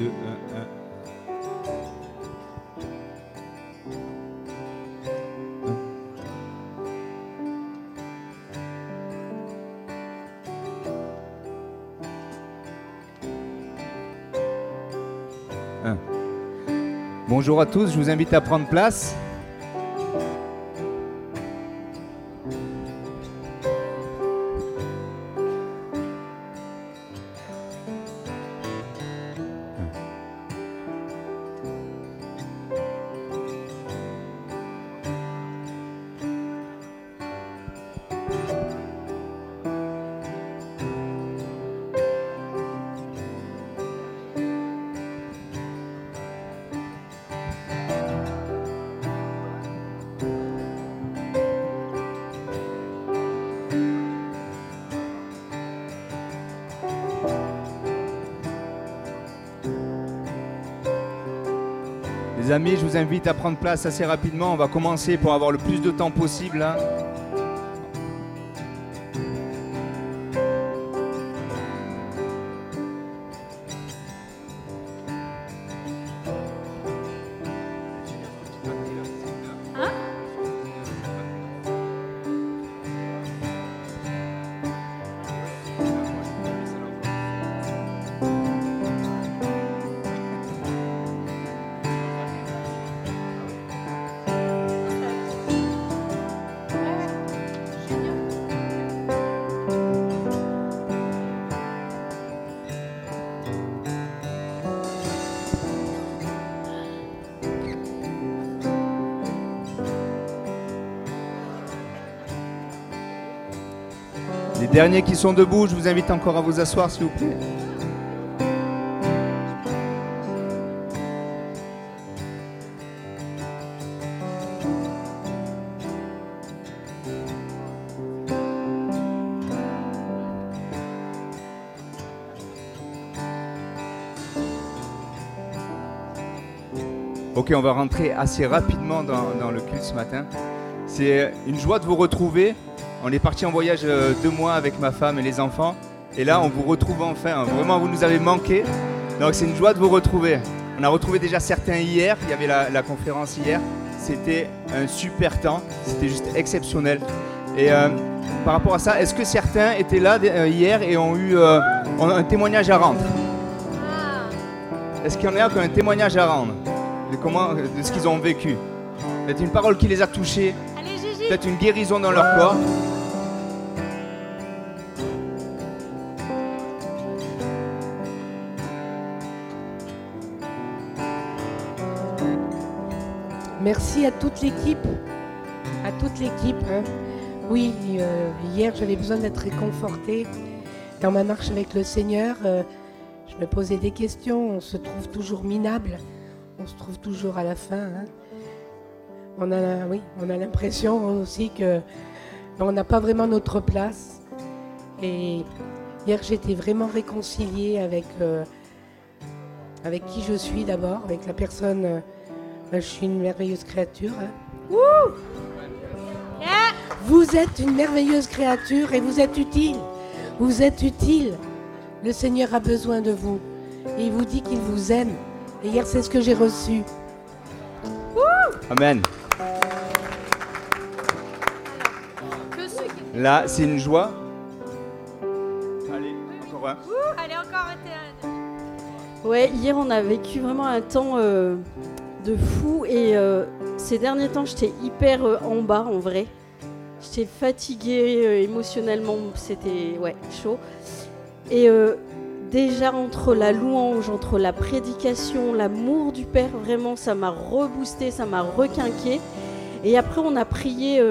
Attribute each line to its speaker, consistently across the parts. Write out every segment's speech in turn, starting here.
Speaker 1: 2, 1, 1. Bonjour à tous, je vous invite à prendre place. Les amis, je vous invite à prendre place assez rapidement. On va commencer pour avoir le plus de temps possible là. Les derniers qui sont debout, je vous invite encore à vous asseoir s'il vous plaît. Ok, on va rentrer assez rapidement dans le culte ce matin. C'est une joie de vous retrouver. On est parti en voyage 2 mois avec ma femme et les enfants. Et là, on vous retrouve enfin. Vraiment, vous nous avez manqué. Donc, c'est une joie de vous retrouver. On a retrouvé déjà certains hier. Il y avait la conférence hier. C'était un super temps. C'était juste exceptionnel. Et par rapport à ça, est-ce que certains étaient là hier et ont eu un témoignage à rendre? Est-ce qu'il y en a qui ont un témoignage à rendre de ce qu'ils ont vécu? Peut-être une parole qui les a touchés. Peut-être une guérison dans leur corps.
Speaker 2: Merci à toute l'équipe. À toute l'équipe. Hein. Oui, hier j'avais besoin d'être réconfortée dans ma marche avec le Seigneur. Je me posais des questions. On se trouve toujours minable. On se trouve toujours à la fin. Hein. On a l'impression aussi que on n'a pas vraiment notre place. Et hier, j'étais vraiment réconciliée avec qui je suis d'abord, avec la personne. Je suis une merveilleuse créature. Hein. Yeah. Vous êtes une merveilleuse créature et vous êtes utile. Vous êtes utile. Le Seigneur a besoin de vous. Et il vous dit qu'il vous aime. Et hier, c'est ce que j'ai reçu.
Speaker 1: Amen. Là, c'est une joie. Allez, encore un.
Speaker 3: Allez, encore un théâtre.
Speaker 4: Ouais, hier, on a vécu vraiment un temps de fou. Et ces derniers temps, j'étais hyper en bas, en vrai. J'étais fatiguée émotionnellement. C'était chaud. Et déjà, entre la louange, entre la prédication, l'amour du Père, vraiment, ça m'a reboosté, ça m'a requinqué. Et après, on a prié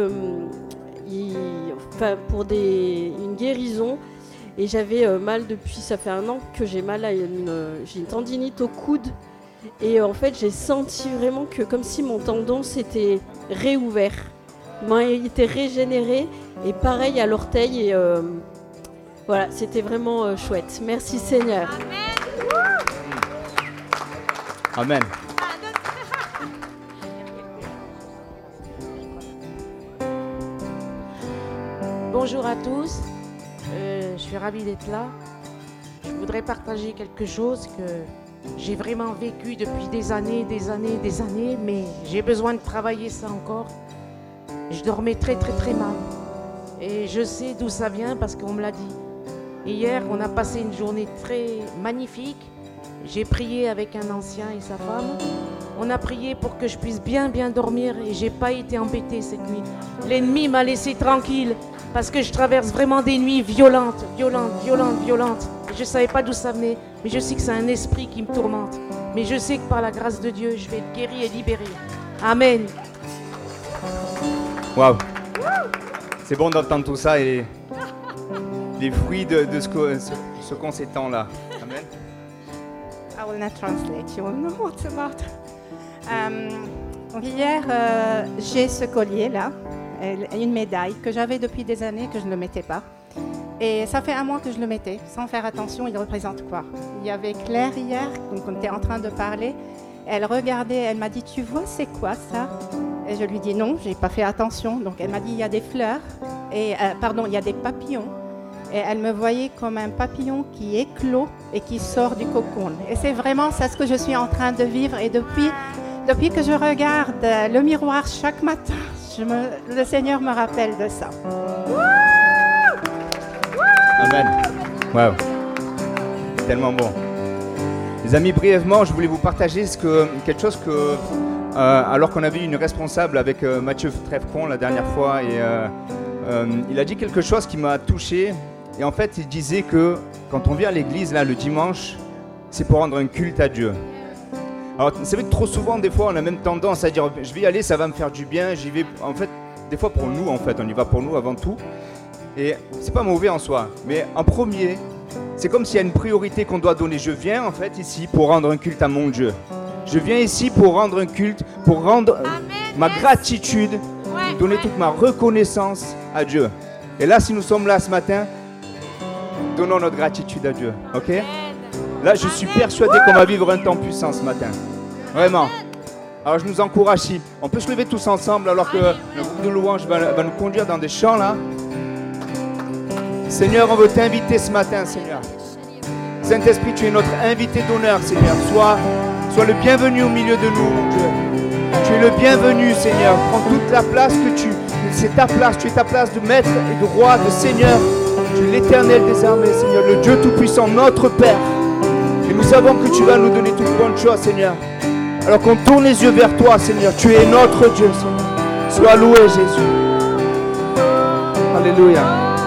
Speaker 4: pour une guérison. Et j'avais mal depuis, ça fait 1 an que j'ai mal à j'ai une tendinite au coude. Et en fait, j'ai senti vraiment que comme si mon tendon s'était réouvert. Il était régénéré. Et pareil à l'orteil. Et voilà, c'était vraiment chouette. Merci Seigneur.
Speaker 1: Amen.
Speaker 2: Bonjour à tous, je suis ravie d'être là. Je voudrais partager quelque chose J'ai vraiment vécu depuis des années, mais j'ai besoin de travailler ça encore. Je dormais très mal. Et je sais d'où ça vient parce qu'on me l'a dit. Hier, on a passé une journée très magnifique. J'ai prié avec un ancien et sa femme. On a prié pour que je puisse bien dormir et j'ai pas été embêtée cette nuit. L'ennemi m'a laissé tranquille parce que je traverse vraiment des nuits violentes. Je savais pas d'où ça venait, mais je sais que c'est un esprit qui me tourmente. Mais je sais que par la grâce de Dieu, je vais être guérie et libérée. Amen.
Speaker 1: Waouh. C'est bon d'entendre tout ça et les fruits de ce qu'on s'étend là. Amen.
Speaker 5: I will not translate, you will know what's about. Hier, j'ai ce collier-là, une médaille que j'avais depuis des années que je ne le mettais pas. Et ça fait un mois que je le mettais, sans faire attention, il représente quoi? Il y avait Claire hier, donc on était en train de parler. Elle regardait, elle m'a dit, tu vois, c'est quoi ça? Et je lui dis non, j'ai pas fait attention. Donc elle m'a dit, il y a des fleurs, il y a des papillons. Et elle me voyait comme un papillon qui éclot et qui sort du cocon. Et c'est vraiment ça ce que je suis en train de vivre. Et depuis que je regarde le miroir chaque matin, le Seigneur me rappelle de ça.
Speaker 1: Amen. Wow. Tellement bon. Les amis, brièvement, je voulais vous partager quelque chose que, alors qu'on avait une responsable avec Mathieu Trèfcon la dernière fois, et il a dit quelque chose qui m'a touché. Et en fait, il disait que quand on vient à l'église là le dimanche, c'est pour rendre un culte à Dieu. Alors, c'est vrai que trop souvent, des fois, on a même tendance à dire je vais y aller, ça va me faire du bien, j'y vais. En fait, des fois pour nous, on y va pour nous avant tout. Et c'est pas mauvais en soi, mais en premier, c'est comme s'il y a une priorité qu'on doit donner. Je viens en fait ici pour rendre un culte à mon Dieu. Je viens ici pour rendre un culte, pour rendre ma gratitude, donner toute ma reconnaissance à Dieu. Et là, si nous sommes là ce matin, donnons notre gratitude à Dieu, ok? Là, je suis persuadé qu'on va vivre un temps puissant ce matin. Vraiment. Alors, je nous encourage ici. On peut se lever tous ensemble alors que le groupe de louanges va nous conduire dans des chants là. Seigneur, on veut t'inviter ce matin, Seigneur. Saint-Esprit, tu es notre invité d'honneur, Seigneur. Sois le bienvenu au milieu de nous, mon Dieu. Tu es le bienvenu, Seigneur. Prends toute la place c'est ta place. Tu es ta place de maître et de roi, de Seigneur. Tu es l'Éternel des armées, Seigneur, le Dieu Tout-Puissant, notre Père. Et nous savons que tu vas nous donner toutes bonnes choses, Seigneur. Alors qu'on tourne les yeux vers toi, Seigneur. Tu es notre Dieu, Seigneur. Sois loué, Jésus. Alléluia.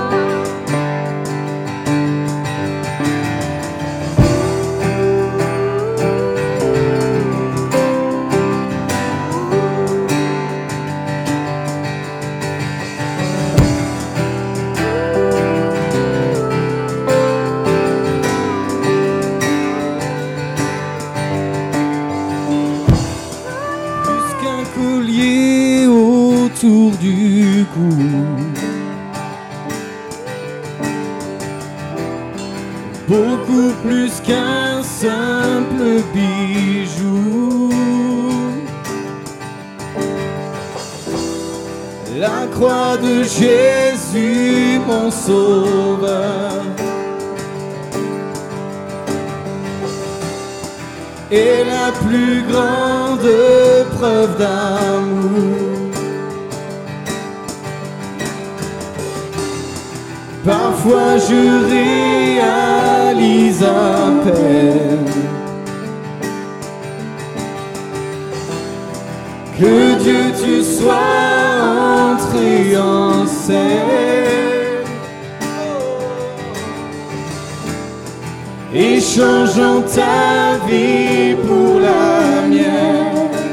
Speaker 6: Du cou, beaucoup plus qu'un simple bijou. La croix de Jésus, mon sauveur, est la plus grande preuve d'amour. Parfois je réalise à peine que Dieu tu sois entré en scène et changeant ta vie pour la mienne.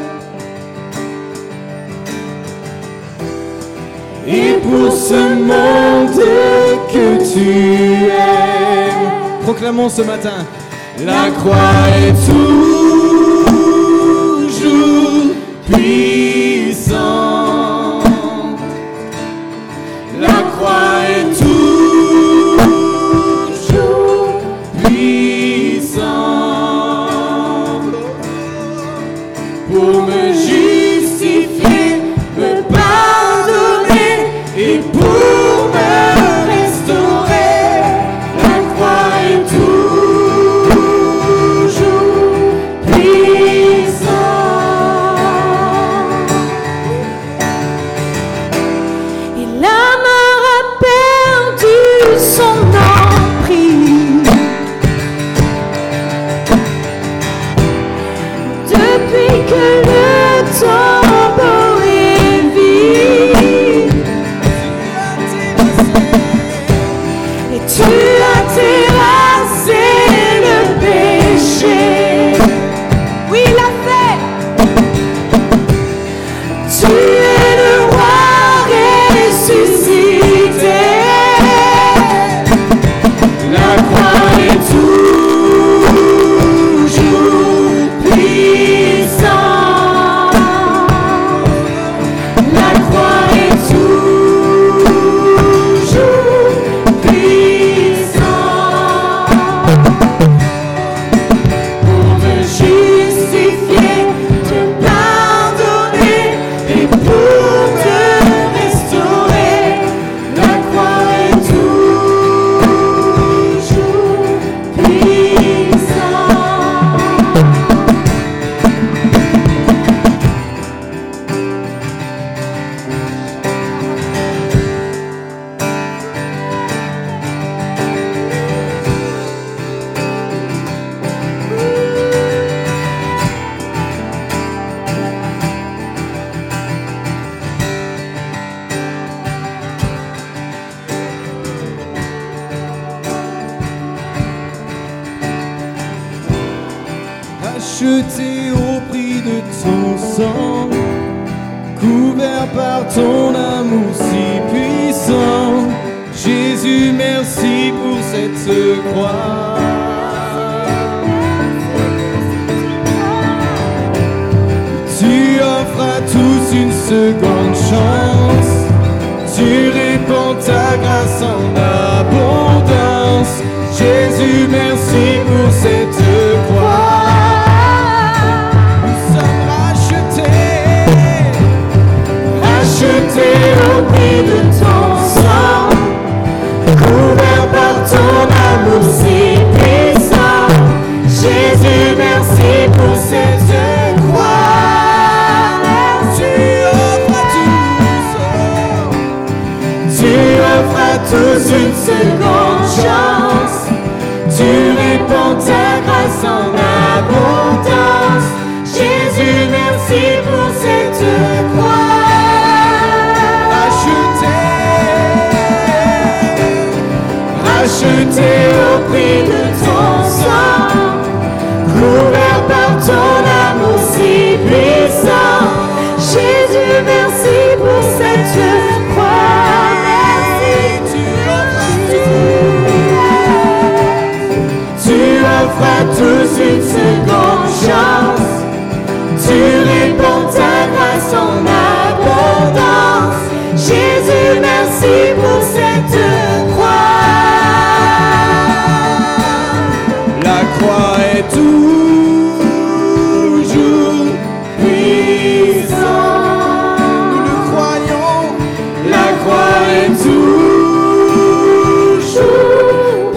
Speaker 6: Et pour ce monde que tu es, proclamons ce matin, la croix est toujours puissante. La croix est toujours puissante pour me justifier, me pardonner et pour me restaurer. La croix est toujours
Speaker 7: croix est toujours puissante pour me justifier, te pardonner et pour te restaurer. La croix est toujours
Speaker 6: Acheté au prix de ton sang, couvert par ton amour si puissant. Jésus, merci pour cette croix. Tu offres à tous une seconde chance. Tu répands ta grâce en abondance. Jésus, merci pour cette croix.
Speaker 7: Racheté au prix de ton sang, couvert par ton amour si puissant. Jésus, merci pour cette croix. Tu offres à tous une seconde chance. Tu répands ta grâce en abondance. Jésus, merci pour cette croix. Racheté au prix de ton sang, couvert par ton amour si puissant. Jésus, merci pour cette croix. Tu offres à tous une seconde chance. Tu répands ta grâce en abondance. Jésus, merci pour cette croix.
Speaker 6: La croix est toujours puissante. Nous le croyons.
Speaker 7: La croix est toujours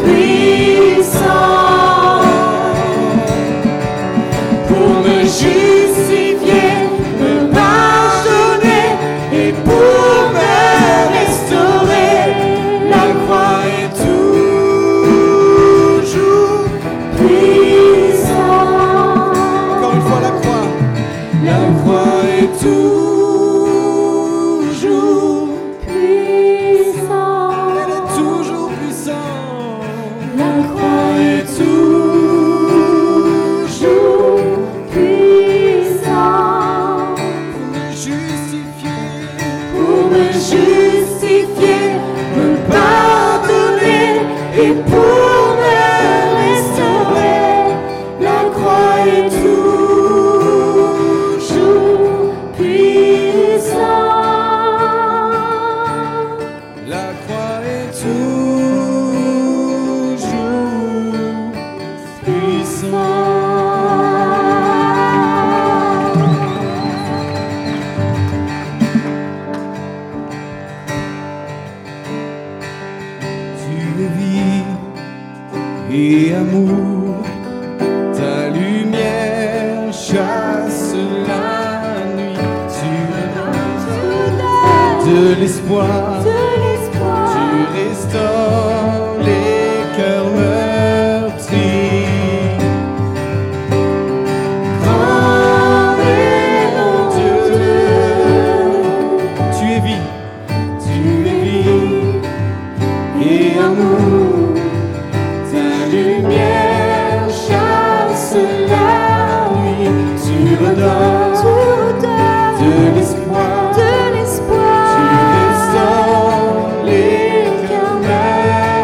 Speaker 7: puissante pour me justifier, me pardonner et pour me restaurer. La croix est toujours puissante.
Speaker 6: Encore une fois la croix.
Speaker 7: La croix est toujours puissante.
Speaker 6: Elle est toujours puissante.
Speaker 7: La croix est toujours puissante pour me justifier, me pardonner et pour me restaurer. La croix est toujours puissante.
Speaker 6: La croix est toujours Tu es vie et amour, ta lumière chasse la nuit. Tu redonnes de l'espoir, tu restaures les cœurs meurtris.
Speaker 7: Grand est mon Dieu.
Speaker 6: Tu es vie
Speaker 7: Et amour, ta lumière chasse la nuit. Tu redonnes de l'espoir, tu restaures les cœurs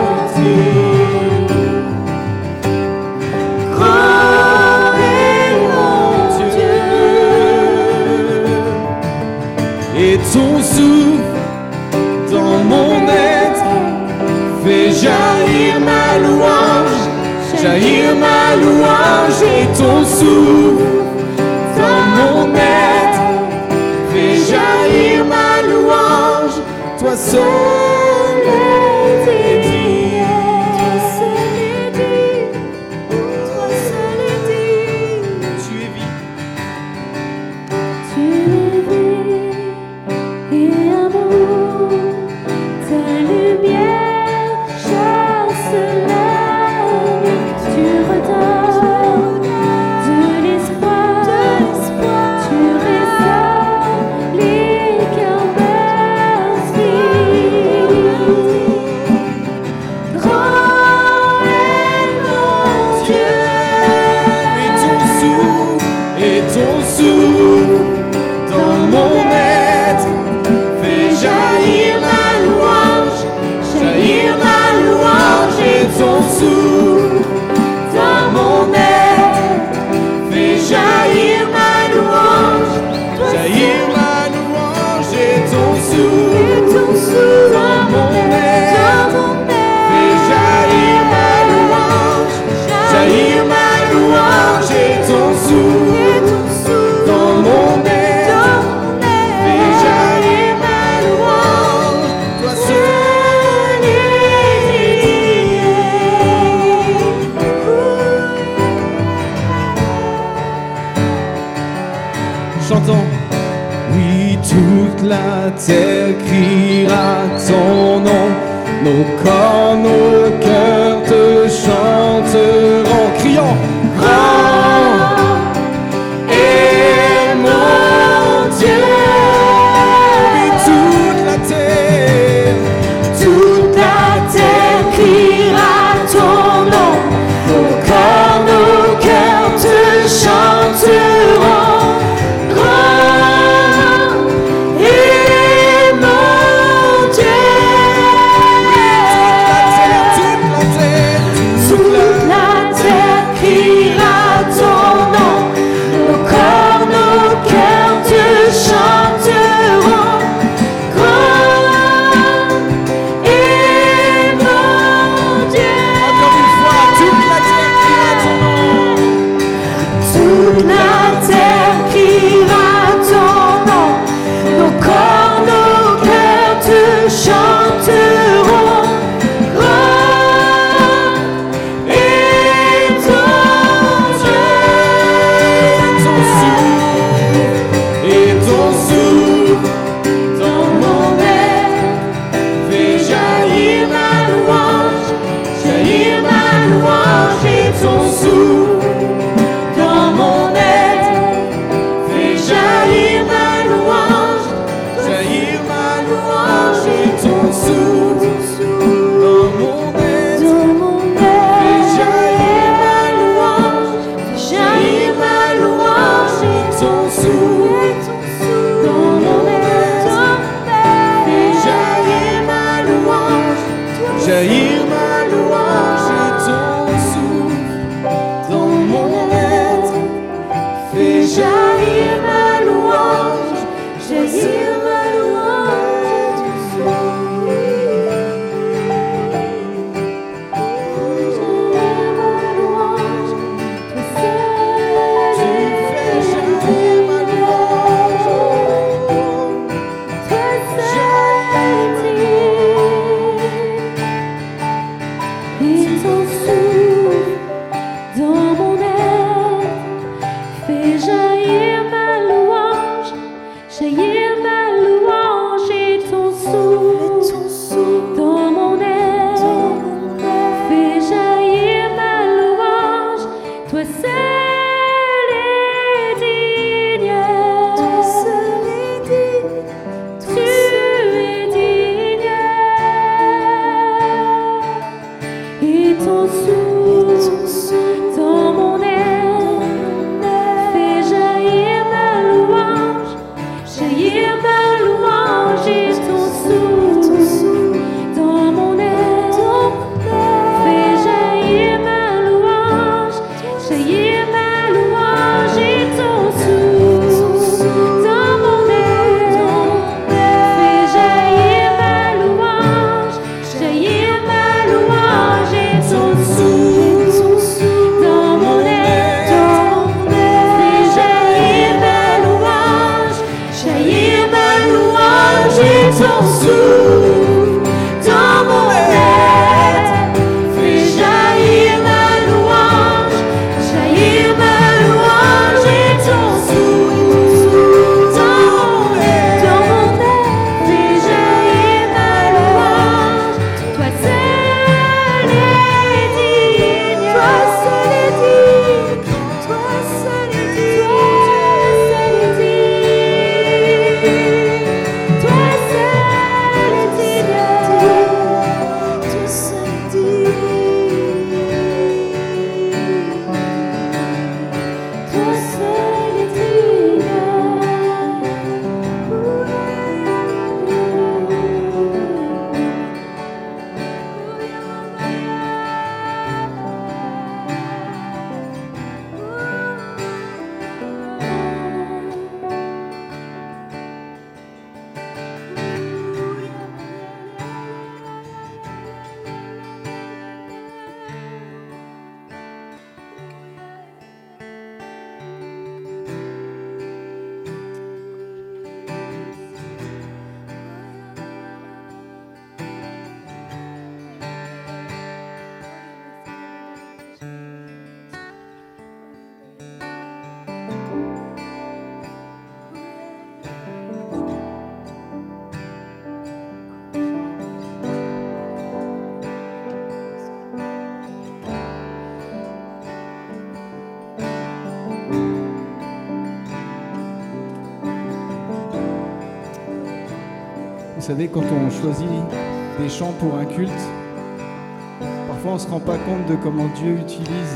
Speaker 6: souffle dans mon être. Fais jaillir ma louange et ton souffle dans mon être. Fais jaillir ma louange, toi seul es digne. Toi seul es digne. Tu es vie.
Speaker 7: Tu es vie et amour, ta lumière chasse la nuit. Tu redonnes de l'espoir, tu restaures les cœurs meurtris. Grand est mon Dieu,
Speaker 6: Et ton souffle dans mon être. Fais jaillir ma louange et ton souffle dans mon être. Fais jaillir ma louange et ton souffle dans mon être. Fais jaillir ma louange et ton souffle dans mon être. Fais jaillir ma louange, toi seul es digne. Chantons. Oui, toute la terre criera ton nom. Nos corps, nos cœurs te chanteront, criant. Grand est mon Dieu. Oui, toute la terre criera ton nom. Nos corps, nos cœurs te chanteront. Grand est mon Dieu.
Speaker 7: ton souffle dans mon être. Fais jaillir ma louange et ton souffle dans mon être. Fais jaillir ma louange. Toi seul est digne, toi seul est digne, toi seul est digne, toi seul est digne, toi seul est digne, toi seul est digne.
Speaker 6: Vous savez, quand on choisit des chants pour un culte, parfois on ne se rend pas compte de comment Dieu utilise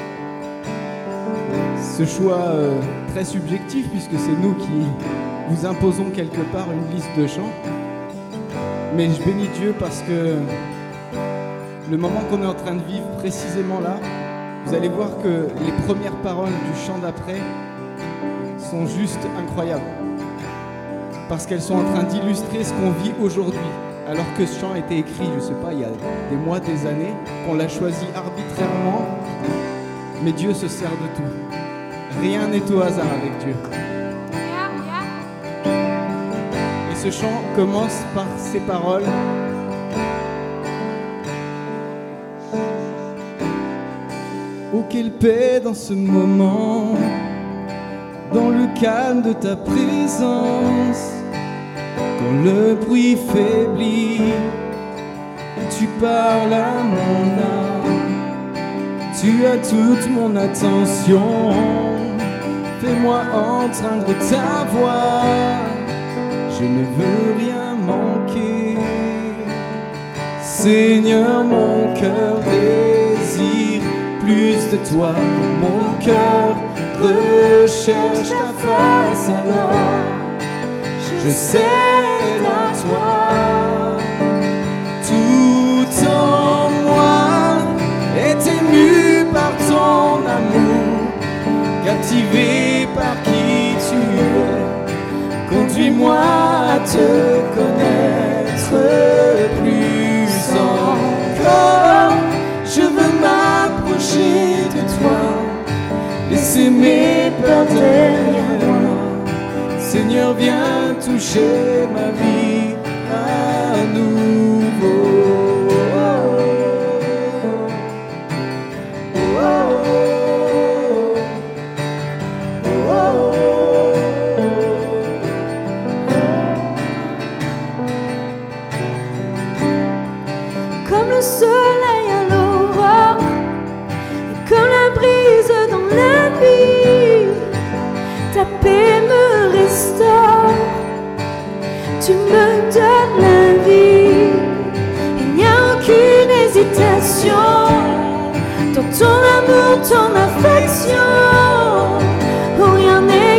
Speaker 6: ce choix très subjectif, puisque c'est nous qui vous imposons quelque part une liste de chants. Mais je bénis Dieu parce que le moment qu'on est en train de vivre précisément là, vous allez voir que les premières paroles du chant d'après sont juste incroyables. Parce qu'elles sont en train d'illustrer ce qu'on vit aujourd'hui. Alors que ce chant a été écrit, je ne sais pas, il y a des mois, des années, qu'on l'a choisi arbitrairement, mais Dieu se sert de tout. Rien n'est au hasard avec Dieu. Et ce chant commence par ces paroles. Oh, quelle paix dans ce moment, dans le calme de ta présence. Quand le bruit faiblit, tu parles à mon âme. Tu as toute mon attention. Fais-moi entendre ta voix. Je ne veux rien manquer. Seigneur, mon cœur désire plus de toi. Mon cœur recherche ta face, alors je cède à toi. Tout en moi est ému par ton amour, captivé par qui tu es. Conduis-moi à te connaître plus encore. Je veux m'approcher de toi, laisser mes peurs derrière moi. Seigneur, viens toucher ma vie à nouveau.
Speaker 7: Comme le soleil à l'aurore, comme la brise dans la nuit, ta paix me restaure, tu me donnes la vie. Il n'y a aucune hésitation dans ton amour, ton affection, où rien n'est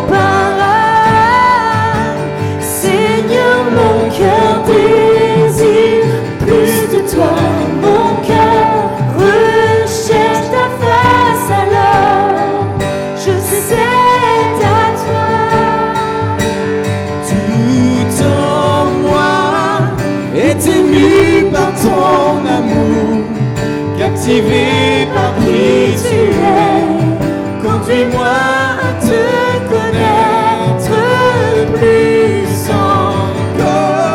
Speaker 7: comparable. Seigneur, mon cœur désire plus de toi, mon cœur recherche ta face, alors je cède à toi.
Speaker 6: Tout en moi est ému par ton amour, captivé par qui tu es. Conduis-moi à te connaître plus encore.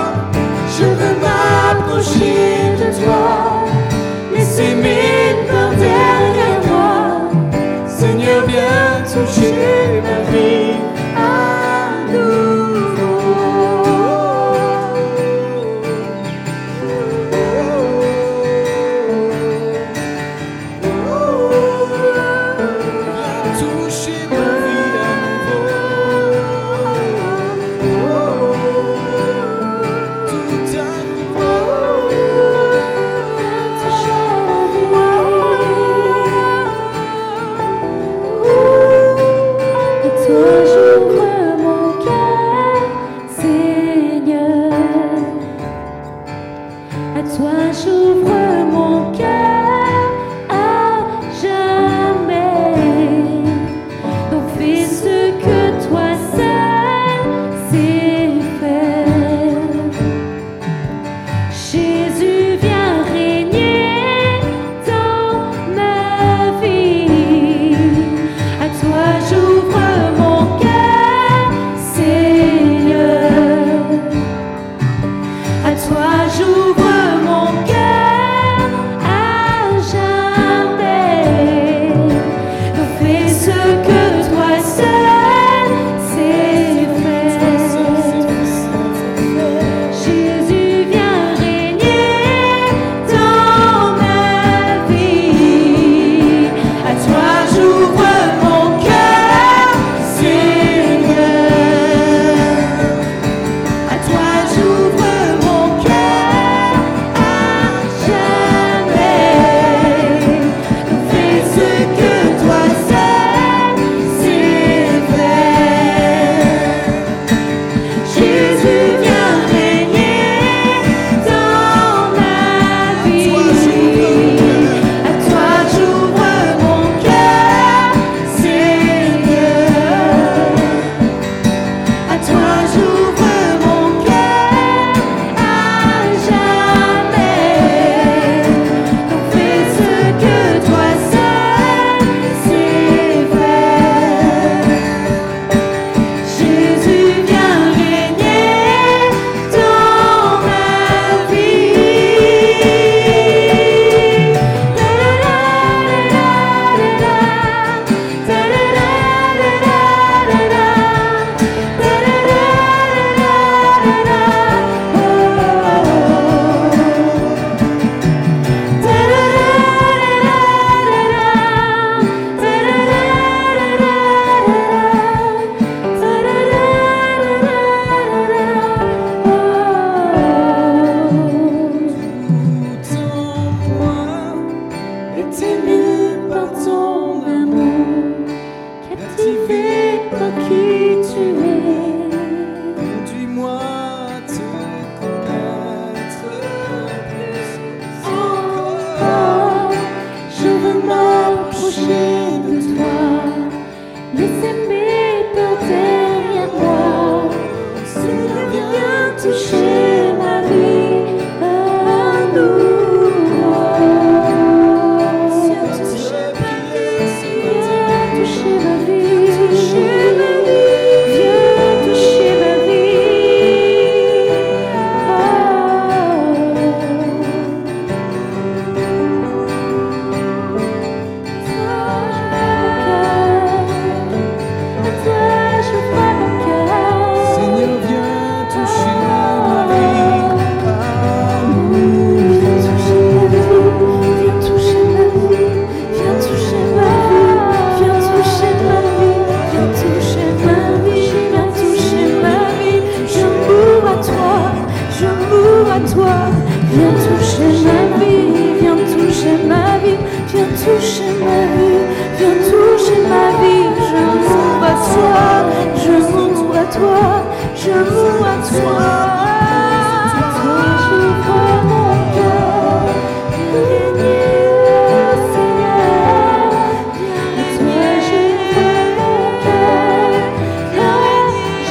Speaker 7: debout à toi. Toi j'ouvre mon cœur, viens régner, Seigneur. Toi j'ouvre mon cœur, viens régner.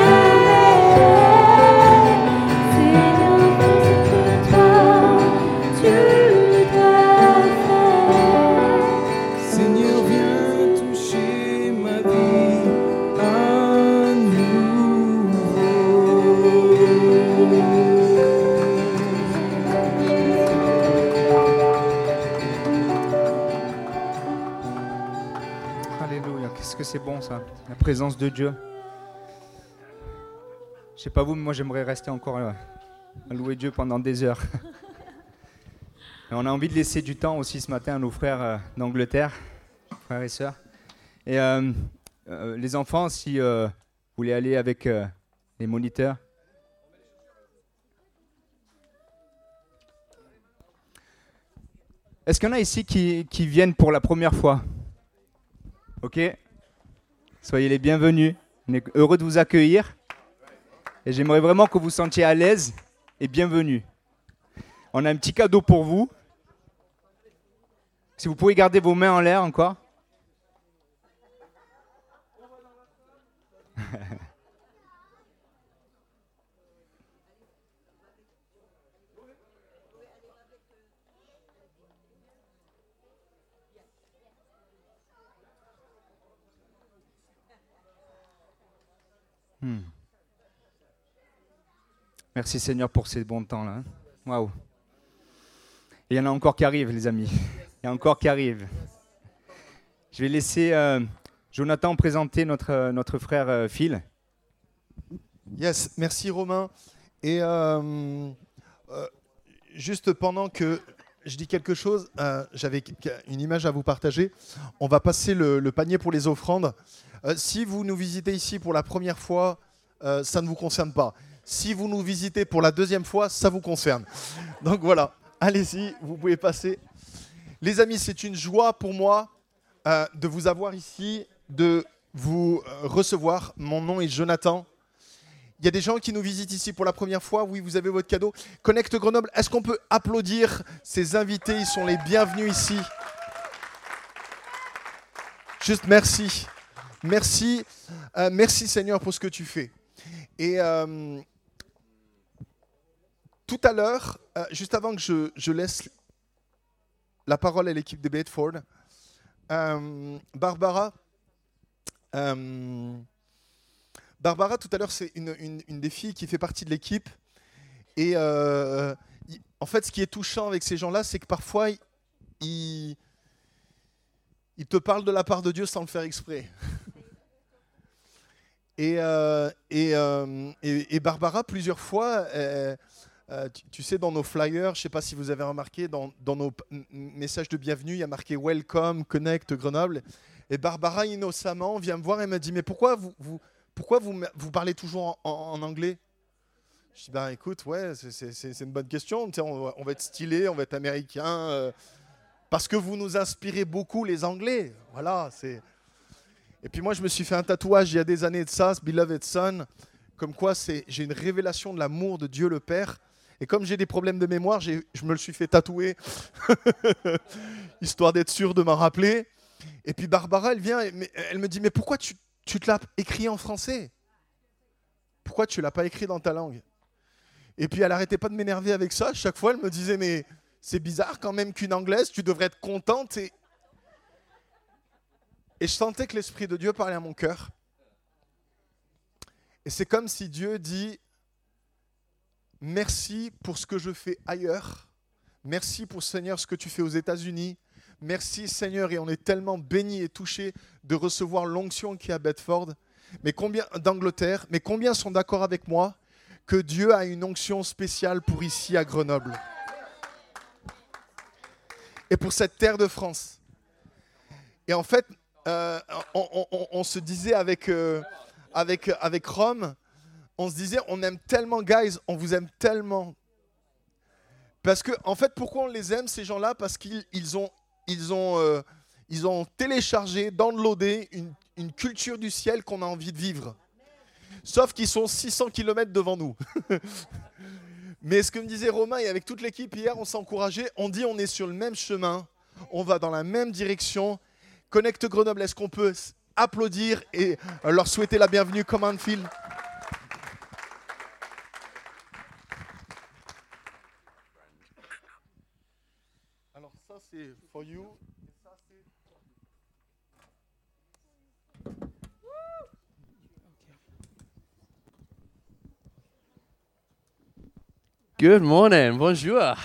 Speaker 7: Seigneur, fais ce que toi tu dois faire.
Speaker 6: Seigneur, viens toucher ma vie à nouveau.
Speaker 1: Alléluia, qu'est-ce que c'est bon ça, la présence de Dieu. Je sais pas vous, mais moi j'aimerais rester encore à louer Dieu pendant des heures. Et on a envie de laisser du temps aussi ce matin à nos frères d'Angleterre, frères et sœurs. Et les enfants, si vous voulez aller avec les moniteurs. Est-ce qu'il y en a ici qui viennent pour la première fois? Ok? Soyez les bienvenus. On est heureux de vous accueillir. Et j'aimerais vraiment que vous vous sentiez à l'aise et bienvenus. On a un petit cadeau pour vous. Si vous pouvez garder vos mains en l'air encore. Merci Seigneur pour ces bons temps-là. Waouh. Et il y en a encore qui arrivent, les amis. Il y en a encore qui arrivent. Je vais laisser Jonathan présenter notre frère Phil.
Speaker 8: Yes, merci Romain. Et juste pendant que je dis quelque chose, j'avais une image à vous partager. On va passer le panier pour les offrandes. Si vous nous visitez ici pour la première fois, ça ne vous concerne pas. Si vous nous visitez pour la deuxième fois, ça vous concerne. Donc voilà, allez-y, vous pouvez passer. Les amis, c'est une joie pour moi de vous avoir ici, de vous recevoir. Mon nom est Jonathan. Il y a des gens qui nous visitent ici pour la première fois. Oui, vous avez votre cadeau. Connect Grenoble, est-ce qu'on peut applaudir ces invités? Ils sont les bienvenus ici. Juste merci. Merci. Merci Seigneur pour ce que tu fais. Et tout à l'heure, juste avant que je laisse la parole à l'équipe de Bedford, Barbara, tout à l'heure, c'est une des filles qui fait partie de l'équipe. Et en fait, ce qui est touchant avec ces gens-là, c'est que parfois, ils te parlent de la part de Dieu sans le faire exprès. Et Barbara, plusieurs fois, tu sais, dans nos flyers, je ne sais pas si vous avez remarqué, dans nos messages de bienvenue, il y a marqué « Welcome, Connect Grenoble ». Et Barbara, innocemment, vient me voir et me dit « Mais pourquoi vous parlez toujours en anglais ?» Je dis « Ben écoute, ouais, c'est une bonne question. On va être stylé, on va être américain, parce que vous nous inspirez beaucoup les Anglais. » Voilà, c'est... Et puis moi, je me suis fait un tatouage il y a des années de ça, Beloved Son, comme quoi j'ai une révélation de l'amour de Dieu le Père. Et comme j'ai des problèmes de mémoire, je me le suis fait tatouer, histoire d'être sûr de m'en rappeler. Et puis Barbara, elle vient, elle me dit, mais pourquoi tu te l'as écrit en français? Pourquoi tu ne l'as pas écrit dans ta langue? Et puis elle n'arrêtait pas de m'énerver avec ça. Chaque fois, elle me disait, mais c'est bizarre quand même qu'une Anglaise, tu devrais être contente. Et je sentais que l'Esprit de Dieu parlait à mon cœur. Et c'est comme si Dieu dit, merci pour ce que je fais ailleurs. Merci pour, Seigneur, ce que tu fais aux États-Unis. Merci, Seigneur, et on est tellement bénis et touchés de recevoir l'onction qui est à Bedford, d'Angleterre. Mais combien sont d'accord avec moi que Dieu a une onction spéciale pour ici à Grenoble et pour cette terre de France. Et en fait, on se disait avec Rome, on se disait, on aime tellement, guys, on vous aime tellement. Parce que, en fait, pourquoi on les aime, ces gens-là? Parce qu'ils ont téléchargé, downloadé une culture du ciel qu'on a envie de vivre. Sauf qu'ils sont 600 km devant nous. Mais ce que me disait Romain et avec toute l'équipe hier, on s'est encouragé. On dit on est sur le même chemin. On va dans la même direction. Connect Grenoble, est-ce qu'on peut applaudir et leur souhaiter la bienvenue comme un fil? Alors ça c'est for you. Et ça c'est...
Speaker 9: Good morning, bonjour.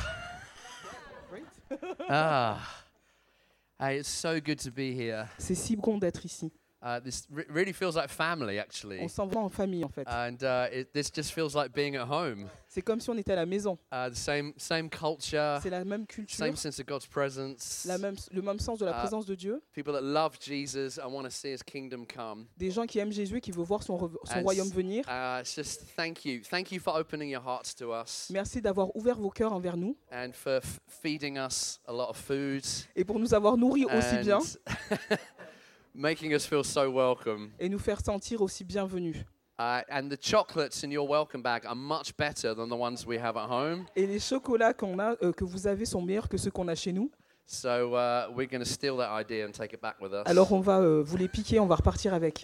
Speaker 9: Hey, it's so good to be here.
Speaker 10: C'est si bon d'être ici.
Speaker 9: This really feels like family, actually.
Speaker 10: On s'en va en famille en fait.
Speaker 9: And this just feels like being at home.
Speaker 10: C'est comme si on était à la maison.
Speaker 9: The same culture,
Speaker 10: C'est la même culture,
Speaker 9: same sense of God's presence.
Speaker 10: le même sens de la présence de Dieu.
Speaker 9: People that love Jesus and want to see His kingdom come.
Speaker 10: Des gens qui aiment Jésus et qui veulent voir son royaume venir.
Speaker 9: It's just thank you for opening your hearts to us.
Speaker 10: Merci d'avoir ouvert vos cœurs envers nous
Speaker 9: And for feeding us a lot of food.
Speaker 10: et pour nous avoir nourris aussi bien
Speaker 9: Making us feel so welcome.
Speaker 10: et nous faire sentir aussi bienvenus.
Speaker 9: And the chocolates in your welcome bag are much better than the ones we have at home.
Speaker 10: Et les chocolats que vous avez sont meilleurs que ceux qu'on a chez nous.
Speaker 9: So we're going to steal that idea and take it back with us.
Speaker 10: Alors on va vous les piquer, on va repartir avec.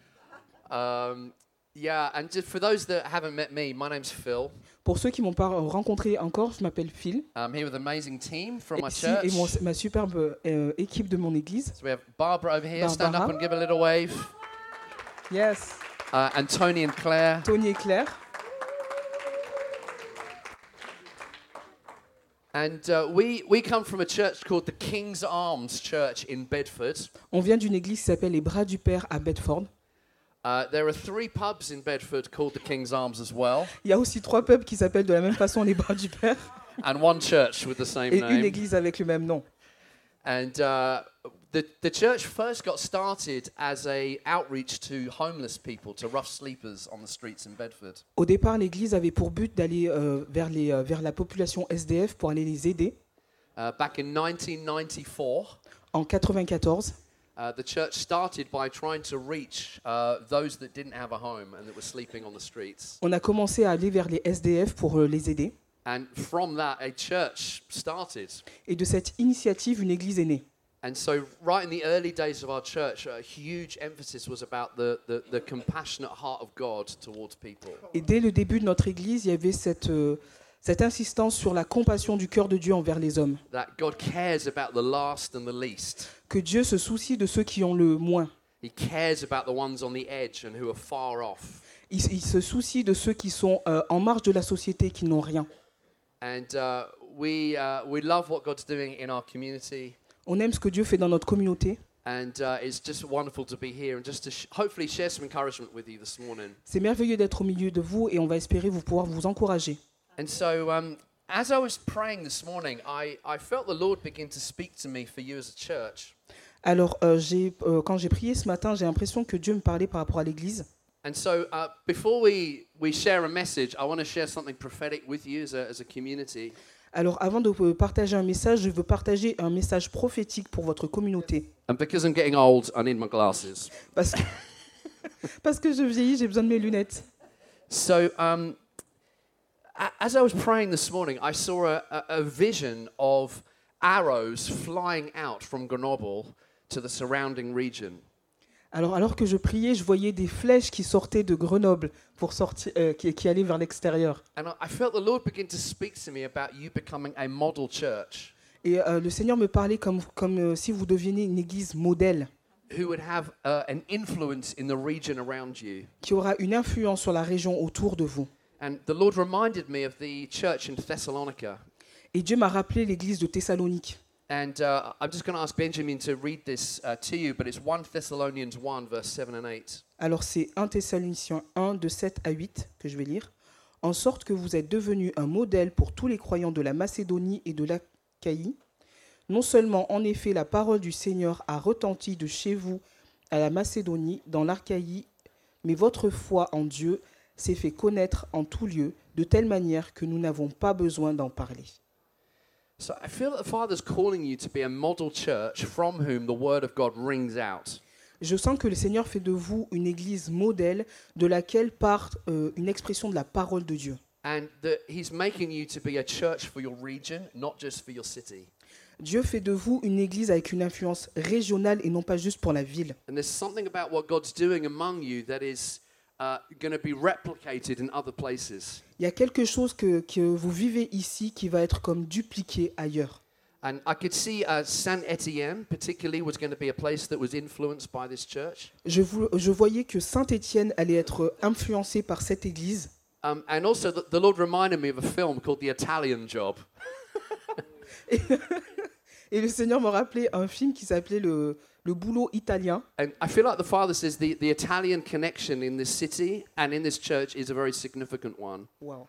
Speaker 9: Yeah, and just for those that haven't met me, my name's Phil.
Speaker 10: Pour ceux qui m'ont pas rencontré encore, je m'appelle Phil.
Speaker 9: I'm here with an amazing team from
Speaker 10: Et
Speaker 9: my
Speaker 10: ici
Speaker 9: church.
Speaker 10: est ma superbe équipe de mon église.
Speaker 9: So we have Barbara over here. Stand
Speaker 10: Barbara.
Speaker 9: up and give a little wave.
Speaker 10: Yes.
Speaker 9: And Tony and Claire.
Speaker 10: Tony et Claire.
Speaker 9: And we come from a church called the King's Arms Church in Bedford.
Speaker 10: On vient d'une église qui s'appelle les Bras du Père à Bedford.
Speaker 9: There are 3 pubs in Bedford called the King's Arms as well.
Speaker 10: Il y a aussi 3 pubs qui s'appellent de la même façon les Bras du Père.
Speaker 9: And 1 church with the same
Speaker 10: Et
Speaker 9: name.
Speaker 10: une église avec le même nom.
Speaker 9: And the church first got started as a outreach to homeless people, to rough sleepers on the streets in Bedford.
Speaker 10: Au départ, l'église avait pour but d'aller vers la population SDF pour aller les aider.
Speaker 9: Back in 1994,
Speaker 10: En 94,
Speaker 9: the church started by trying to reach those that didn't have a home and that were sleeping on the streets.
Speaker 10: on a commencé à aller vers les SDF pour les aider.
Speaker 9: And from that, a church started.
Speaker 10: Et de cette initiative, une église est née.
Speaker 9: And so right in the early days of our church, a huge emphasis was about the compassionate heart of God towards people.
Speaker 10: Et dès le début de notre église, il y avait cette insistance sur la compassion du cœur de Dieu envers les hommes.
Speaker 9: That God cares about the last and the least.
Speaker 10: Que Dieu se soucie de ceux qui ont le moins.
Speaker 9: He cares about the ones on the edge and who are far off.
Speaker 10: Il se soucie de ceux qui sont en marge de la société, qui n'ont rien.
Speaker 9: And we love what God's doing in our community.
Speaker 10: On aime ce que Dieu fait dans notre communauté.
Speaker 9: And it's just wonderful to be here and just to hopefully share some encouragement with you this morning.
Speaker 10: C'est merveilleux d'être au milieu de vous et on va espérer pouvoir vous encourager.
Speaker 9: And so as I was praying this morning, I felt the Lord begin to speak to me for you as a church.
Speaker 10: Alors, quand j'ai prié ce matin, j'ai l'impression que Dieu me parlait par rapport à l'Église.
Speaker 9: And so before we share a message, I want to share something prophetic with you as a community.
Speaker 10: Alors, avant de partager un message, je veux partager un message prophétique pour votre communauté.
Speaker 9: And because I'm getting old, I need my glasses.
Speaker 10: Parce que je vieillis, j'ai besoin de mes lunettes.
Speaker 9: So as I was praying this morning, I saw a vision of arrows flying out from Grenoble to the surrounding region.
Speaker 10: Alors que je priais, je voyais des flèches qui sortaient de Grenoble pour qui allaient vers l'extérieur.
Speaker 9: And I felt the Lord begin to speak to me about you becoming a model church.
Speaker 10: Et le Seigneur me parlait comme si vous deveniez une église modèle.
Speaker 9: Who would have an influence in the region around you.
Speaker 10: Qui aura une influence sur la région autour de vous.
Speaker 9: And the Lord reminded me of the church in Thessalonica.
Speaker 10: Et Dieu m'a rappelé l'église de Thessalonique.
Speaker 9: And I'm just going to ask Benjamin to read this to you, but it's 1 Thessalonians 1, verse 7 and 8.
Speaker 10: Alors c'est 1 Thessaloniciens 1, de 7 à 8 que je vais lire. En sorte que vous êtes devenus un modèle pour tous les croyants de la Macédonie et de l'Achaïe. Non seulement en effet la parole du Seigneur a retenti de chez vous à la Macédonie, dans l'Achaïe, mais votre foi en Dieu s'est fait connaître en tout lieu, de telle manière que nous n'avons pas besoin d'en parler.
Speaker 9: So I feel that the Father's calling you to be a model church from whom the word of God rings out.
Speaker 10: Je sens que le Seigneur fait de vous une église modèle de laquelle part une expression de la parole de Dieu.
Speaker 9: And that he's making you to be a church for your region, not just for your city.
Speaker 10: Dieu fait de vous une église avec une influence régionale et non pas juste pour la ville.
Speaker 9: And there's something about what God's doing among you that is going to be replicated in other places.
Speaker 10: Il y a quelque chose que vous vivez ici qui va être comme dupliqué ailleurs.
Speaker 9: And I could see Saint Etienne, particularly, was going to be a place that was influenced by this church.
Speaker 10: Je voyais que Saint-Étienne allait être influencé par cette église.
Speaker 9: And also, the Lord reminded me of a film called The Italian Job.
Speaker 10: Et le Seigneur me rappelait un film qui s'appelait le boulot italien.
Speaker 9: And I feel like the Father says the Italian connection in this city and in this church is a very significant one.
Speaker 10: Wow.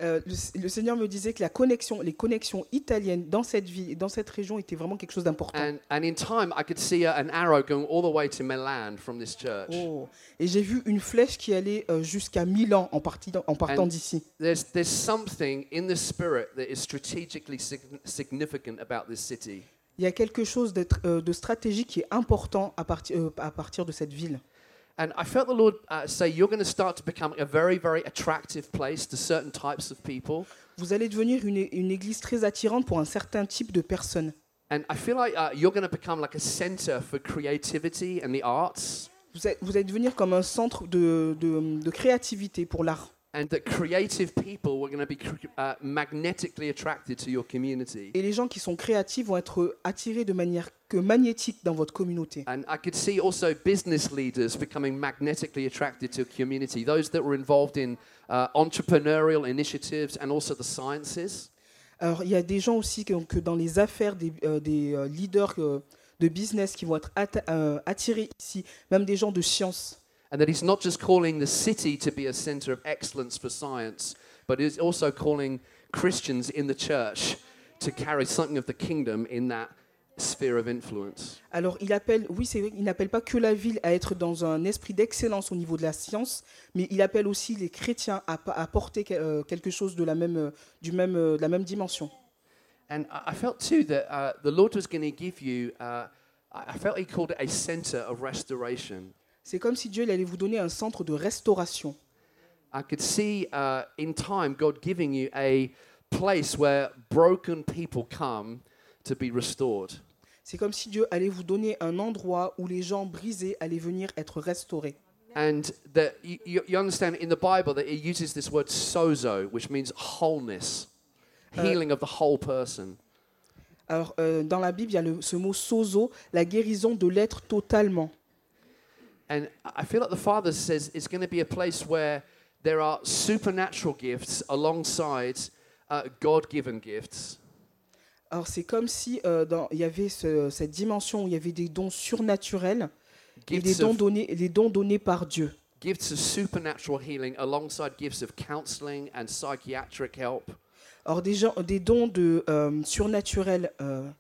Speaker 10: Le Seigneur me disait que les connexions italiennes dans cette ville et dans cette région étaient vraiment quelque chose d'important.
Speaker 9: And in time, I could see an arrow going all the way to Milan from this church.
Speaker 10: Oh. Et j'ai vu une flèche qui allait jusqu'à Milan en partant d'ici.
Speaker 9: There's something in the spirit that is strategically significant about this city.
Speaker 10: Il y a quelque chose de stratégique qui est important à partir de cette ville.
Speaker 9: And I felt the Lord say, you're going to start to become a very, very attractive place to certain types of people.
Speaker 10: Vous allez devenir une église très attirante pour un certain type de personnes.
Speaker 9: And I feel like you're going to become like a center for creativity and the arts.
Speaker 10: Vous allez devenir comme un centre de créativité pour l'art.
Speaker 9: And that creative people were going to be magnetically attracted to your community.
Speaker 10: Et les gens qui sont créatifs vont être attirés de manière magnétique dans votre communauté.
Speaker 9: And I could see also business leaders becoming magnetically attracted to a community. Those that were involved in entrepreneurial initiatives and also the sciences.
Speaker 10: Alors il y a des gens aussi que dans les affaires des leaders de business qui vont être attirés ici, même des gens de science.
Speaker 9: And that he's not just calling the city to be a center of excellence for science, but he's also calling Christians in the church to carry something of the kingdom in that sphere of influence.
Speaker 10: Alors il n'appelle pas que la ville à être dans un esprit d'excellence au niveau de la science, mais il appelle aussi les chrétiens à porter quelque chose de la même dimension.
Speaker 9: And I felt too that the Lord was going to give you, I felt he called it a center of restoration.
Speaker 10: C'est comme si Dieu allait vous donner un centre de restauration.
Speaker 9: I could see in time God giving you a place where broken people come to be restored.
Speaker 10: C'est comme si Dieu allait vous donner un endroit où les gens brisés allaient venir être restaurés.
Speaker 9: And that you understand in the Bible that it uses this word sozo, which means wholeness, healing of the whole person.
Speaker 10: Alors dans la Bible, il y a ce mot sozo, la guérison de l'être totalement.
Speaker 9: And I feel like the Father says it's going to be a place where there are supernatural gifts alongside God-given gifts.
Speaker 10: Alors c'est comme si il y avait cette dimension où il y avait des dons surnaturels et des dons donnés par Dieu.
Speaker 9: Gifts of supernatural healing alongside gifts of counseling and psychiatric help.
Speaker 10: Alors des dons de surnaturels.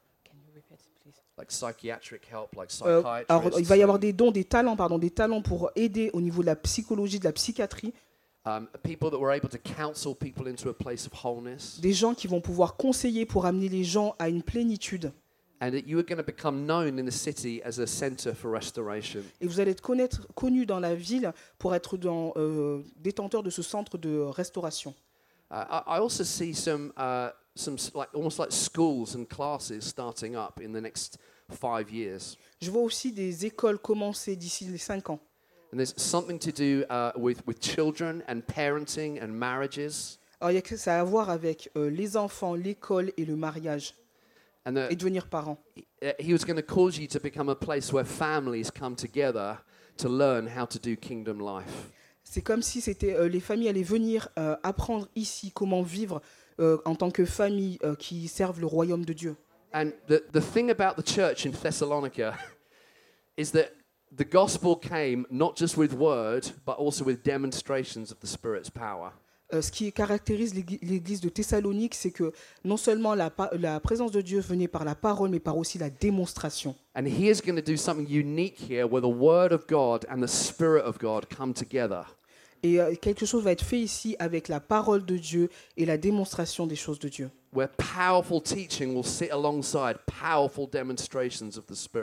Speaker 9: Like psychiatric help, like psychiatrists.
Speaker 10: Alors, il va y avoir des talents pour aider au niveau de la psychologie, de la psychiatrie.
Speaker 9: People that were able to counsel people into a place of wholeness.
Speaker 10: Des gens qui vont pouvoir conseiller pour amener les gens à une plénitude.
Speaker 9: And that you are going to become known in the city as a center for restoration.
Speaker 10: Et vous allez être connu dans la ville pour être détenteur de ce centre de restauration.
Speaker 9: I also see some like almost like schools and classes starting up in the next 5 years.
Speaker 10: Je vois aussi des écoles commencer d'ici les 5 ans.
Speaker 9: And there's something to do with children and parenting and marriages.
Speaker 10: Alors il y a ça à voir avec les enfants, l'école et le mariage. Et devenir parent.
Speaker 9: He was going to cause you to become a place where families come together to learn how to do kingdom life.
Speaker 10: C'est comme si les familles allaient venir apprendre ici comment vivre en tant que famille qui servent le royaume de Dieu.
Speaker 9: And the thing about the church in Thessalonica is that the gospel came not just with word, but also with demonstrations of the Spirit's power.
Speaker 10: Ce qui caractérise l'église de Thessalonique, c'est que non seulement la présence de Dieu venait par la parole, mais par aussi la démonstration.
Speaker 9: And he is going to do something unique here where the word of God and the Spirit of God come together.
Speaker 10: Et quelque chose va être fait ici avec la parole de Dieu et la démonstration des choses de Dieu.
Speaker 9: Where powerful teaching will sit alongside powerful demonstrations of the Spirit.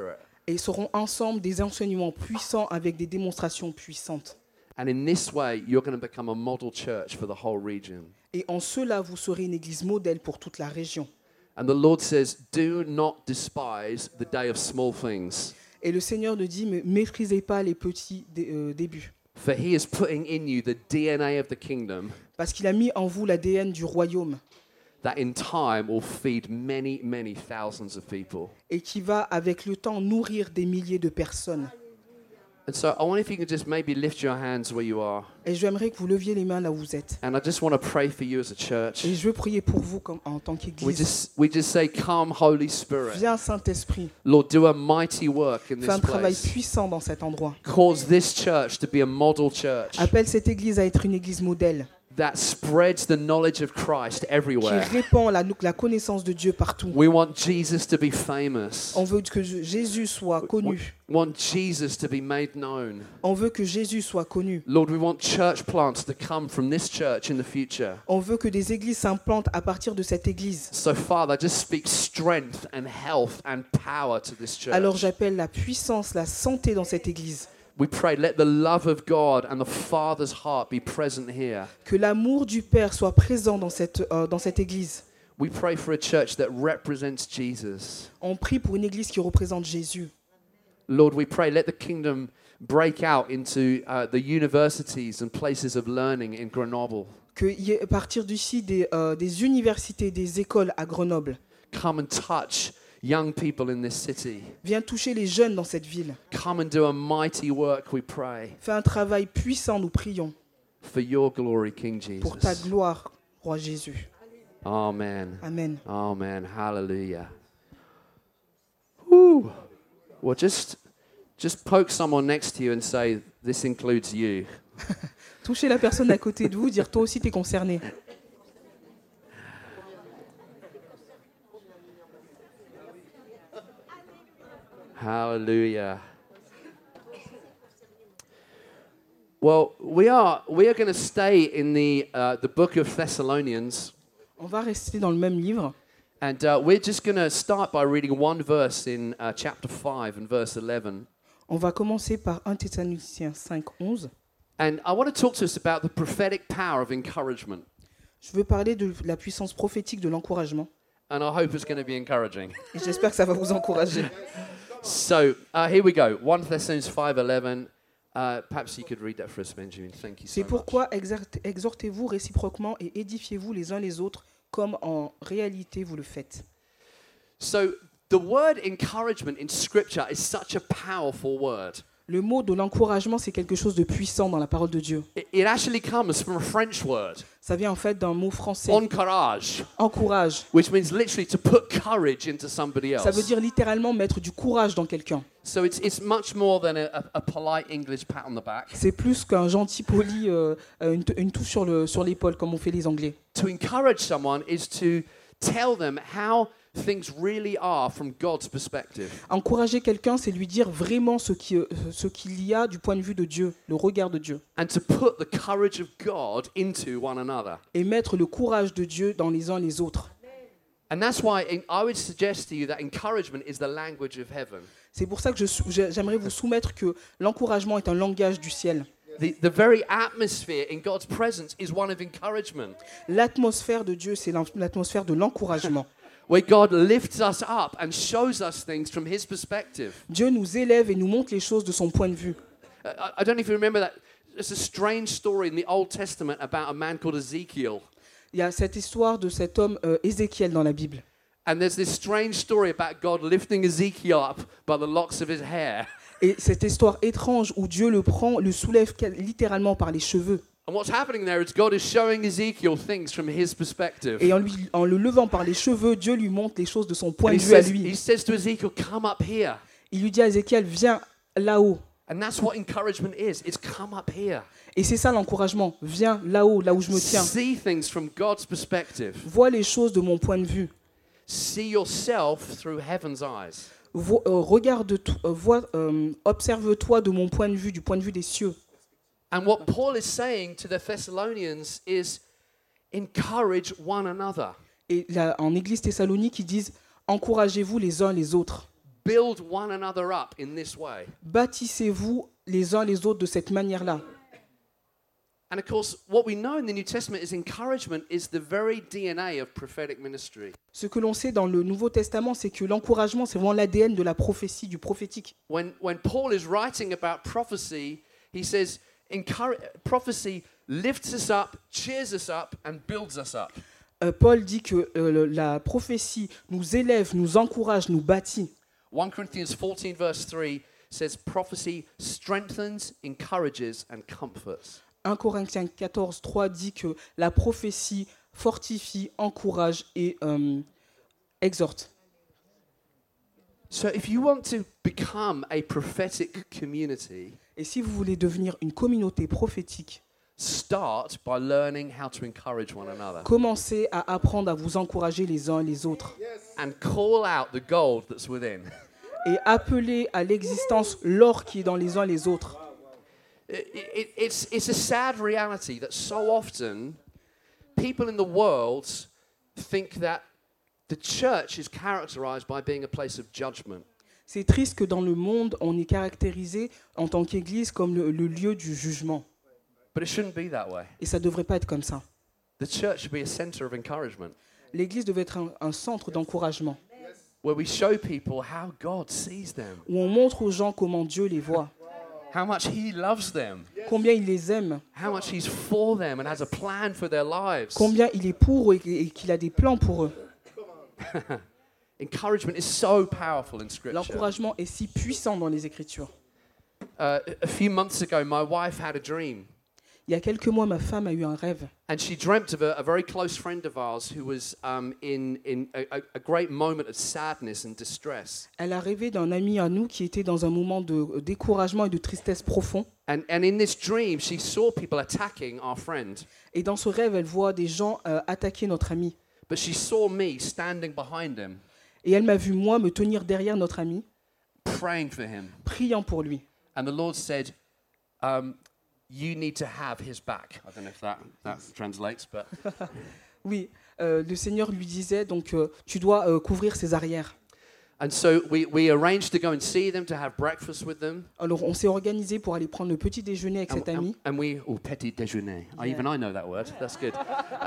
Speaker 10: et seront ensemble des enseignements puissants avec des démonstrations puissantes.
Speaker 9: And in this way, you're going to become a model church for the whole region.
Speaker 10: Et en cela, vous serez une église modèle pour toute la région.
Speaker 9: And the Lord says, do not despise the day of small things.
Speaker 10: Et le Seigneur nous dit, ne méprisez pas les petits débuts.
Speaker 9: For he is putting in you the DNA of the kingdom
Speaker 10: Parce qu'il a mis en vous l'ADN du royaume
Speaker 9: that in time will feed many, many thousands of people.
Speaker 10: et qui va, avec le temps, nourrir des milliers de personnes.
Speaker 9: And so I wonder if you could just maybe lift your hands where you are.
Speaker 10: Et j'aimerais que vous leviez les mains là où vous êtes.
Speaker 9: And I just want to pray for you as a church.
Speaker 10: Et je veux prier pour vous en tant qu'église.
Speaker 9: We just say, come, Holy Spirit.
Speaker 10: Viens, Saint-Esprit.
Speaker 9: Lord, do a mighty work in
Speaker 10: Fais un
Speaker 9: this
Speaker 10: travail
Speaker 9: place.
Speaker 10: puissant dans cet endroit.
Speaker 9: Cause this church to be a model church
Speaker 10: Appelle cette église à être une église modèle
Speaker 9: that spreads the knowledge of Christ
Speaker 10: qui
Speaker 9: everywhere.
Speaker 10: répand la connaissance de Dieu partout.
Speaker 9: We want Jesus to be famous.
Speaker 10: On veut que Jésus soit connu.
Speaker 9: We want Jesus to be made known.
Speaker 10: On veut que Jésus soit connu.
Speaker 9: Lord, we want church plants to come from this church in the future.
Speaker 10: On veut que des églises s'implantent à partir de cette église.
Speaker 9: So, Father, just speak strength and health and power to this church.
Speaker 10: Alors j'appelle la puissance, la santé dans cette église.
Speaker 9: We pray, let the love of God and the Father's heart be present here.
Speaker 10: Que l'amour du Père soit présent dans cette église.
Speaker 9: We pray for a church that represents Jesus.
Speaker 10: On prie pour une église qui représente Jésus.
Speaker 9: Lord, we pray, let the kingdom break out into the universities and places of learning in Grenoble.
Speaker 10: Que à partir d'ici des universités, des écoles à Grenoble.
Speaker 9: Come and touch young people in this city.
Speaker 10: Viens toucher les jeunes dans cette ville.
Speaker 9: Come and do a mighty work, we pray.
Speaker 10: Fais un travail puissant, nous prions.
Speaker 9: For your glory, King Jesus.
Speaker 10: Pour ta gloire, Roi Jésus.
Speaker 9: Amen.
Speaker 10: Amen.
Speaker 9: Amen. Hallelujah. Woo. Well, just poke someone next to you and say, this includes you.
Speaker 10: Touchez la personne à côté de vous, dire toi aussi t'es concerné.
Speaker 9: Hallelujah. Well, we are going to stay in the book of Thessalonians.
Speaker 10: On va rester dans le même livre.
Speaker 9: And we're just going to start by reading one verse in chapter 5 and verse 11.
Speaker 10: On va commencer par 1 Thessaloniciens 5:11.
Speaker 9: And I want to talk to us about the prophetic power of encouragement.
Speaker 10: Je veux parler de la puissance prophétique de l'encouragement.
Speaker 9: And I hope it's going to be encouraging.
Speaker 10: Et j'espère que ça va vous encourager.
Speaker 9: So here we go. 1 Thessalonians 5:11. Perhaps you could read that for us, Benjamin. Thank you so
Speaker 10: C'est
Speaker 9: much.
Speaker 10: pourquoi exhortez-vous réciproquement et édifiez-vous les uns les autres comme en réalité vous le faites.
Speaker 9: So the word encouragement in Scripture is such a powerful word.
Speaker 10: Le mot de l'encouragement, c'est quelque chose de puissant dans la parole de Dieu.
Speaker 9: It actually comes from a French word,
Speaker 10: Ça vient en fait d'un mot français,
Speaker 9: encourage,
Speaker 10: encourage.
Speaker 9: which means literally to put courage into somebody else.
Speaker 10: Ça veut dire littéralement mettre du courage dans quelqu'un.
Speaker 9: So it's much more than a polite English pat on the back.
Speaker 10: C'est plus qu'un gentil poli, une touche sur l'épaule comme on fait les Anglais.
Speaker 9: To encourage someone is to tell them how things really are from God's perspective.
Speaker 10: Encourager quelqu'un, c'est lui dire vraiment ce qu'il y a du point de vue de Dieu, le regard de Dieu.
Speaker 9: And to put the courage of God into one another.
Speaker 10: Et mettre le courage de Dieu dans les uns les autres.
Speaker 9: And that's why I would suggest to you that encouragement is the language of heaven.
Speaker 10: C'est pour ça que j'aimerais vous soumettre que l'encouragement est un langage du ciel.
Speaker 9: The very atmosphere in God's presence is one of encouragement.
Speaker 10: L'atmosphère de Dieu, c'est l'atmosphère de l'encouragement.
Speaker 9: Where God lifts us up and shows us things from His perspective.
Speaker 10: Dieu nous élève et nous montre les choses de son point de vue.
Speaker 9: I don't know if you remember that. There's a strange story in the Old Testament about a man called Ezekiel.
Speaker 10: Il y a cette histoire de cet homme Ézéchiel dans la Bible.
Speaker 9: And there's this strange story about God lifting Ezekiel up by the locks of his hair.
Speaker 10: Et cette histoire étrange où Dieu le soulève littéralement par les cheveux.
Speaker 9: And what's happening there is God is showing Ezekiel things from his perspective.
Speaker 10: Et en le levant par les cheveux, Dieu lui montre les choses de son point
Speaker 9: And
Speaker 10: de vue à lui.
Speaker 9: he says to Ezekiel, come up here.
Speaker 10: Il lui dit à Ézéchiel, viens là-haut.
Speaker 9: And that's what encouragement is. It's come up here.
Speaker 10: Et c'est ça l'encouragement. Viens là-haut, là où je me tiens.
Speaker 9: See things from God's perspective.
Speaker 10: Vois les choses de mon point de vue.
Speaker 9: See yourself through heaven's eyes.
Speaker 10: Observe-toi de mon point de vue, du point de vue des cieux.
Speaker 9: And what Paul is saying to the Thessalonians is encourage one another.
Speaker 10: Et là, en Église Thessalonique, ils disent encouragez-vous les uns les autres.
Speaker 9: build one another up in this way.
Speaker 10: Bâtissez-vous les uns les autres de cette manière-là.
Speaker 9: And of course, what we know in the New Testament is encouragement is the very DNA of prophetic ministry.
Speaker 10: Ce que l'on sait dans le Nouveau Testament, c'est que l'encouragement, c'est vraiment l'ADN de la prophétie, du prophétique.
Speaker 9: When Paul is writing about prophecy, he says prophecy lifts us up, cheers us up, and builds us up.
Speaker 10: Paul dit que la prophétie nous élève, nous encourage, nous bâtit.
Speaker 9: 1 Corinthians 14 verse 3 says prophecy strengthens, encourages, and comforts.
Speaker 10: 1 Corinthiens 14, 3 dit que la prophétie fortifie, encourage et exhorte.
Speaker 9: So if you want to become a prophetic community,
Speaker 10: Et si vous voulez devenir une communauté prophétique,
Speaker 9: start by learning how to encourage one another
Speaker 10: commencez à apprendre à vous encourager les uns les autres
Speaker 9: and call out the gold that's within.
Speaker 10: et appelez à l'existence l'or qui est dans les uns les autres.
Speaker 9: It's a sad reality that so often people in the world think that the church is characterized by being a place of judgment.
Speaker 10: C'est triste que dans le monde, on est caractérisé en tant qu'Église comme le lieu du jugement.
Speaker 9: But it shouldn't be that way.
Speaker 10: Et ça ne devrait pas être comme ça.
Speaker 9: The church should be a center of encouragement,
Speaker 10: L'Église devait être un centre d'encouragement,
Speaker 9: where we show people how God sees them,
Speaker 10: où on montre aux gens comment Dieu les voit,
Speaker 9: how much He loves them,
Speaker 10: combien il les aime,
Speaker 9: how much He's for them and has a plan for their lives.
Speaker 10: combien il est pour eux et qu'il a des plans pour eux.
Speaker 9: Encouragement is so powerful in Scripture.
Speaker 10: L'encouragement est si puissant dans les Écritures.
Speaker 9: A few months ago, my wife had a dream.
Speaker 10: Il y a quelques mois, ma femme a eu un rêve.
Speaker 9: And she dreamt of a very close friend of ours who was in a great moment of sadness and distress.
Speaker 10: Elle a rêvé d'un ami à nous qui était dans un moment de découragement et de tristesse profond.
Speaker 9: And in this dream, she saw people attacking our friend.
Speaker 10: Et dans ce rêve, elle voit des gens attaquer notre ami.
Speaker 9: But she saw me standing behind him,
Speaker 10: Et elle m'a vu, moi, me tenir derrière notre ami,
Speaker 9: praying for him.
Speaker 10: priant pour lui.
Speaker 9: And the Lord said, you need to have his back. I don't know if that translates, but...
Speaker 10: Oui, le Seigneur lui disait, donc, tu dois couvrir ses arrières.
Speaker 9: And so we arranged to go and see them, to have breakfast with them.
Speaker 10: Alors, on s'est organisé pour aller prendre le petit déjeuner avec cet ami.
Speaker 9: Petit déjeuner. Even I know that word. That's good.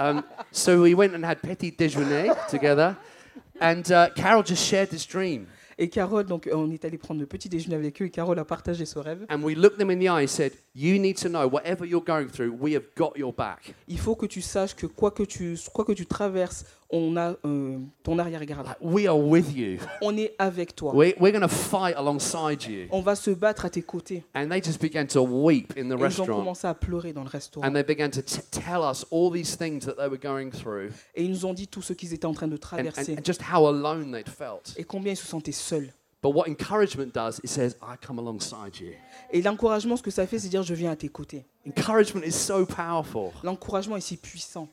Speaker 9: So we went and had petit déjeuner together. And Carol just shared this dream.
Speaker 10: Et Carole, donc, on est allé prendre le petit déjeuner avec eux et Carole a partagé ce rêve.
Speaker 9: And we looked them in the eye and said, you need to know, whatever you're going through, we have got your back.
Speaker 10: Il faut que tu saches que quoi que tu traverses, on a ton arrière-garde.
Speaker 9: We are with you.
Speaker 10: On est avec toi.
Speaker 9: We're going to fight alongside you.
Speaker 10: On va se battre à tes côtés.
Speaker 9: And they just began to weep in the
Speaker 10: Et ils ont
Speaker 9: restaurant.
Speaker 10: commencé à pleurer dans le restaurant.
Speaker 9: And they began to tell us all these things that they were going through.
Speaker 10: Et ils nous ont dit tout ce qu'ils étaient en train de traverser.
Speaker 9: And just how alone they'd felt.
Speaker 10: Et combien ils se sentaient seuls.
Speaker 9: But what encouragement does, it says, I come alongside you.
Speaker 10: Et l'encouragement, ce que ça fait, c'est dire je viens à tes côtés.
Speaker 9: Encouragement is so powerful.
Speaker 10: L'encouragement est si puissant.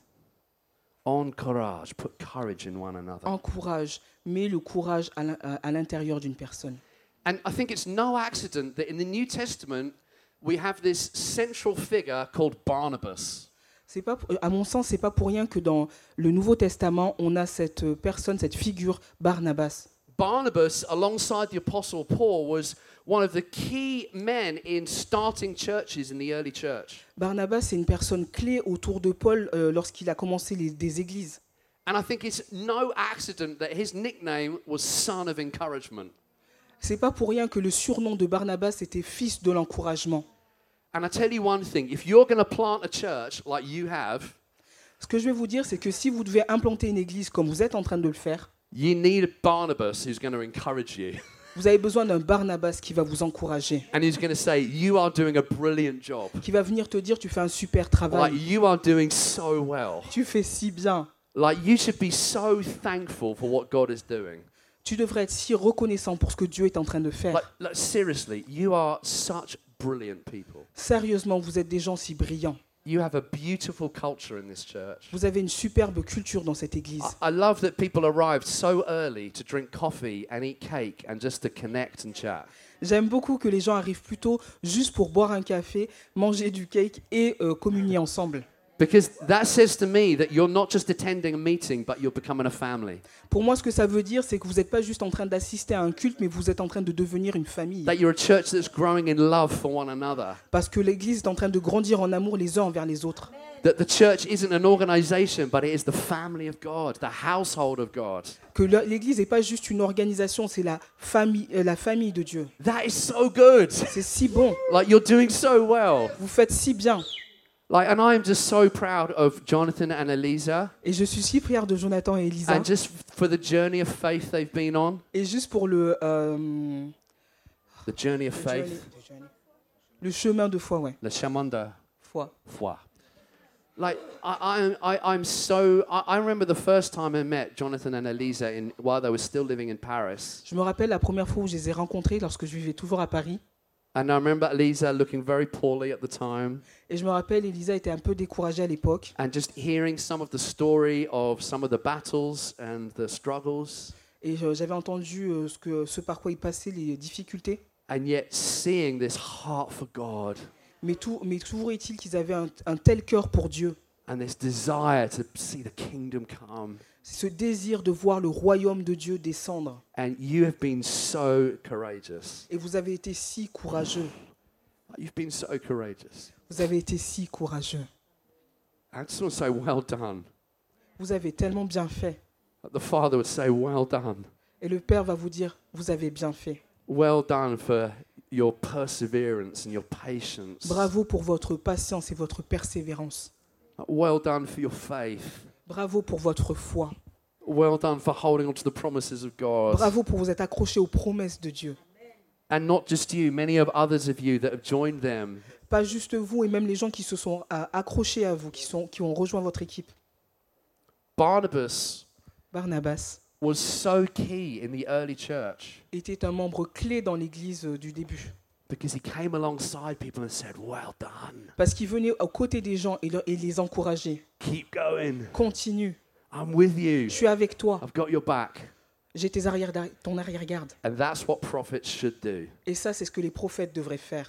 Speaker 9: Encourage, put courage in one another.
Speaker 10: Encourage, mets le courage à l'intérieur d'une personne.
Speaker 9: And I think it's no accident that in the New Testament, we have this central figure called Barnabas.
Speaker 10: C'est pas, à mon sens, c'est pas pour rien que dans le Nouveau Testament, on a cette personne, cette figure, Barnabas.
Speaker 9: Barnabas, alongside the Apostle Paul, was one of the key men in starting churches in the early church.
Speaker 10: Barnabas, c'est une personne clé autour de Paul lorsqu'il a commencé des églises.
Speaker 9: And I think it's no accident that his nickname was Son of Encouragement.
Speaker 10: C'est pas pour rien que le surnom de Barnabas était fils de l'encouragement.
Speaker 9: And I tell you one thing, if you're going to plant a church like you have,
Speaker 10: ce que je vais vous dire, c'est que si vous devez implanter une église comme vous êtes en train de le faire,
Speaker 9: you need a Barnabas who's going to encourage you.
Speaker 10: Vous avez besoin d'un Barnabas qui va vous encourager.
Speaker 9: And he's going to say, you are doing a brilliant job.
Speaker 10: Qui va venir te dire, tu fais un super travail.
Speaker 9: Like, you are doing so well.
Speaker 10: Tu fais si bien.
Speaker 9: Like, you should be so thankful for what God is doing.
Speaker 10: Tu devrais être si reconnaissant pour ce que Dieu est en train de faire.
Speaker 9: Like seriously, you are such brilliant people.
Speaker 10: Sérieusement, vous êtes des gens si brillants.
Speaker 9: You have a beautiful culture in this church.
Speaker 10: Vous avez une superbe culture dans cette église.
Speaker 9: I love that people arrived so early to drink coffee and eat cake and just to connect and chat.
Speaker 10: J'aime beaucoup que les gens arrivent plus tôt juste pour boire un café, manger du cake et communier ensemble.
Speaker 9: Because that says to me that you're not just attending a meeting, but you're becoming a family.
Speaker 10: Pour moi, ce que ça veut dire, c'est que vous n'êtes pas juste en train d'assister à un culte, mais vous êtes en train de devenir une famille.
Speaker 9: That you're a church that's growing in love for one another.
Speaker 10: Parce que l'Église est en train de grandir en amour les uns envers les autres.
Speaker 9: That the church isn't an organization, but it is the family of God, the household of God.
Speaker 10: Que l'Église n'est pas juste une organisation, c'est la famille de Dieu.
Speaker 9: That is so good.
Speaker 10: C'est si bon.
Speaker 9: Like you're doing so well.
Speaker 10: Vous faites si bien.
Speaker 9: Like, and I'm just so proud of Jonathan and Elisa.
Speaker 10: Et je suis si fier de Jonathan et Elisa.
Speaker 9: And just for the journey of faith they've been on.
Speaker 10: Et juste pour le
Speaker 9: The journey of faith.
Speaker 10: Le chemin de foi, ouais.
Speaker 9: Le chemin de
Speaker 10: foi.
Speaker 9: Foi. Like I remember the first time I met Jonathan and Elisa while they were still living in Paris.
Speaker 10: Je me rappelle la première fois où je les ai rencontrés lorsque je vivais toujours à Paris.
Speaker 9: And I remember Elisa looking very poorly at the time.
Speaker 10: Et je me rappelle, Elisa était un peu découragée à l'époque.
Speaker 9: And just hearing some of the story of some of the battles and the struggles.
Speaker 10: Et j'avais entendu ce par quoi il passait, les difficultés.
Speaker 9: And yet seeing this heart for God.
Speaker 10: Mais toujours est-il qu'ils avaient un tel cœur pour Dieu.
Speaker 9: And this desire to see the kingdom come.
Speaker 10: Ce désir de voir le royaume de Dieu descendre.
Speaker 9: And you have been so courageous.
Speaker 10: Et vous avez été si courageux.
Speaker 9: You've been so courageous.
Speaker 10: Vous avez été si courageux.
Speaker 9: I just want to say well done.
Speaker 10: Vous avez tellement bien fait.
Speaker 9: The Father would say well done.
Speaker 10: Et le Père va vous dire, vous avez bien fait.
Speaker 9: Well done for your perseverance and your patience.
Speaker 10: Bravo pour votre patience et votre persévérance.
Speaker 9: Well done for your faith.
Speaker 10: Bravo pour votre foi.
Speaker 9: Well done for holding on to the promises of God.
Speaker 10: Bravo pour vous être accroché aux promesses de Dieu.
Speaker 9: And not just you, many of others of you that have joined them.
Speaker 10: Pas juste vous et même les gens qui se sont accrochés à vous, qui ont rejoint votre équipe.
Speaker 9: Barnabas
Speaker 10: was
Speaker 9: so key in the early church.
Speaker 10: Était un membre clé dans l'église du début.
Speaker 9: Because he came alongside people and said, well done.
Speaker 10: Parce qu'il venait aux côtés des gens et les encourageait.
Speaker 9: Keep going.
Speaker 10: Continue.
Speaker 9: I'm with you.
Speaker 10: Je suis avec toi.
Speaker 9: I've got your back.
Speaker 10: J'ai ton arrière-garde.
Speaker 9: And that's what prophets should do.
Speaker 10: Et ça, c'est ce que les prophètes devraient faire.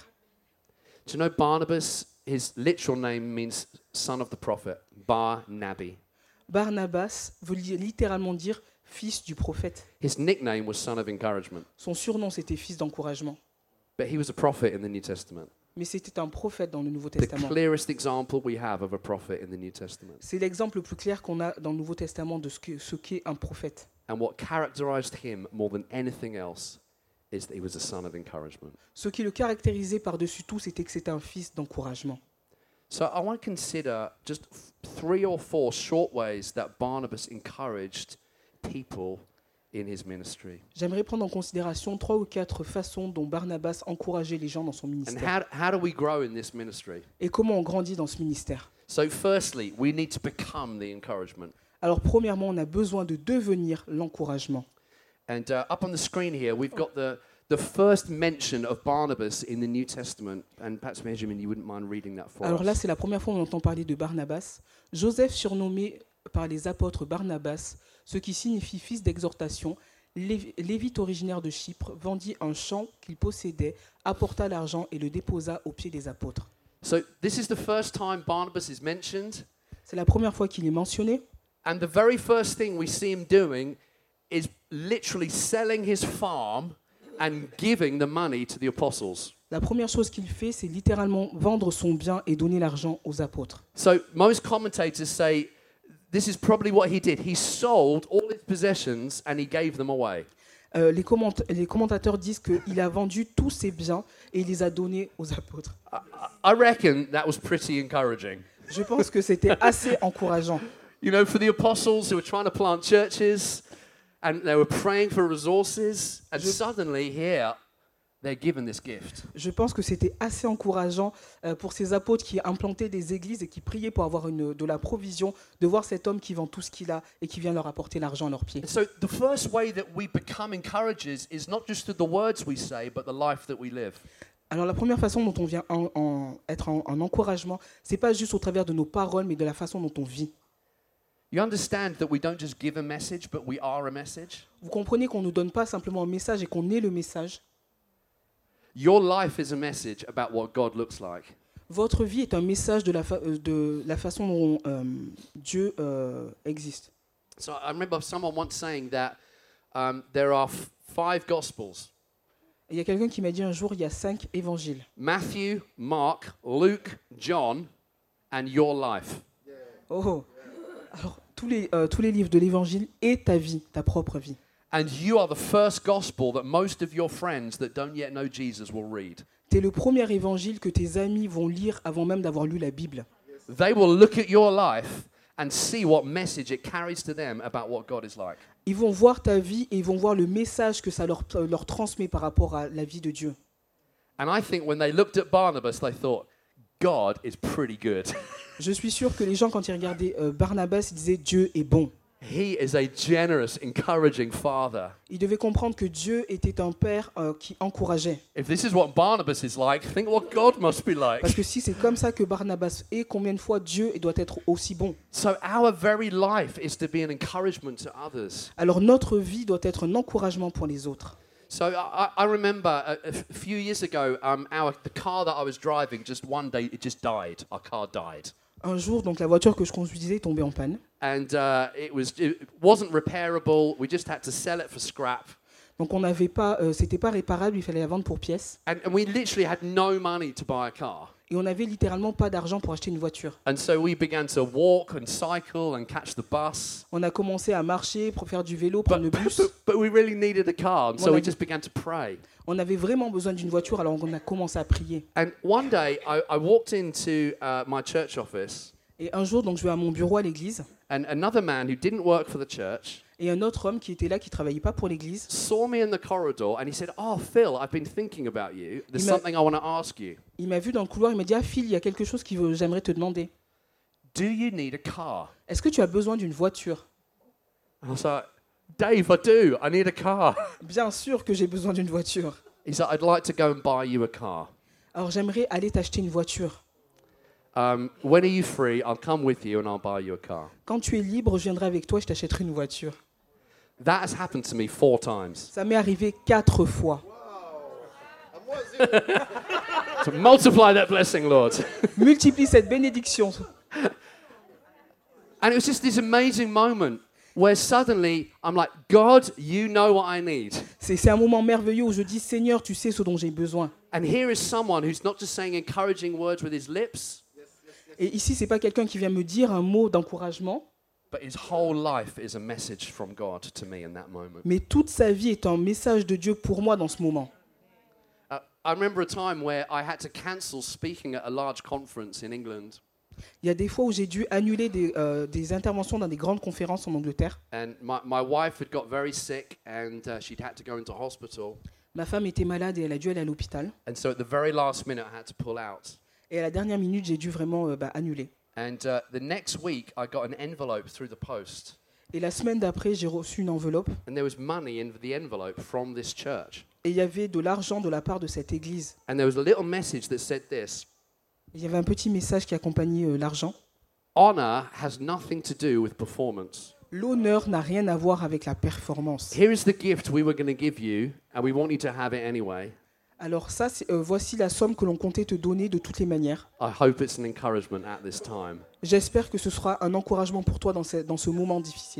Speaker 9: Do you know Barnabas, his literal name means son of the prophet, Bar-Nabi.
Speaker 10: Barnabas veut littéralement dire fils du prophète.
Speaker 9: His nickname was son of encouragement.
Speaker 10: Son surnom, c'était fils d'encouragement.
Speaker 9: But he was a prophet in the New Testament.
Speaker 10: Mais c'était un prophète dans le Nouveau
Speaker 9: The
Speaker 10: Testament.
Speaker 9: clearest example we have of a prophet in the New Testament.
Speaker 10: C'est l'exemple le plus clair qu'on a dans le Nouveau Testament de ce qu'est un prophète.
Speaker 9: And what characterized him more than anything else is that he was a son of encouragement.
Speaker 10: Ce qui le caractérisait par-dessus tout, c'était que c'était un fils d'encouragement.
Speaker 9: So I want to consider just 3 or 4 short ways that Barnabas encouraged people in his ministry.
Speaker 10: J'aimerais prendre en considération 3 ou 4 façons dont Barnabas encourageait les gens dans son
Speaker 9: And
Speaker 10: ministère.
Speaker 9: how do we grow in this ministry?
Speaker 10: Et comment on grandit dans ce ministère.
Speaker 9: So firstly, we need to become the encouragement.
Speaker 10: Alors premièrement, on a besoin de devenir l'encouragement.
Speaker 9: And up on the screen here, we've got the first mention of Barnabas in the New Testament. And perhaps Benjamin, you wouldn't mind reading that for
Speaker 10: Alors là,
Speaker 9: us.
Speaker 10: c'est la première fois qu'on entend parler de Barnabas. Joseph, surnommé par les apôtres Barnabas, ce qui signifie fils d'exhortation, lévite originaire de Chypre, vendit un champ qu'il possédait, apporta l'argent et le déposa aux pieds des apôtres.
Speaker 9: So this is the first time Barnabas is mentioned.
Speaker 10: C'est la première fois qu'il est mentionné.
Speaker 9: And the very first thing we see him doing is literally selling his farm and giving the money to the apostles.
Speaker 10: La première chose qu'il fait, c'est littéralement vendre son bien et donner l'argent aux apôtres.
Speaker 9: So most commentators say this is probably what he did. He sold all his possessions and he gave them away.
Speaker 10: Les commentateurs disent qu'il a vendu tous ses biens et il les a donnés aux apôtres.
Speaker 9: I reckon that was pretty encouraging.
Speaker 10: Je pense que c'était assez encourageant.
Speaker 9: You know, for the apostles who were trying to plant churches and they were praying for resources, and suddenly here they're given this gift.
Speaker 10: Je pense que c'était assez encourageant pour ces apôtres qui implantaient des églises et qui priaient pour avoir de la provision, de voir cet homme qui vend tout ce qu'il a et qui vient leur apporter l'argent à leurs pieds.
Speaker 9: So the first way that we become encouragers is not just through the words we say, but the life that we live.
Speaker 10: Alors la première façon dont on vient être en encouragement, c'est pas juste au travers de nos paroles, mais de la façon dont on vit.
Speaker 9: You understand that we don't just give a message, but we are a message?
Speaker 10: Vous comprenez qu'on ne donne pas simplement un message et qu'on est le message.
Speaker 9: Your life is a message about what God looks like.
Speaker 10: Votre vie est un message de la façon dont Dieu existe.
Speaker 9: So I remember someone once saying that there are 5 Gospels.
Speaker 10: Et il y a quelqu'un qui m'a dit un jour, il y a 5 évangiles.
Speaker 9: Matthew, Mark, Luke, John, and your life.
Speaker 10: Oh. Alors, tous les livres de l'évangile et ta vie, ta propre vie.
Speaker 9: And you are the first gospel that most of your friends that don't yet know Jesus will read.
Speaker 10: Tu es le premier évangile que tes amis vont lire avant même d'avoir lu la Bible.
Speaker 9: They will look at your life and see what message it carries to them about what God is like.
Speaker 10: Ils vont voir ta vie et ils vont voir le message que ça leur transmet par rapport à la vie de Dieu.
Speaker 9: And I think when they looked at Barnabas, they thought, God is pretty good.
Speaker 10: Je suis sûr que les gens, quand ils regardaient Barnabas, ils disaient Dieu est bon.
Speaker 9: He is a generous, encouraging father.
Speaker 10: Ils devaient comprendre que Dieu était un père qui encourageait.
Speaker 9: If this is what Barnabas is like, think what God must be like.
Speaker 10: Parce que si c'est comme ça que Barnabas est, combien de fois Dieu doit être aussi bon?
Speaker 9: So our very life is to be an encouragement to others.
Speaker 10: Alors notre vie doit être un encouragement pour les autres.
Speaker 9: So I remember a few years ago, the car that I was driving, just one day, it just died. Our car died.
Speaker 10: Un jour, donc la voiture que je conduisais est tombée en panne.
Speaker 9: And it wasn't repairable. We just had to sell it for scrap.
Speaker 10: Donc on n'avait pas, c'était pas réparable, il fallait la vendre pour pièces.
Speaker 9: And we literally had no money to buy a car.
Speaker 10: Et on n'avait littéralement pas d'argent pour acheter une voiture.
Speaker 9: And so we began to walk and cycle and catch the bus.
Speaker 10: On a commencé à marcher, pour faire du vélo, prendre le bus.
Speaker 9: But we really needed a car, and so we just began to pray.
Speaker 10: On avait vraiment besoin d'une voiture, alors on a commencé à prier.
Speaker 9: And one day, I walked into my church office.
Speaker 10: Et un jour, donc je vais à mon bureau à l'église.
Speaker 9: And another man who didn't work for the church.
Speaker 10: Et un autre homme qui était là, qui travaillait pas pour l'église,
Speaker 9: saw me in the corridor and he said, "Oh, Phil, I've been thinking about you. There's something I want to ask you."
Speaker 10: Il m'a vu dans le couloir, il m'a dit "Ah Phil, il y a quelque chose que j'aimerais te demander.
Speaker 9: Do you need a car?"
Speaker 10: Est-ce que tu as besoin d'une voiture?
Speaker 9: I was like, "Dave, I do. I need a car."
Speaker 10: Bien sûr que j'ai besoin d'une voiture.
Speaker 9: He's like, "I'd like to go and buy you a car."
Speaker 10: Alors j'aimerais aller t'acheter une voiture.
Speaker 9: When are you free? I'll come with you and I'll buy you a car.
Speaker 10: Quand tu es libre, je viendrai avec toi, je t'achèterai une voiture.
Speaker 9: That has happened to me 4 times.
Speaker 10: Ça m'est arrivé 4 fois.
Speaker 9: So multiply that blessing, Lord.
Speaker 10: Multiplie cette bénédiction.
Speaker 9: And it was just this amazing moment where suddenly I'm like, God, you know what I need.
Speaker 10: C'est un moment merveilleux où je dis, Seigneur, tu sais ce dont j'ai besoin.
Speaker 9: And here is someone who's not just saying encouraging words with his lips.
Speaker 10: Et ici, c'est pas quelqu'un qui vient me dire un mot d'encouragement.
Speaker 9: But his whole life is a message from God to me in that moment.
Speaker 10: Mais toute sa vie est un message de Dieu pour moi dans ce moment.
Speaker 9: I remember a time where I had to cancel speaking at a large conference in England.
Speaker 10: Il y a des fois où j'ai dû annuler des interventions dans des grandes conférences en Angleterre.
Speaker 9: And my wife had got very sick and she'd had to go into hospital.
Speaker 10: Ma femme était malade et elle a dû aller à l'hôpital.
Speaker 9: And so at the very last minute I had to pull out.
Speaker 10: Et à la dernière minute, j'ai dû vraiment annuler.
Speaker 9: And the next week I got an envelope through the post.
Speaker 10: Et la semaine d'après, j'ai reçu une enveloppe.
Speaker 9: And there was money in the envelope from this church.
Speaker 10: Et il y avait de l'argent de la part de cette église.
Speaker 9: And there was a little message that said this.
Speaker 10: Il y avait un petit message qui accompagnait l'argent.
Speaker 9: Honor has nothing to do with performance.
Speaker 10: L'honneur n'a rien à voir avec la performance.
Speaker 9: Here is the gift we were going to give you, and we want you to have it anyway.
Speaker 10: Alors ça, voici la somme que l'on comptait te donner de toutes les manières.
Speaker 9: I hope it's an encouragement at this time.
Speaker 10: J'espère que ce sera un encouragement pour toi dans ce moment difficile.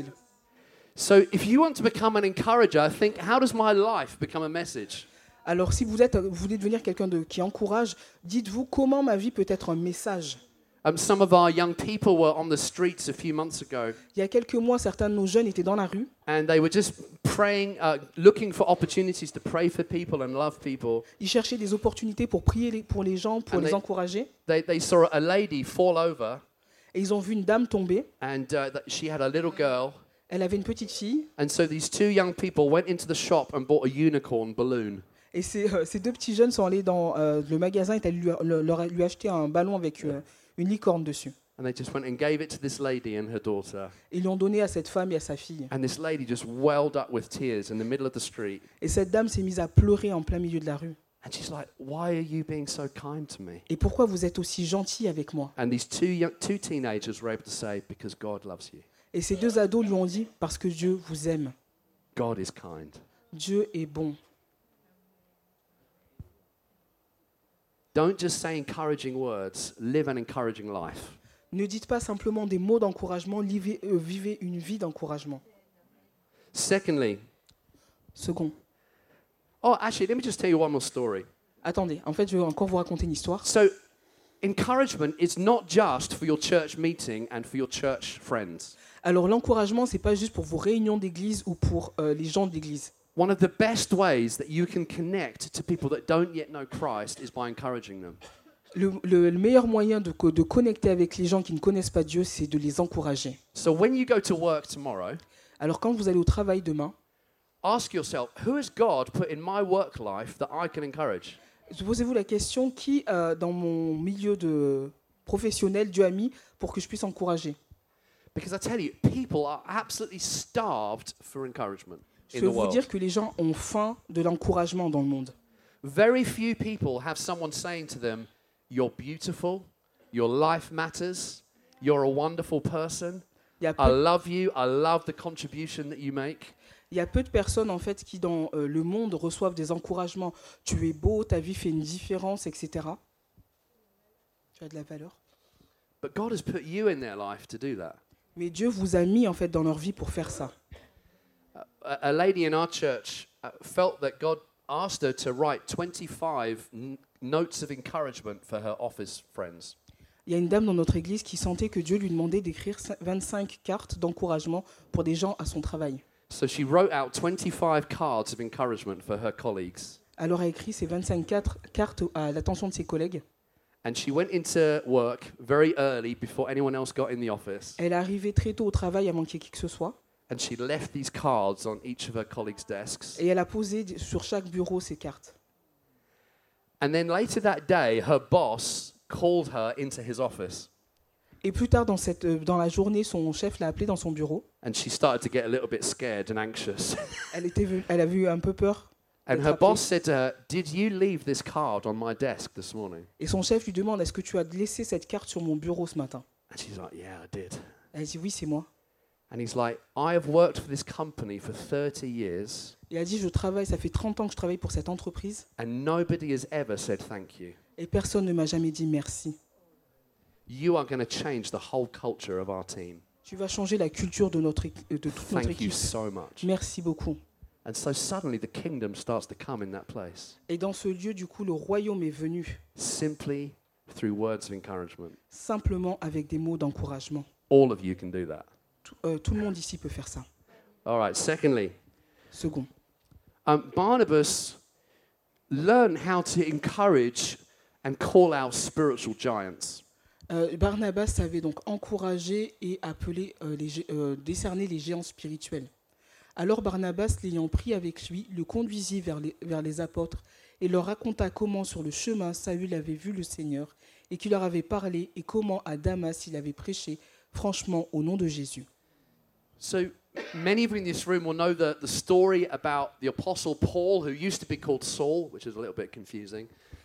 Speaker 9: So if you want to become an encourager, think, how does my life become a message?
Speaker 10: Alors si vous voulez devenir quelqu'un qui encourage, dites-vous comment ma vie peut être un message.
Speaker 9: Some of our young people were on the streets a few months ago.
Speaker 10: Il y a quelques mois, certains de nos jeunes étaient dans la rue.
Speaker 9: And they were just praying, looking for opportunities to pray for people and love people.
Speaker 10: Ils cherchaient des opportunités pour prier pour les gens, pour les encourager.
Speaker 9: They saw a lady fall over.
Speaker 10: Et ils ont vu une dame tomber.
Speaker 9: And she had a little girl.
Speaker 10: Elle avait une petite fille.
Speaker 9: And so these 2 young people went into the shop and bought a unicorn balloon.
Speaker 10: Et ces 2 petits jeunes sont allés dans le magasin et lui acheter un ballon avec une licorne dessus.
Speaker 9: And they just went and gave it to this lady and her daughter.
Speaker 10: Ils l'ont donné à cette femme et à sa fille.
Speaker 9: And this lady just welled up with tears in the middle of the street.
Speaker 10: Et cette dame s'est mise à pleurer en plein milieu de la rue.
Speaker 9: And she's like, "Why are you being so kind to me?"
Speaker 10: Et pourquoi vous êtes aussi gentil avec moi?
Speaker 9: And these two teenagers were able to say, "Because God loves you."
Speaker 10: Et ces 2 ados lui ont dit parce que Dieu vous aime.
Speaker 9: God is kind.
Speaker 10: Dieu est bon.
Speaker 9: Don't just say encouraging words, live an encouraging life.
Speaker 10: Ne dites pas simplement des mots d'encouragement, vivez une vie d'encouragement.
Speaker 9: Secondly,
Speaker 10: Second,
Speaker 9: actually, let me just tell you one more story.
Speaker 10: attendez, en fait, je vais encore vous raconter une histoire.
Speaker 9: So, encouragement is not just for your church meeting and for your church friends.
Speaker 10: Alors, l'encouragement, c'est pas juste pour vos réunions d'église ou pour les gens de l'église.
Speaker 9: One of the best ways that you can connect to people that don't yet know Christ is by encouraging them.
Speaker 10: Le meilleur moyen de connecter avec les gens qui ne connaissent pas Dieu, c'est de les encourager.
Speaker 9: So when you go to work tomorrow,
Speaker 10: Alors, quand vous allez au travail demain,
Speaker 9: ask yourself, who has God put in my work life that I can encourage?
Speaker 10: posez-vous la question, qui dans mon milieu professionnel Dieu a mis pour que je puisse encourager?
Speaker 9: Because I tell you, people are absolutely starved for encouragement
Speaker 10: Je
Speaker 9: in
Speaker 10: peux
Speaker 9: the
Speaker 10: vous
Speaker 9: world.
Speaker 10: dire que les gens ont faim de l'encouragement dans le monde.
Speaker 9: Very few people have someone saying to them, you're beautiful, your life matters, you're a wonderful person,
Speaker 10: Il y a
Speaker 9: I
Speaker 10: peu,
Speaker 9: love you, I love the contribution that you make.
Speaker 10: il y a peu de personnes en fait qui dans le monde reçoivent des encouragements. Tu es beau, ta vie fait une différence, etc. Tu as de la valeur.
Speaker 9: But God has put you in their life to do that.
Speaker 10: Mais Dieu vous a mis en fait dans leur vie pour faire ça.
Speaker 9: A lady in our church felt that God asked her to write 25 notes of encouragement for her office friends.
Speaker 10: Il y a une dame dans notre église qui sentait que Dieu lui demandait d'écrire 25 cartes d'encouragement pour des gens à son travail.
Speaker 9: So she wrote out 25 cards of encouragement for her colleagues.
Speaker 10: Alors elle a écrit ces 25 cartes à l'attention de ses collègues.
Speaker 9: And she went into work very early before anyone else got in the office.
Speaker 10: Elle est arrivée très tôt au travail avant qu'il y ait qui que ce soit.
Speaker 9: And she left these cards on each of her colleagues' desks.
Speaker 10: Et elle a posé sur chaque bureau ces cartes.
Speaker 9: And then later that day, her boss called her into his office.
Speaker 10: Et plus tard dans la journée, son chef l'a appelée dans son bureau.
Speaker 9: And she started to get a little bit scared and anxious.
Speaker 10: Elle a eu un peu peur.
Speaker 9: And
Speaker 10: d'être
Speaker 9: her
Speaker 10: appelée.
Speaker 9: boss said to her, "Did you leave this card on my desk this morning?"
Speaker 10: Et son chef lui demande, est-ce que tu as laissé cette carte sur mon bureau ce matin?
Speaker 9: And she's like, "Yeah, I did."
Speaker 10: Elle dit, oui, c'est moi.
Speaker 9: And he's like, "I have worked for this company for 30 years,
Speaker 10: Et elle dit, ça fait 30 ans que je travaille pour cette entreprise
Speaker 9: and nobody has ever said thank you.
Speaker 10: et personne ne m'a jamais dit merci.
Speaker 9: You are going to change the whole culture of our team.
Speaker 10: Tu vas changer la culture de toute notre
Speaker 9: Thank you
Speaker 10: équipe.
Speaker 9: so much."
Speaker 10: Merci beaucoup.
Speaker 9: And so suddenly the kingdom starts to come in that place,
Speaker 10: Et dans ce lieu, du coup, le royaume est venu
Speaker 9: simply through words of encouragement.
Speaker 10: simplement avec des mots d'encouragement.
Speaker 9: All of you can do that.
Speaker 10: Tout le monde ici peut faire ça.
Speaker 9: All right, secondly,
Speaker 10: Second,
Speaker 9: Barnabas learned how to encourage and call out spiritual giants.
Speaker 10: Barnabas savait donc encourager et appeler, décerner les géants spirituels. Alors Barnabas, l'ayant pris avec lui, le conduisit vers les apôtres et leur raconta comment sur le chemin Saül avait vu le Seigneur et qu'il leur avait parlé et comment à Damas il avait prêché franchement au nom de Jésus.
Speaker 9: So many of you in this room will know the story about the apostle Paul, who used to be called Saul, which is a little bit confusing.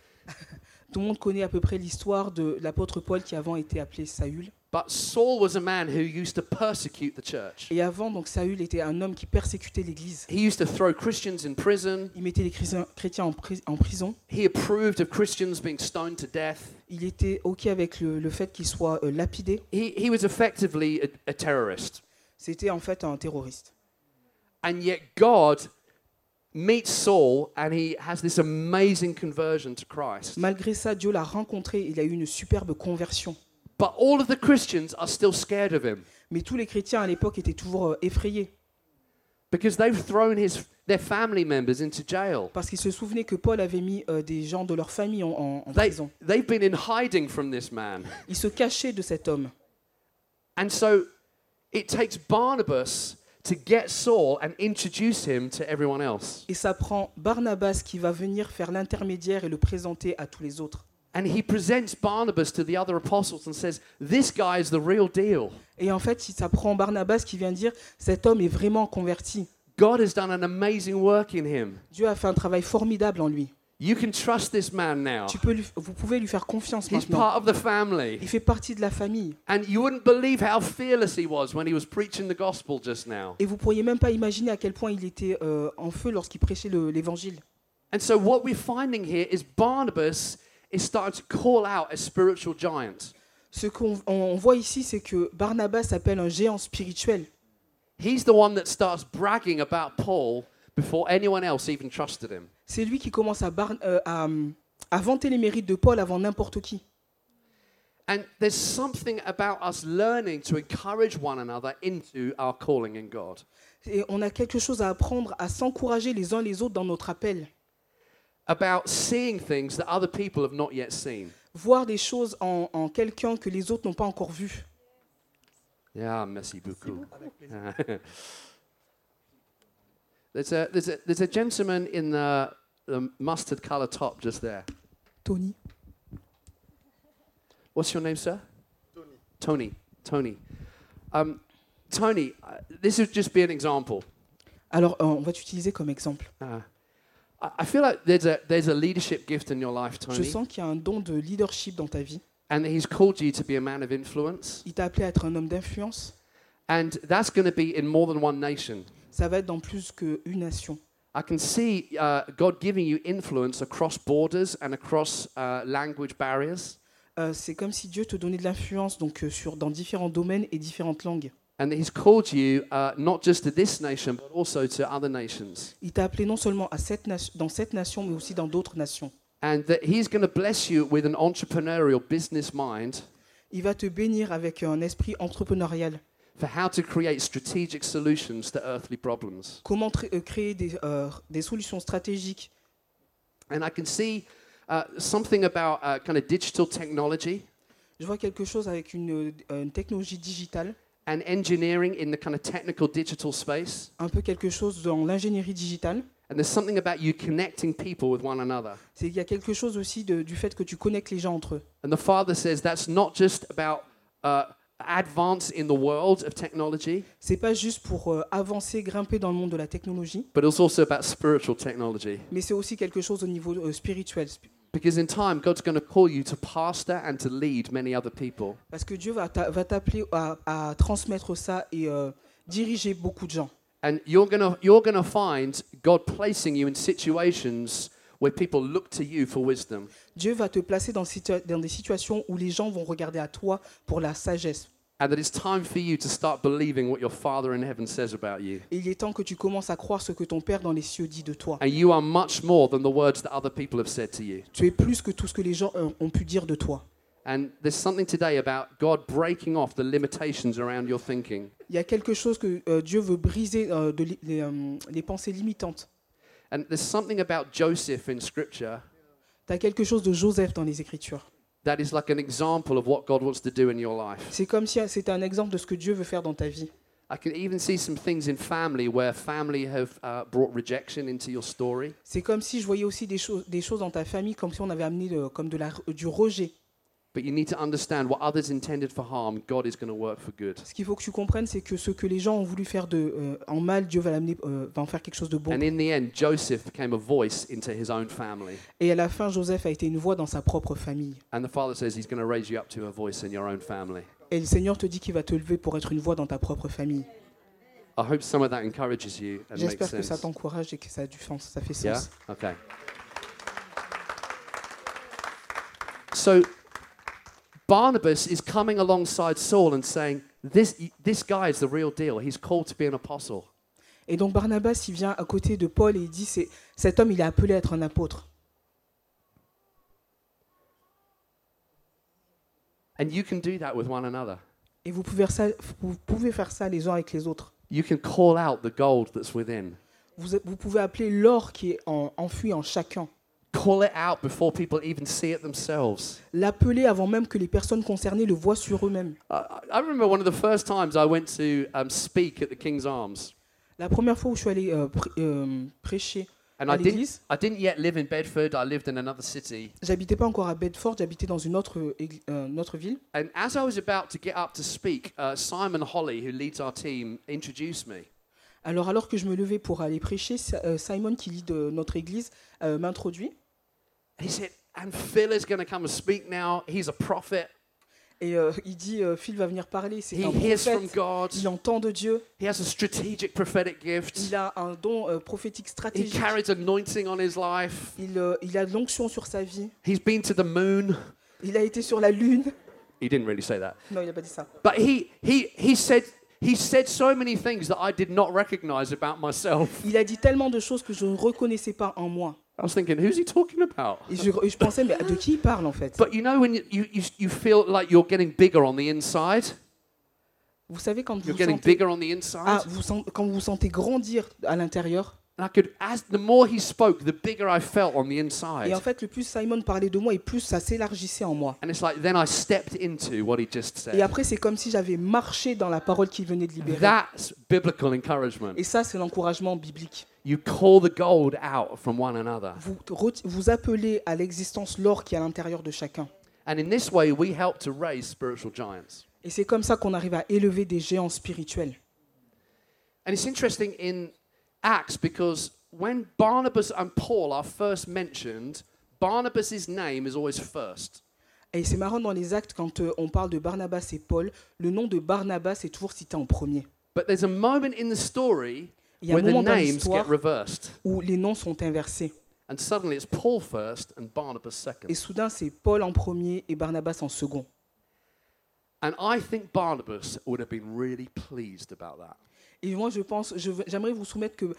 Speaker 10: Tout le monde connaît à peu près l'histoire de l'apôtre Paul qui avant était appelé Saül.
Speaker 9: But Saul was a man who used to persecute the church.
Speaker 10: Et avant, donc Saül était un homme qui persécutait l'Église.
Speaker 9: He used to throw Christians in prison.
Speaker 10: Il mettait les chrétiens en prison.
Speaker 9: He approved of Christians being stoned to death.
Speaker 10: Il était OK avec le fait qu'ils soient lapidés.
Speaker 9: He was effectively a terrorist.
Speaker 10: C'était en fait un terroriste.
Speaker 9: And yet God meets Saul and he has this amazing conversion to Christ.
Speaker 10: Malgré ça, Dieu l'a rencontré, il a eu une superbe conversion.
Speaker 9: But all of the Christians are still scared of him
Speaker 10: Mais tous les chrétiens à l'époque étaient toujours effrayés
Speaker 9: because they've thrown their family members into jail.
Speaker 10: parce qu'ils se souvenaient que Paul avait mis des gens de leur famille en prison.
Speaker 9: They've been in hiding from this man.
Speaker 10: Ils se cachaient de cet homme.
Speaker 9: And so it takes Barnabas to get Saul and introduce him to everyone else.
Speaker 10: Et ça prend Barnabas qui va venir faire l'intermédiaire et le présenter à tous les autres.
Speaker 9: And he presents Barnabas to the other apostles and says, "This guy is the real deal.
Speaker 10: Et en fait, ça prend Barnabas qui vient dire cet homme est vraiment converti.
Speaker 9: God has done an amazing work in him.
Speaker 10: Dieu a fait un travail formidable en lui.
Speaker 9: You can trust this man now.
Speaker 10: Vous pouvez lui faire confiance
Speaker 9: He's
Speaker 10: maintenant.
Speaker 9: part of the family.
Speaker 10: Il fait partie de la famille.
Speaker 9: And you wouldn't believe how fearless he was when he was preaching the gospel just now.
Speaker 10: Et vous pourriez même pas imaginer à quel point il était en feu lorsqu'il prêchait l'évangile.
Speaker 9: And so what we're finding here is Barnabas is starting to call out a spiritual giant.
Speaker 10: Ce qu'on voit ici, c'est que Barnabas s'appelle un géant spirituel.
Speaker 9: He's the one that starts bragging about Paul before anyone else even trusted him.
Speaker 10: C'est lui qui commence à vanter les mérites de Paul avant n'importe qui.
Speaker 9: And there's something about us learning to encourage one another into our calling in God.
Speaker 10: Et on a quelque chose à apprendre à s'encourager les uns les autres dans notre appel.
Speaker 9: About seeing things that other people have not yet seen.
Speaker 10: Voir des choses en quelqu'un que les autres n'ont pas encore vu.
Speaker 9: Yeah, merci beaucoup. There's a gentleman in the mustard color top just there.
Speaker 10: Tony.
Speaker 9: What's your name, sir? Tony. Tony. Tony, this would just be an example.
Speaker 10: Alors, on va t'utiliser comme exemple.
Speaker 9: I feel like there's a leadership gift in your life, Tony.
Speaker 10: Je sens qu'il y a un don de leadership dans ta vie.
Speaker 9: And that he's called you to be a man of influence.
Speaker 10: Il t'a appelé à être un homme d'influence.
Speaker 9: And that's going to be in more than one nation.
Speaker 10: Ça va être dans plus qu'une nation.
Speaker 9: I can see God giving you influence across borders and across language barriers.
Speaker 10: C'est comme si Dieu te donnait de l'influence donc dans différents domaines et différentes langues.
Speaker 9: And he's called you not just to this nation, but also to other nations.
Speaker 10: Il t'a appelé non seulement dans cette nation, mais aussi dans d'autres nations.
Speaker 9: And that he's going to bless you with an entrepreneurial business mind.
Speaker 10: Il va te bénir avec un esprit entrepreneurial.
Speaker 9: For how to create strategic solutions to earthly problems.
Speaker 10: Comment créer des solutions stratégiques.
Speaker 9: And I can see something about kind of digital technology.
Speaker 10: Je vois quelque chose avec une technologie digitale.
Speaker 9: And engineering in the kind of technical digital space.
Speaker 10: Un peu quelque chose dans l'ingénierie digitale.
Speaker 9: And there's something about you connecting people with one another.
Speaker 10: Il y a quelque chose aussi du fait que tu connectes les gens entre eux.
Speaker 9: And the Father says that's not just about advance in the world of technology.
Speaker 10: C'est pas juste pour avancer, grimper dans le monde de la technologie.
Speaker 9: But it's also about spiritual technology.
Speaker 10: Mais c'est aussi quelque chose au niveau spirituel.
Speaker 9: Because in time, God's going to call you to pastor and to lead many other people.
Speaker 10: Parce que Dieu va t'appeler à transmettre ça et diriger beaucoup de gens.
Speaker 9: And you're going to find God placing you in situations where people look to you for wisdom.
Speaker 10: Dieu va te placer dans des situations où les gens vont regarder à toi pour la sagesse.
Speaker 9: And that it's time for you to start believing what your Father in heaven says about you.
Speaker 10: Et il est temps que tu commences à croire ce que ton Père dans les cieux dit de toi.
Speaker 9: And you are much more than the words that other people have said to you.
Speaker 10: Tu es plus que tout ce que les gens ont pu dire de toi.
Speaker 9: And there's something today about God breaking off the limitations around your thinking.
Speaker 10: Il y a quelque chose que Dieu veut briser les pensées limitantes.
Speaker 9: And there's something about Joseph in Scripture.
Speaker 10: Tu as quelque chose de Joseph dans les Écritures.
Speaker 9: That is like an example of what God wants to do in your life.
Speaker 10: C'est comme si c'était un exemple de ce que Dieu veut faire dans ta vie.
Speaker 9: I can even see some things in family where family have brought rejection into your story.
Speaker 10: C'est comme si je voyais aussi des choses dans ta famille comme si on avait amené du rejet.
Speaker 9: But you need to understand what others intended for harm, God is going to work for good.
Speaker 10: Ce qu'il faut que tu comprennes, c'est que ce que les gens ont voulu faire en mal, Dieu va en faire quelque chose de bon.
Speaker 9: And in the end, Joseph became a voice into his own family.
Speaker 10: Et à la fin, Joseph a été une voix dans sa propre famille.
Speaker 9: And the Father says he's going to raise you up to a voice in your own family.
Speaker 10: Et le Seigneur te dit qu'il va te lever pour être une voix dans ta propre famille.
Speaker 9: I hope some of that encourages you and makes
Speaker 10: J'espère que
Speaker 9: sense.
Speaker 10: ça t'encourage et que ça a du sens, ça fait
Speaker 9: Yeah?
Speaker 10: sens.
Speaker 9: Okay. So Barnabas is coming alongside Saul and saying, this guy is the real deal. He's called to be an apostle.
Speaker 10: Et donc Barnabas, il vient à côté de Paul et il dit, cet homme, il est appelé à être un apôtre.
Speaker 9: And you can do that with one another.
Speaker 10: Et vous pouvez faire ça les uns avec les autres.
Speaker 9: You can call out the gold that's within.
Speaker 10: Vous pouvez appeler l'or qui est enfui en chacun.
Speaker 9: Call it out before people even see it themselves.
Speaker 10: L'appeler avant même que les personnes concernées le voient sur eux-mêmes.
Speaker 9: I remember one of the first times I went to speak at the King's Arms.
Speaker 10: La première fois où je suis allé prêcher à l'église,
Speaker 9: I didn't yet live in Bedford. I lived in another city.
Speaker 10: J'habitais pas encore à Bedford, j'habitais dans une autre ville.
Speaker 9: And as I was about to get up to speak, Simon Holly, who leads our team, introduced me.
Speaker 10: Alors que je me levais pour aller prêcher, Simon, qui lead notre église, m'introduit.
Speaker 9: He said, and Phil is going to come and speak now. He's a prophet.
Speaker 10: Et il dit, Phil va venir parler, c'est
Speaker 9: He
Speaker 10: un
Speaker 9: hears from
Speaker 10: prophète,
Speaker 9: God.
Speaker 10: il entend de Dieu,
Speaker 9: He has a strategic prophetic gift.
Speaker 10: il a un don prophétique
Speaker 9: He
Speaker 10: stratégique,
Speaker 9: carries anointing on his life.
Speaker 10: il a de l'onction sur sa vie,
Speaker 9: He's been to the moon.
Speaker 10: il a été sur la lune.
Speaker 9: He didn't really say that.
Speaker 10: Non, il n'a pas dit ça.
Speaker 9: But he said so many things that I did not recognize about myself.
Speaker 10: Il a dit tellement de choses que je ne reconnaissais pas en moi.
Speaker 9: I was thinking, who's he talking about?
Speaker 10: Et je pensais, mais de qui il parle en fait?
Speaker 9: But you know when you feel like you're getting bigger on the inside?
Speaker 10: Vous savez quand
Speaker 9: You're
Speaker 10: vous
Speaker 9: getting
Speaker 10: sentez,
Speaker 9: bigger on the inside?
Speaker 10: quand vous sentez grandir à l'intérieur.
Speaker 9: And the more he spoke, the bigger I felt on the inside.
Speaker 10: Et en fait, le plus Simon parlait de moi, et plus ça s'élargissait en moi.
Speaker 9: And it's like then I stepped into what he just said.
Speaker 10: Et après, c'est comme si j'avais marché dans la parole qu'il venait de libérer.
Speaker 9: That's biblical encouragement.
Speaker 10: Et ça, c'est l'encouragement biblique.
Speaker 9: You call the gold out from one another.
Speaker 10: Vous appelez à l'existence l'or qui est à l'intérieur de chacun.
Speaker 9: And in this way, we help to raise spiritual giants.
Speaker 10: Et c'est comme ça qu'on arrive à élever des géants spirituels.
Speaker 9: And it's interesting in Acts because when Barnabas and Paul are first mentioned, Barnabas' name is always first.
Speaker 10: Et c'est marrant dans les actes, quand on parle de Barnabas et Paul, le nom de Barnabas est toujours cité en premier.
Speaker 9: But there's a moment in the story
Speaker 10: Il y a un
Speaker 9: where the
Speaker 10: moment dans
Speaker 9: names get
Speaker 10: l'histoire
Speaker 9: reversed.
Speaker 10: où les noms sont inversés.
Speaker 9: And suddenly it's Paul first and Barnabas second.
Speaker 10: Et soudain, c'est Paul en premier et Barnabas en second.
Speaker 9: And I think Barnabas would have been really pleased about that.
Speaker 10: Et moi, je pense, j'aimerais vous soumettre que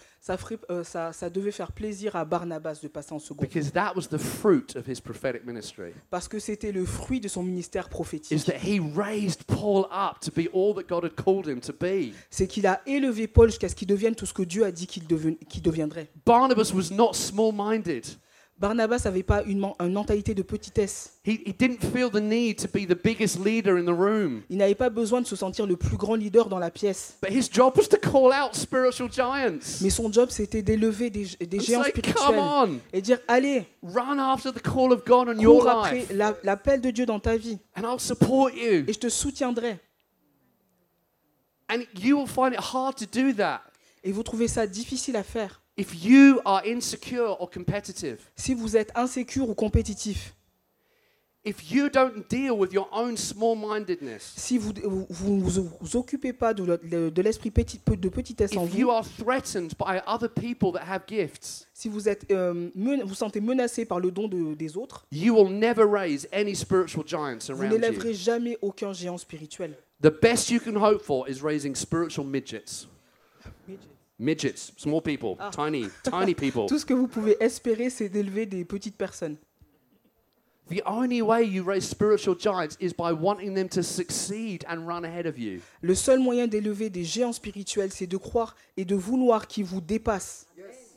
Speaker 10: ça devait faire plaisir à Barnabas de passer en second.
Speaker 9: Because that was the fruit of his prophetic ministry.
Speaker 10: Parce que c'était le fruit de son ministère
Speaker 9: Is
Speaker 10: prophétique.
Speaker 9: that he raised Paul up to be all that God had called him to be.
Speaker 10: C'est qu'il a élevé Paul jusqu'à ce qu'il devienne tout ce que Dieu a dit qu'il deviendrait.
Speaker 9: Barnabas was not small-minded.
Speaker 10: Barnabas n'avait pas une mentalité de petitesse.
Speaker 9: He didn't feel the need to be the biggest leader in the room.
Speaker 10: Il n'avait pas besoin de se sentir le plus grand leader dans la pièce.
Speaker 9: But his job was to call out spiritual giants.
Speaker 10: Mais son job, c'était d'élever des géants
Speaker 9: say, come
Speaker 10: spirituels
Speaker 9: on,
Speaker 10: et dire, allez,
Speaker 9: run after the call of God on your
Speaker 10: cours après
Speaker 9: life,
Speaker 10: l'appel de Dieu dans ta vie
Speaker 9: and I'll support you.
Speaker 10: et je te soutiendrai.
Speaker 9: And you will find it hard to do that
Speaker 10: Et vous trouvez ça difficile à faire
Speaker 9: if you are insecure or competitive.
Speaker 10: si vous êtes insécure ou compétitif,
Speaker 9: If you don't deal with your own small-mindedness.
Speaker 10: si vous vous occupez pas de l'esprit de petitesse en
Speaker 9: If you
Speaker 10: vous,
Speaker 9: are threatened by other people that have gifts,
Speaker 10: si vous êtes vous sentez menacé par le don des autres,
Speaker 9: you will never raise any spiritual giants
Speaker 10: vous
Speaker 9: around you.
Speaker 10: n'élèverez jamais aucun géant spirituel.
Speaker 9: The best you can hope for is raising spiritual midgets. Midgets, small people, tiny people.
Speaker 10: Tout ce que vous pouvez espérer, c'est d'élever des petites personnes.
Speaker 9: The only way you raise spiritual giants is by wanting them to succeed and run ahead of you.
Speaker 10: Le seul moyen d'élever des géants spirituels, c'est de croire et de vouloir qu'ils vous dépassent.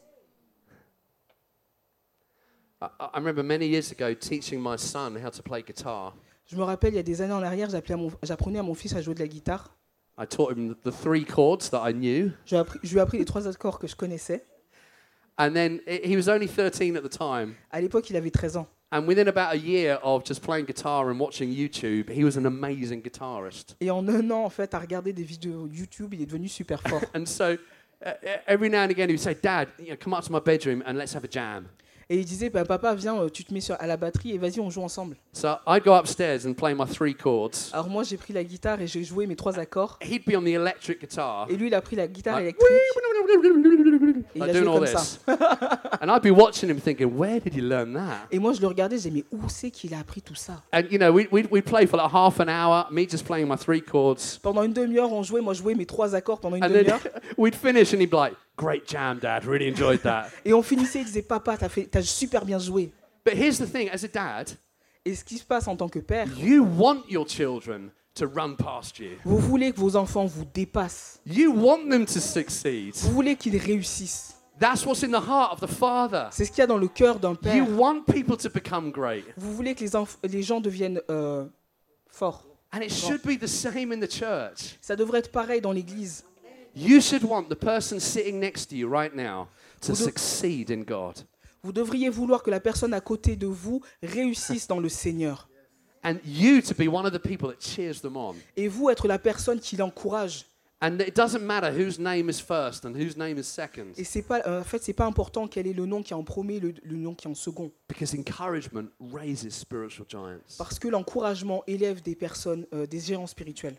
Speaker 9: I remember many years ago teaching my son how to play guitar.
Speaker 10: Je me rappelle, il y a des années en arrière, j'apprenais à mon fils à jouer de la guitare.
Speaker 9: I taught him the 3 chords that I knew.
Speaker 10: Je lui ai appris les 3 accords que je connaissais.
Speaker 9: And then he was only 13 at the time.
Speaker 10: À l'époque, il avait 13 ans.
Speaker 9: And within about a year of just playing guitar and watching YouTube, he was an amazing guitarist.
Speaker 10: Et en un an, en fait, à regarder des vidéos YouTube, il est devenu super fort.
Speaker 9: And so every now and again he would say, Dad, come up to my bedroom and let's have a jam.
Speaker 10: Et il disait, bah, papa, viens, tu te mets à la batterie et vas-y, on joue ensemble.
Speaker 9: So I'd go upstairs and play my 3 chords.
Speaker 10: Alors moi, j'ai pris la guitare et j'ai joué mes 3 accords.
Speaker 9: He'd be on the electric guitar.
Speaker 10: Et lui, il a pris la guitare
Speaker 9: Like,
Speaker 10: électrique. Et il
Speaker 9: like
Speaker 10: a joué
Speaker 9: doing all
Speaker 10: comme
Speaker 9: this.
Speaker 10: ça.
Speaker 9: And I'd be watching him thinking, where did he learn that?
Speaker 10: Et moi, je le regardais, je disais, mais où c'est qu'il a appris tout ça?
Speaker 9: And you know, we'd play for like half an hour, me just playing my 3 chords.
Speaker 10: Pendant une demi-heure, on jouait, moi, je jouais mes 3 accords pendant une
Speaker 9: And then
Speaker 10: demi-heure.
Speaker 9: we'd finish and he'd be like, great jam, Dad, really enjoyed that.
Speaker 10: Et on finissait, il disait, papa, t'as super bien joué.
Speaker 9: But here's the thing, as a dad,
Speaker 10: Et ce qui se passe en tant que père,
Speaker 9: you want your children to run past you.
Speaker 10: vous voulez que vos enfants vous dépassent.
Speaker 9: You want them to succeed.
Speaker 10: Vous voulez qu'ils réussissent.
Speaker 9: That's what's in the heart of the Father.
Speaker 10: C'est ce qu'il y a dans le cœur d'un père.
Speaker 9: You want people to become great.
Speaker 10: Vous voulez que les gens deviennent forts.
Speaker 9: And it should be the same in the church.
Speaker 10: Ça devrait être pareil dans l'église.
Speaker 9: You should want the person sitting next to you right now to succeed in God.
Speaker 10: Vous devriez vouloir que la personne à côté de vous réussisse dans le Seigneur.
Speaker 9: And you to be one of the people that cheers them on.
Speaker 10: Et vous être la personne qui l'encourage.
Speaker 9: And it doesn't matter whose name is first and whose name is second.
Speaker 10: Et c'est pas, en fait, c'est pas important quel est le nom qui est en premier, le nom qui est en second.
Speaker 9: Because encouragement raises spiritual giants.
Speaker 10: Parce que l'encouragement élève des personnes, des géants spirituels.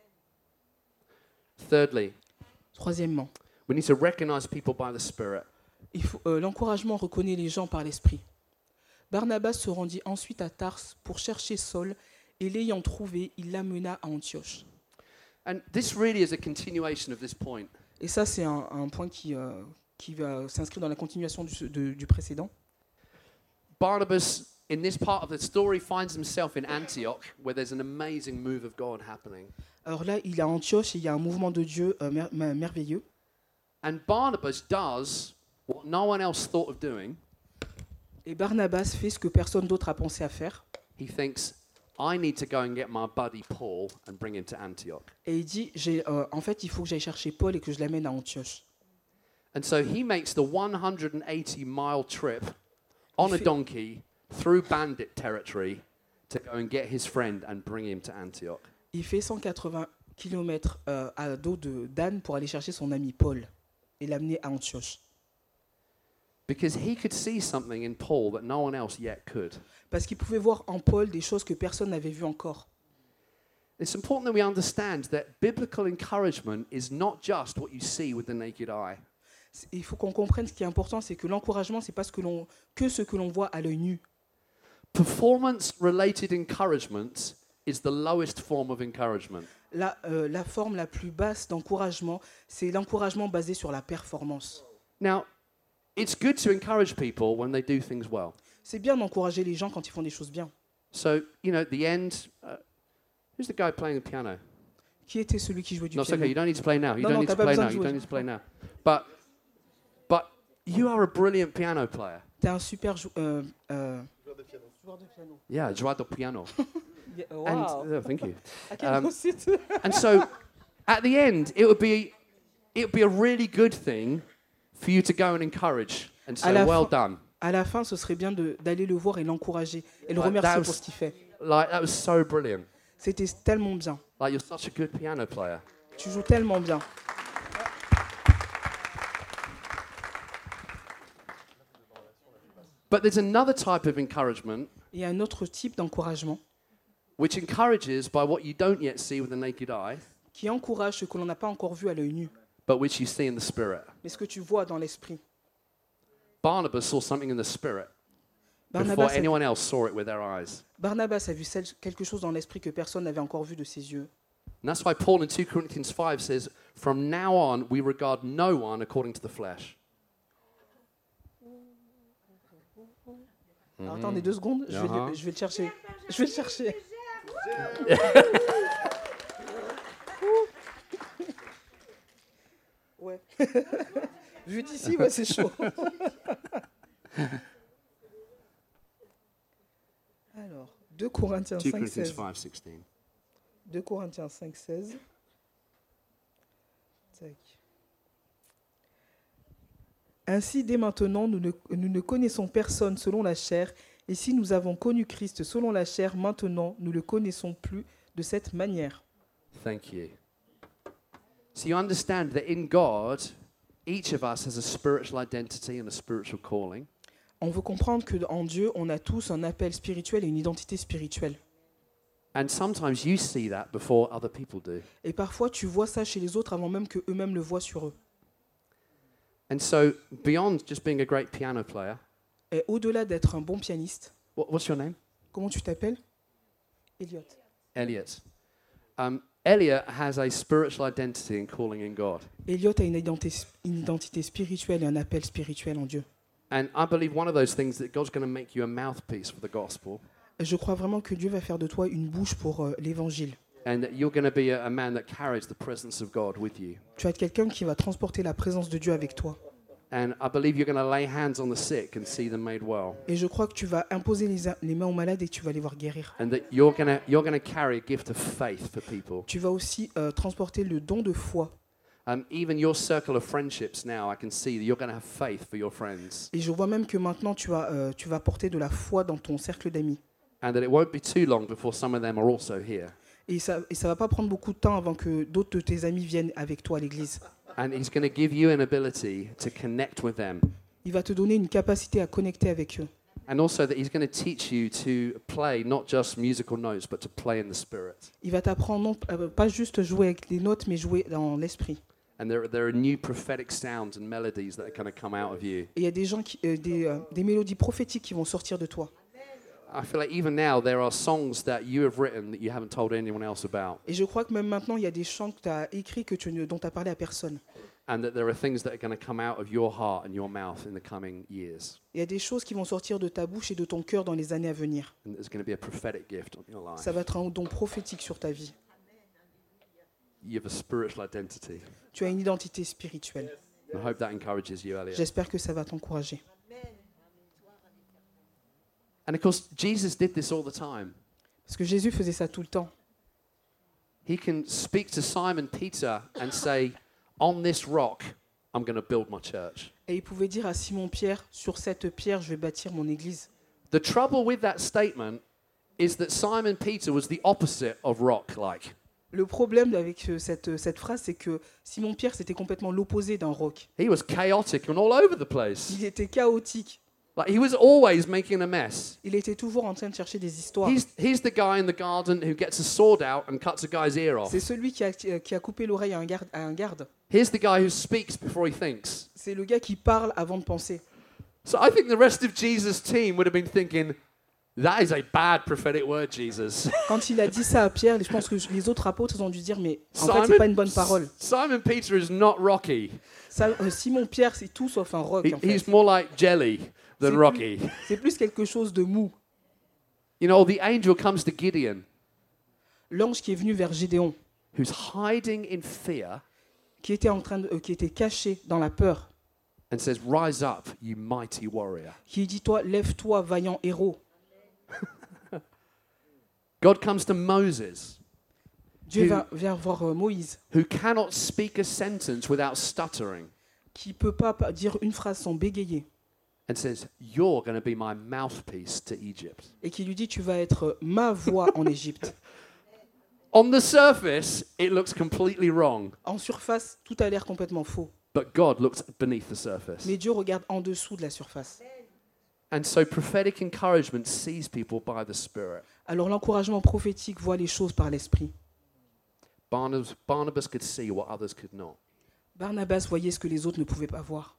Speaker 9: Thirdly,
Speaker 10: Troisièmement,
Speaker 9: we need to recognize people by the Spirit.
Speaker 10: l'encouragement reconnaît les gens par l'esprit. Barnabas se rendit ensuite à Tarse pour chercher Saul, et l'ayant trouvé, il l'amena à Antioche.
Speaker 9: And this really is a continuation of this point.
Speaker 10: Et ça, c'est un point qui va s'inscrire dans la continuation du précédent.
Speaker 9: Barnabas, in this part of the story, finds himself in Antioch, where there's an amazing move of God happening.
Speaker 10: Alors là, il est à Antioche et il y a un mouvement de Dieu merveilleux.
Speaker 9: And Barnabas does what no one else thought of doing.
Speaker 10: Et Barnabas fait ce que personne d'autre a pensé à faire.
Speaker 9: He thinks, I need to go and get my buddy Paul and bring him to Antioch.
Speaker 10: Et il dit, en fait, il faut que j'aille chercher Paul et que je l'amène à Antioche.
Speaker 9: And so he makes the 180-mile trip on a donkey through bandit territory to go and get his friend and bring him to Antioch.
Speaker 10: Il fait 180 km à dos d'âne pour aller chercher son ami Paul et l'amener à Antioche.
Speaker 9: Because he could see something in Paul that no one else yet could.
Speaker 10: Parce qu'il pouvait voir en Paul des choses que personne n'avait vues encore.
Speaker 9: It's important that we understand that biblical encouragement is not just what you see with the naked eye.
Speaker 10: Il faut qu'on comprenne ce qui est important, c'est que l'encouragement, c'est pas ce que l'on voit à l'œil nu.
Speaker 9: Performance-related encouragement is the lowest form of encouragement.
Speaker 10: La forme la plus basse d'encouragement, c'est l'encouragement basé sur la performance.
Speaker 9: Now, it's good to encourage people when they do things well.
Speaker 10: C'est bien d'encourager les gens quand ils font des choses bien.
Speaker 9: So, you know, at the end, who's the guy playing the piano?
Speaker 10: Qui était celui qui jouait du
Speaker 9: No, it's
Speaker 10: piano?
Speaker 9: okay. You don't need to play now. You
Speaker 10: Non,
Speaker 9: don't
Speaker 10: non,
Speaker 9: need
Speaker 10: t'as
Speaker 9: to
Speaker 10: pas
Speaker 9: play
Speaker 10: besoin
Speaker 9: now.
Speaker 10: de
Speaker 9: You
Speaker 10: jouer.
Speaker 9: don't need to play now. But you are a brilliant piano player.
Speaker 10: T'es un super joueur de piano.
Speaker 9: Yeah, joueur de piano.
Speaker 10: Yeah,
Speaker 9: And
Speaker 10: wow.
Speaker 9: thank you.
Speaker 10: I can go sit.
Speaker 9: And so, at the end, it would be a really good thing for you to go and encourage and say, "Well done."
Speaker 10: À la fin, ce serait bien d'aller le voir et l'encourager et le
Speaker 9: Like,
Speaker 10: remercier
Speaker 9: that
Speaker 10: pour ce qu'il fait.
Speaker 9: Like that was so brilliant.
Speaker 10: C'était tellement bien.
Speaker 9: Like you're such a good piano player.
Speaker 10: Tu joues tellement bien.
Speaker 9: But there's another type of encouragement
Speaker 10: Il y a un autre type d'encouragement
Speaker 9: which encourages by what you don't yet see with the naked eye,
Speaker 10: qui encourage ce que l'on n'a pas encore vu à l'œil nu,
Speaker 9: but which you see in the spirit.
Speaker 10: mais ce que tu vois dans l'esprit.
Speaker 9: Barnabas saw something in the spirit before anyone else saw it with their eyes.
Speaker 10: Barnabas a vu quelque chose dans l'esprit que personne n'avait encore vu de ses yeux.
Speaker 9: And that's why Paul in 2 Corinthians 5 says, "From now on, we regard no one according to the flesh."
Speaker 10: Alors, attendez 2 secondes, je vais le chercher. Je vais le chercher. Ouais. Vu d'ici, ouais, c'est chaud. Alors, 2 Corinthiens
Speaker 9: 2
Speaker 10: 5,
Speaker 9: Corinthians
Speaker 10: 16.
Speaker 9: 5:16.
Speaker 10: 2 Corinthiens 5, 16. Tac. Ainsi, dès maintenant, nous ne connaissons personne selon la chair, et si nous avons connu Christ selon la chair, maintenant, nous ne le connaissons plus de cette manière.
Speaker 9: Thank you. So you understand that in God, each of us has a spiritual identity and a spiritual calling.
Speaker 10: On veut comprendre qu'en Dieu, on a tous un appel spirituel et une identité spirituelle.
Speaker 9: And sometimes you see that before other people do.
Speaker 10: Et parfois, tu vois ça chez les autres avant même qu'eux-mêmes le voient sur eux.
Speaker 9: And so, beyond just being a great piano player,
Speaker 10: Et au-delà d'être un bon pianiste,
Speaker 9: what's your name?
Speaker 10: comment tu t'appelles? Elliot.
Speaker 9: Elliot. Elliot has a spiritual identity and calling in God.
Speaker 10: Elliot a une identité spirituelle et un appel spirituel en Dieu.
Speaker 9: And I believe one of those things that God's going to make you a mouthpiece for the gospel.
Speaker 10: Je crois vraiment que Dieu va faire de toi une bouche pour l'évangile.
Speaker 9: And that you're going to be a man that carries the presence of God with you.
Speaker 10: Tu vas être quelqu'un qui va transporter la présence de Dieu avec toi.
Speaker 9: And I believe you're going to lay hands on the sick and see them made well.
Speaker 10: Et je crois que tu vas imposer les mains aux malades et tu vas les voir guérir.
Speaker 9: And that you're going to carry a gift of faith for people.
Speaker 10: Tu vas aussi transporter le don de foi.
Speaker 9: Even your circle of friendships now, I can see that you're going to have faith for your friends.
Speaker 10: Et je vois même que maintenant tu vas porter de la foi dans ton cercle d'amis.
Speaker 9: And that it won't be too long before some of them are also here.
Speaker 10: Et ça va pas prendre beaucoup de temps avant que d'autres de tes amis viennent avec toi à l'église.
Speaker 9: And He's going to give you an ability to connect with them.
Speaker 10: Il va te donner une capacité à connecter avec eux.
Speaker 9: And also that He's going to teach you to play not just musical notes, but to play in the Spirit.
Speaker 10: Il va t'apprendre pas juste jouer avec les notes, mais jouer dans l'esprit.
Speaker 9: And there are new prophetic sounds and melodies that are going to come out of you.
Speaker 10: Et il y a des gens des mélodies prophétiques qui vont sortir de toi.
Speaker 9: I feel like even now there are songs that you have written that you haven't told anyone else about.
Speaker 10: Et je crois que même maintenant, il y a des chants que tu as écrits dont tu as parlé à personne.
Speaker 9: And that there are things that are going to come out of your heart and your mouth in the coming years.
Speaker 10: Il y a des choses qui vont sortir de ta bouche et de ton cœur dans les années à venir.
Speaker 9: And there's going to be a prophetic gift on your life.
Speaker 10: Ça va être un don prophétique sur ta vie.
Speaker 9: You have a spiritual identity.
Speaker 10: Tu as une identité spirituelle.
Speaker 9: I hope that encourages you, Elliot.
Speaker 10: J'espère que ça va t'encourager.
Speaker 9: And of course, Jesus did this all the time.
Speaker 10: Parce que Jésus faisait ça tout le temps.
Speaker 9: He can speak to Simon Peter and say, on this rock, I'm going to build my church.
Speaker 10: Et il pouvait dire à Simon-Pierre, sur cette pierre, je vais bâtir mon église.
Speaker 9: The trouble with that statement is that Simon Peter was the opposite of rock-like.
Speaker 10: Le problème avec cette phrase, c'est que Simon-Pierre, c'était complètement l'opposé d'un roc.
Speaker 9: He was chaotic and all over the place.
Speaker 10: Il était chaotique.
Speaker 9: Like he was always making a mess.
Speaker 10: Il était toujours en train de chercher des histoires.
Speaker 9: He's the guy in the garden who gets a sword out and cuts a guy's ear off.
Speaker 10: C'est celui qui a coupé l'oreille à un garde.
Speaker 9: Here's the guy who speaks before he thinks.
Speaker 10: C'est le gars qui parle avant de penser.
Speaker 9: So I think the rest of Jesus' team would have been thinking, that is a bad prophetic word, Jesus.
Speaker 10: Quand il a dit ça à Pierre, je pense que les autres apôtres ont dû dire, mais en fait, c'est pas une bonne parole.
Speaker 9: Simon Peter is not rocky.
Speaker 10: Simon-Pierre, c'est tout sauf un roc. En fait.
Speaker 9: He's more like jelly than rocky.
Speaker 10: C'est plus quelque chose de mou.
Speaker 9: You know, the angel comes to Gideon.
Speaker 10: L'ange qui est venu vers Gédéon,
Speaker 9: who's hiding in fear,
Speaker 10: qui était caché dans la peur,
Speaker 9: and says, "Rise up, you mighty warrior."
Speaker 10: qui dit, toi, lève-toi, vaillant héros.
Speaker 9: God comes to Moses,
Speaker 10: Dieu vient voir Moïse,
Speaker 9: who cannot speak a sentence without stuttering,
Speaker 10: qui peut pas dire une phrase sans bégayer,
Speaker 9: and says, "You're going to be my mouthpiece to Egypt."
Speaker 10: et qui lui dit, tu vas être ma voix en Égypte.
Speaker 9: On the surface, it looks completely wrong,
Speaker 10: En surface, tout a l'air complètement faux.
Speaker 9: but God looks beneath the surface.
Speaker 10: Mais Dieu regarde en dessous de la surface.
Speaker 9: And so prophetic encouragement sees people by the Spirit.
Speaker 10: Alors l'encouragement prophétique voit les choses par l'esprit.
Speaker 9: Barnabas could see what others could not.
Speaker 10: Barnabas voyait ce que les autres ne pouvaient pas voir.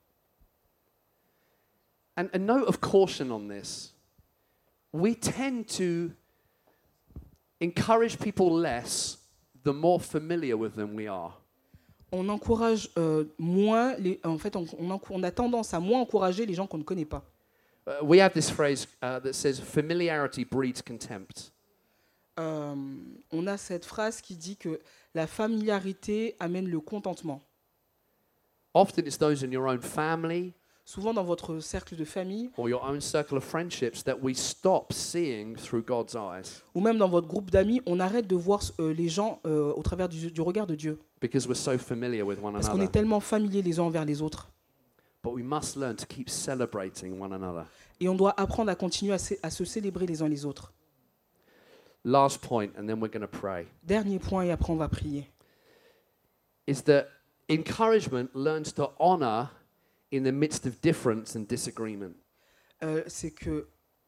Speaker 9: And a note of caution on this. We tend to encourage people less the more familiar with them we are.
Speaker 10: On encourage moins, on a tendance à moins encourager les gens qu'on ne connaît pas.
Speaker 9: We have this phrase that says familiarity breeds contempt.
Speaker 10: On a cette phrase qui dit que la familiarité amène le contentement.
Speaker 9: Often it's those in your own family
Speaker 10: Souvent dans votre cercle de famille,
Speaker 9: or your own circle of friendships that we stop seeing through God's eyes
Speaker 10: ou même dans votre groupe d'amis, on arrête de voir les gens au travers du regard de Dieu.
Speaker 9: because we're so familiar with one
Speaker 10: Parce qu'on est
Speaker 9: another.
Speaker 10: tellement familiers les uns envers les autres.
Speaker 9: But we must learn to keep celebrating one another.
Speaker 10: Et on doit apprendre à continuer à se célébrer les uns les autres.
Speaker 9: Last point, and then we're going to pray,
Speaker 10: Dernier point, et après on va prier.
Speaker 9: is that encouragement learns to honor in the midst of difference and disagreement.
Speaker 10: C'est que...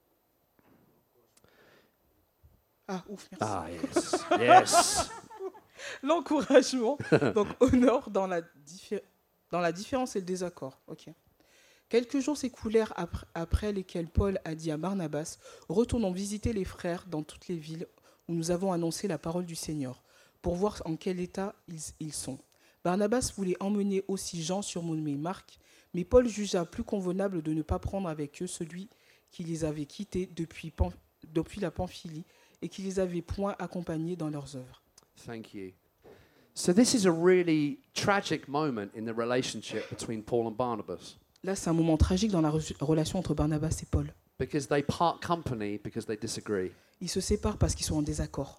Speaker 10: Ah, ouf, merci.
Speaker 9: Ah, yes. Yes.
Speaker 10: L'encouragement, donc honore dans la différence et le désaccord. Ok. Quelques jours s'écoulèrent après lesquels Paul a dit à Barnabas, « Retournons visiter les frères dans toutes les villes où nous avons annoncé la parole du Seigneur, pour voir en quel état ils sont. » Barnabas voulait emmener aussi Jean surnommé Marc, mais Paul jugea plus convenable de ne pas prendre avec eux celui qui les avait quittés depuis la Pamphylie et qui les avait point accompagnés dans leurs œuvres.
Speaker 9: Thank you. So this is a really tragic moment in the relationship between Paul and Barnabas,
Speaker 10: Là, c'est un moment tragique dans la relation entre Barnabas et Paul.
Speaker 9: because they part company because they disagree.
Speaker 10: Ils se séparent parce qu'ils sont en désaccord.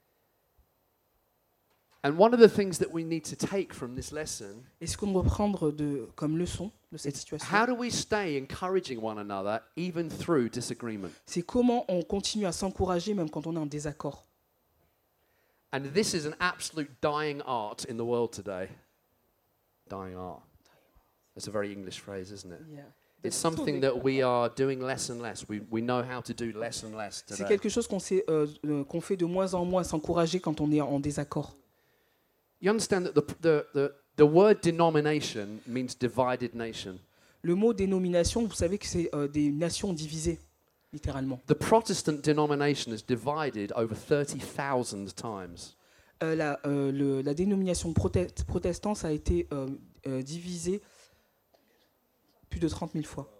Speaker 9: And one of the things that we need to take from this lesson
Speaker 10: Et ce qu'on doit prendre comme leçon de cette
Speaker 9: is
Speaker 10: situation,
Speaker 9: how do we stay encouraging one another even through disagreement?
Speaker 10: c'est comment on continue à s'encourager même quand on est en désaccord.
Speaker 9: And this is an absolute dying art in the world today. Dying art. That's a very English phrase, isn't it?
Speaker 10: Yeah.
Speaker 9: It's something that we are doing less and less. We know how to do less and less
Speaker 10: C'est
Speaker 9: today.
Speaker 10: quelque chose qu'on fait de moins en moins, s'encourager quand on est en désaccord.
Speaker 9: You understand that the word denomination means divided nation.
Speaker 10: Le mot dénomination, vous savez que c'est des nations divisées, littéralement.
Speaker 9: The Protestant denomination is divided over 30,000 times.
Speaker 10: La dénomination protestante a été divisée plus de 30 000 fois.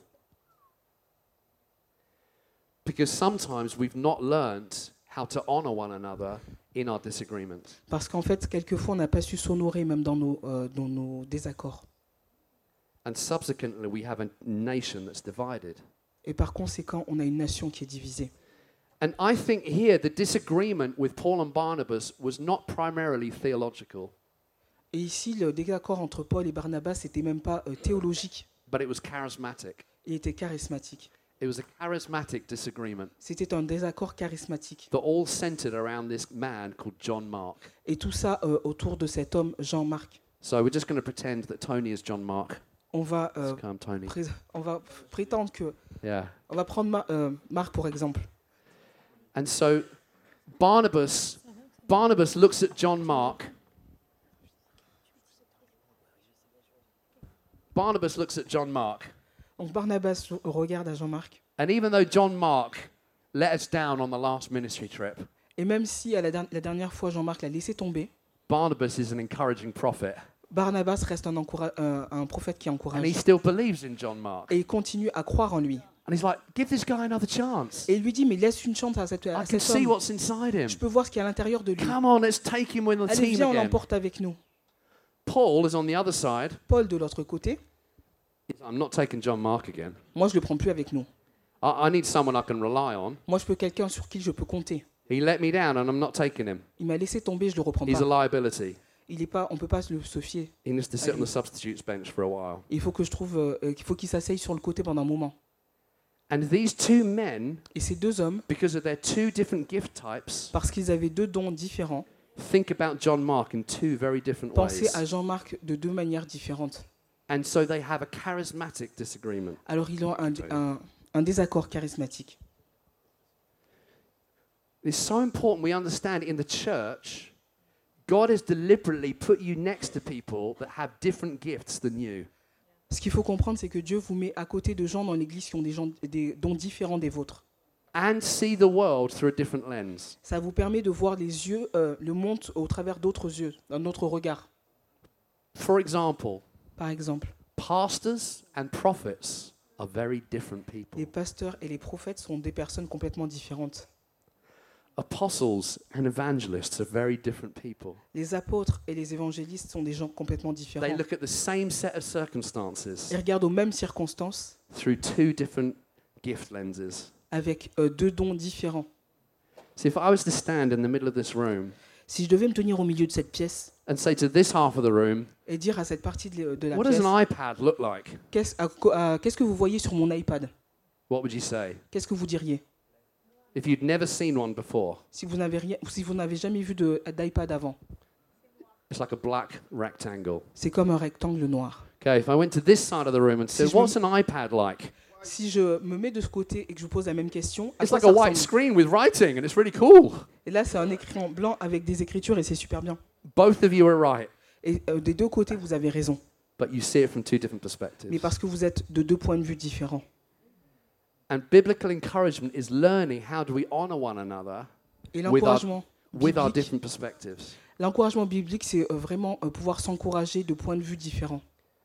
Speaker 9: Because sometimes we've not learnt how to honor one another in our disagreements.
Speaker 10: Parce qu'en fait, quelquefois, on n'a pas su s'honorer même dans nos désaccords.
Speaker 9: And subsequently, we have a nation that's divided.
Speaker 10: Et par conséquent, on a une nation qui est divisée.
Speaker 9: And I think here the disagreement with Paul and Barnabas was not primarily theological,
Speaker 10: Et ici, le désaccord entre Paul et Barnabas n'était même pas théologique,
Speaker 9: but it was charismatic.
Speaker 10: il était charismatique.
Speaker 9: It was a charismatic disagreement
Speaker 10: C'était un désaccord charismatique.
Speaker 9: that all centered around this man called John Mark.
Speaker 10: Et tout ça autour de cet homme, Jean-Marc.
Speaker 9: So we're just going to pretend that Tony is John Mark.
Speaker 10: On va,
Speaker 9: Let's come, Tony.
Speaker 10: on va prétendre que...
Speaker 9: Yeah.
Speaker 10: On va prendre Marc pour exemple.
Speaker 9: And so Barnabas looks at John Mark. Barnabas looks at John Mark.
Speaker 10: Donc Barnabas regarde à Jean-Marc.
Speaker 9: And even though John Mark let us down on the last ministry trip,
Speaker 10: Et même si à la dernière fois Jean-Marc l'a laissé tomber,
Speaker 9: Barnabas is an encouraging prophet.
Speaker 10: Barnabas reste un prophète qui
Speaker 9: And he
Speaker 10: encourage.
Speaker 9: still believes in John Mark.
Speaker 10: Et il continue à croire en lui.
Speaker 9: And he's like, give this guy another chance.
Speaker 10: Et il lui dit, mais laisse une chance à cet
Speaker 9: I can see
Speaker 10: homme.
Speaker 9: what's inside him.
Speaker 10: Je peux voir ce qu'il y a à l'intérieur de lui.
Speaker 9: Come on, let's take him with the
Speaker 10: Allez,
Speaker 9: team
Speaker 10: viens, on
Speaker 9: again.
Speaker 10: l'emporte avec nous.
Speaker 9: Paul is on the other side.
Speaker 10: Paul, de l'autre côté,
Speaker 9: I'm not taking John Mark again.
Speaker 10: moi, je ne le prends plus avec nous.
Speaker 9: I need someone I can rely on.
Speaker 10: Moi, je peux quelqu'un sur qui je peux compter.
Speaker 9: He let me down and I'm not taking him.
Speaker 10: Il m'a laissé tomber, je ne le reprends
Speaker 9: He's a
Speaker 10: pas.
Speaker 9: liability.
Speaker 10: Il est pas, on ne peut pas se fier.
Speaker 9: He needs to sit on the substitutes bench for a while.
Speaker 10: Il faut que je trouve qu'il faut qu'il s'asseye sur le côté pendant un moment.
Speaker 9: And these two men,
Speaker 10: Et ces deux hommes,
Speaker 9: because of their two different gift types,
Speaker 10: parce qu'ils avaient deux dons différents,
Speaker 9: think about John Mark in two very different
Speaker 10: pensaient
Speaker 9: ways.
Speaker 10: à Jean-Marc de deux manières différentes.
Speaker 9: And so they have a charismatic disagreement.
Speaker 10: Alors ils ont un désaccord charismatique.
Speaker 9: It's so important we understand in the church, God has deliberately put you next to people that have different gifts than you.
Speaker 10: Ce qu'il faut comprendre, c'est que Dieu vous met à côté de gens dans l'Église qui ont des dons différents des vôtres.
Speaker 9: And see the world through a different lens.
Speaker 10: Ça vous permet de voir le monde au travers d'autres yeux, d'un autre regard.
Speaker 9: For example,
Speaker 10: Par exemple,
Speaker 9: pastors and prophets are very different people.
Speaker 10: les pasteurs et les prophètes sont des personnes complètement différentes.
Speaker 9: Apostles and evangelists are very different people.
Speaker 10: Les apôtres et les évangélistes sont des gens complètement différents.
Speaker 9: They look at the same set of circumstances
Speaker 10: Ils regardent aux mêmes circonstances
Speaker 9: through two different gift lenses.
Speaker 10: avec deux dons différents.
Speaker 9: So if I was to stand in the middle of this room
Speaker 10: Si je devais me tenir au milieu de cette pièce
Speaker 9: and say to this half of the room,
Speaker 10: et dire à cette partie de la
Speaker 9: what does
Speaker 10: pièce,
Speaker 9: an iPad look like?
Speaker 10: qu'est-ce que vous voyez sur mon iPad?
Speaker 9: What would you say?
Speaker 10: Qu'est-ce que vous diriez?
Speaker 9: If you'd never seen one before,
Speaker 10: Si vous n'avez jamais vu d'iPad avant,
Speaker 9: it's like a black rectangle.
Speaker 10: c'est comme un rectangle noir.
Speaker 9: Okay, if I went to this side of the room and said,
Speaker 10: Si je me-
Speaker 9: what's an iPad like?
Speaker 10: Si je me mets de ce côté et que je vous pose la même question, à
Speaker 9: It's
Speaker 10: quoi
Speaker 9: like
Speaker 10: ça
Speaker 9: a white
Speaker 10: ressemble?
Speaker 9: screen with writing and it's really cool.
Speaker 10: Et là, c'est un écran blanc avec des écritures et c'est super bien.
Speaker 9: Both of you are right,
Speaker 10: Et des deux côtés, vous avez raison.
Speaker 9: but you see it from two different
Speaker 10: Mais
Speaker 9: perspectives.
Speaker 10: parce que vous êtes de deux points de vue différents.
Speaker 9: And biblical encouragement is learning how do we honor one another
Speaker 10: Et
Speaker 9: with
Speaker 10: l'encouragement
Speaker 9: our
Speaker 10: biblique,
Speaker 9: different perspectives.
Speaker 10: c'est vraiment pouvoir s'encourager de points de vue différents.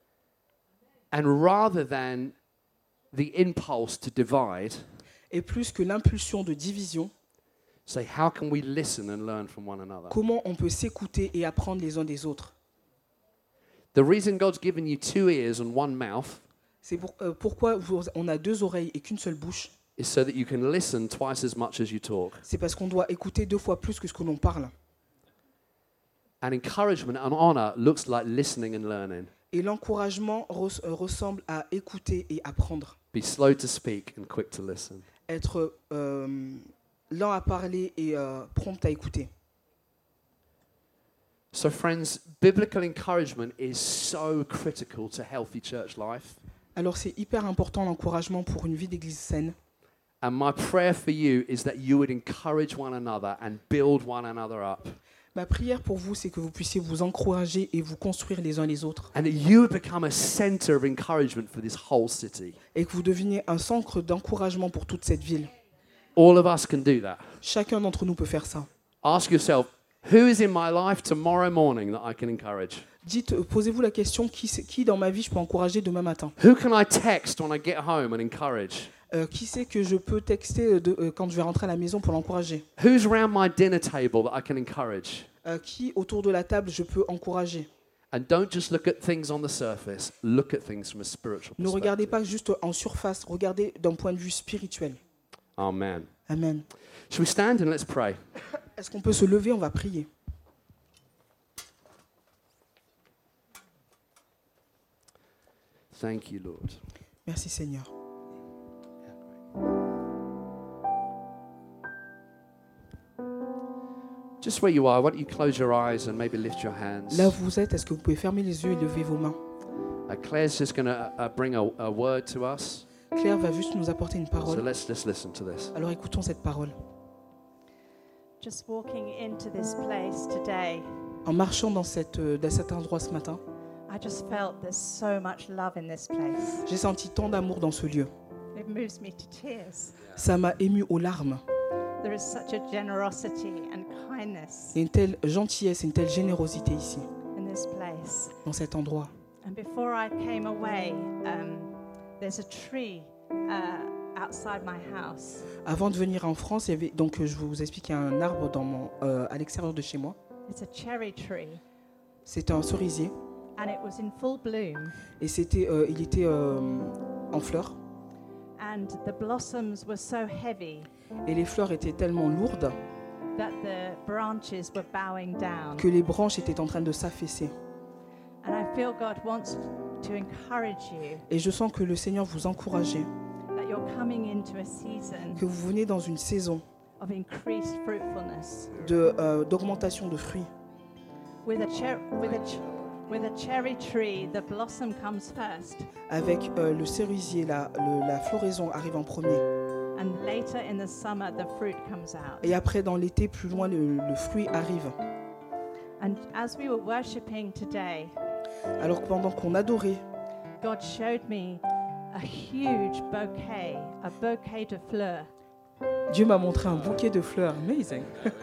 Speaker 9: And rather than the impulse to divide,
Speaker 10: Et plus que l'impulsion de division,
Speaker 9: say, how can we listen and learn from one another?
Speaker 10: comment on peut s'écouter et apprendre les uns des autres.
Speaker 9: The reason God's given you two ears and one mouth
Speaker 10: C'est pourquoi on a deux oreilles et qu'une seule bouche.
Speaker 9: is so that you can listen twice as much as you talk.
Speaker 10: C'est parce qu'on doit écouter deux fois plus que ce que l'on parle.
Speaker 9: And encouragement and honor looks like listening and learning.
Speaker 10: Et l'encouragement ressemble à écouter et apprendre.
Speaker 9: Be slow to speak and quick to listen.
Speaker 10: Être lent à parler et prompt à écouter.
Speaker 9: So friends, biblical encouragement is so critical to healthy church life.
Speaker 10: Alors c'est hyper important l'encouragement pour une vie d'église saine.
Speaker 9: And my prayer for you is that you would encourage one another and build one another up.
Speaker 10: Ma prière pour vous, c'est que vous puissiez vous encourager et vous construire les uns les autres.
Speaker 9: And that you would become a center of encouragement for this whole city.
Speaker 10: Et que vous deveniez un centre d'encouragement pour toute cette ville.
Speaker 9: All of us can do that.
Speaker 10: Chacun d'entre nous peut faire ça.
Speaker 9: Ask yourself, who is in my life tomorrow morning that I can encourage?
Speaker 10: Posez-vous la question, qui dans ma vie je peux encourager demain matin?
Speaker 9: Who can I text when I get home and encourage?
Speaker 10: Qui c'est que je peux texter quand je vais rentrer à la maison pour l'encourager?
Speaker 9: Who's around my dinner table that I can encourage?
Speaker 10: Qui autour de la table je peux encourager?
Speaker 9: And don't just look at things on the surface, look at things from a spiritual
Speaker 10: Ne regardez
Speaker 9: perspective.
Speaker 10: pas juste en surface, regardez d'un point de vue spirituel.
Speaker 9: Amen.
Speaker 10: Amen.
Speaker 9: Shall we stand and let's pray?
Speaker 10: Est-ce qu'on peut se lever? On va prier.
Speaker 9: Thank you, Lord.
Speaker 10: Merci Seigneur.
Speaker 9: Just where you are, why don't you close your eyes and maybe lift your hands?
Speaker 10: Là où vous êtes, est-ce que vous pouvez fermer les yeux et lever vos mains?
Speaker 9: Claire's just going to bring a word to us.
Speaker 10: Claire va juste nous apporter une
Speaker 9: So
Speaker 10: parole.
Speaker 9: let's just listen to this.
Speaker 10: Alors écoutons cette parole.
Speaker 3: Just walking into this place today,
Speaker 10: En marchant dans cet endroit ce matin,
Speaker 3: I just felt there's so much love in this place.
Speaker 10: j'ai senti tant d'amour dans ce lieu.
Speaker 3: It moves me to tears.
Speaker 10: Ça m'a ému aux larmes.
Speaker 3: There is such a generosity and kindness
Speaker 10: Il y a une telle gentillesse et une telle générosité ici,
Speaker 3: in this place.
Speaker 10: dans cet endroit.
Speaker 3: And before I came away, there's a tree outside my house.
Speaker 10: Avant de venir en France, il y avait, donc je vous explique, il y a un arbre à l'extérieur de chez moi.
Speaker 3: It's a cherry tree,
Speaker 10: C'était un cerisier
Speaker 3: and it was in full bloom.
Speaker 10: et il était en fleurs.
Speaker 3: And the blossoms were so heavy
Speaker 10: Et les fleurs étaient tellement lourdes
Speaker 3: that the branches were bowing down.
Speaker 10: que les branches étaient en train de s'affaisser.
Speaker 3: And I feel God wants to encourage you
Speaker 10: Et je sens que le Seigneur vous encourage,
Speaker 3: that you're coming into a season
Speaker 10: que vous venez dans une saison
Speaker 3: of increased fruitfulness.
Speaker 10: d'augmentation de fruits.
Speaker 3: With a cherry tree, the blossom comes first,
Speaker 10: Avec le cerisier, la floraison arrive en premier.
Speaker 3: and later in the summer, the fruit comes out.
Speaker 10: Et après, dans l'été, plus loin, le fruit arrive.
Speaker 3: And as we were worshiping today,
Speaker 10: Alors que pendant qu'on adorait,
Speaker 3: God showed me a huge bouquet, a bouquet de fleurs.
Speaker 10: Dieu m'a montré un bouquet de fleurs. Amazing.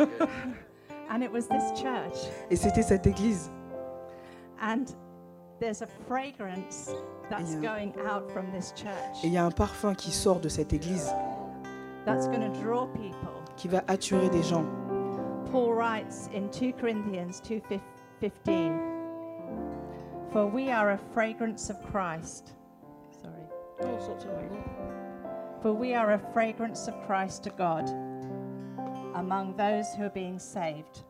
Speaker 3: And it was this church.
Speaker 10: Et c'était cette église.
Speaker 3: And there's a fragrance that's
Speaker 10: Yeah.
Speaker 3: going out from this church
Speaker 10: Et il y a un parfum qui sort de cette église
Speaker 3: that's going to draw people.
Speaker 10: qui va attirer des gens.
Speaker 3: Paul writes in 2 Corinthians 2:15, "For we are a fragrance of Christ." Sorry. For we are a fragrance of Christ to God among those who are being saved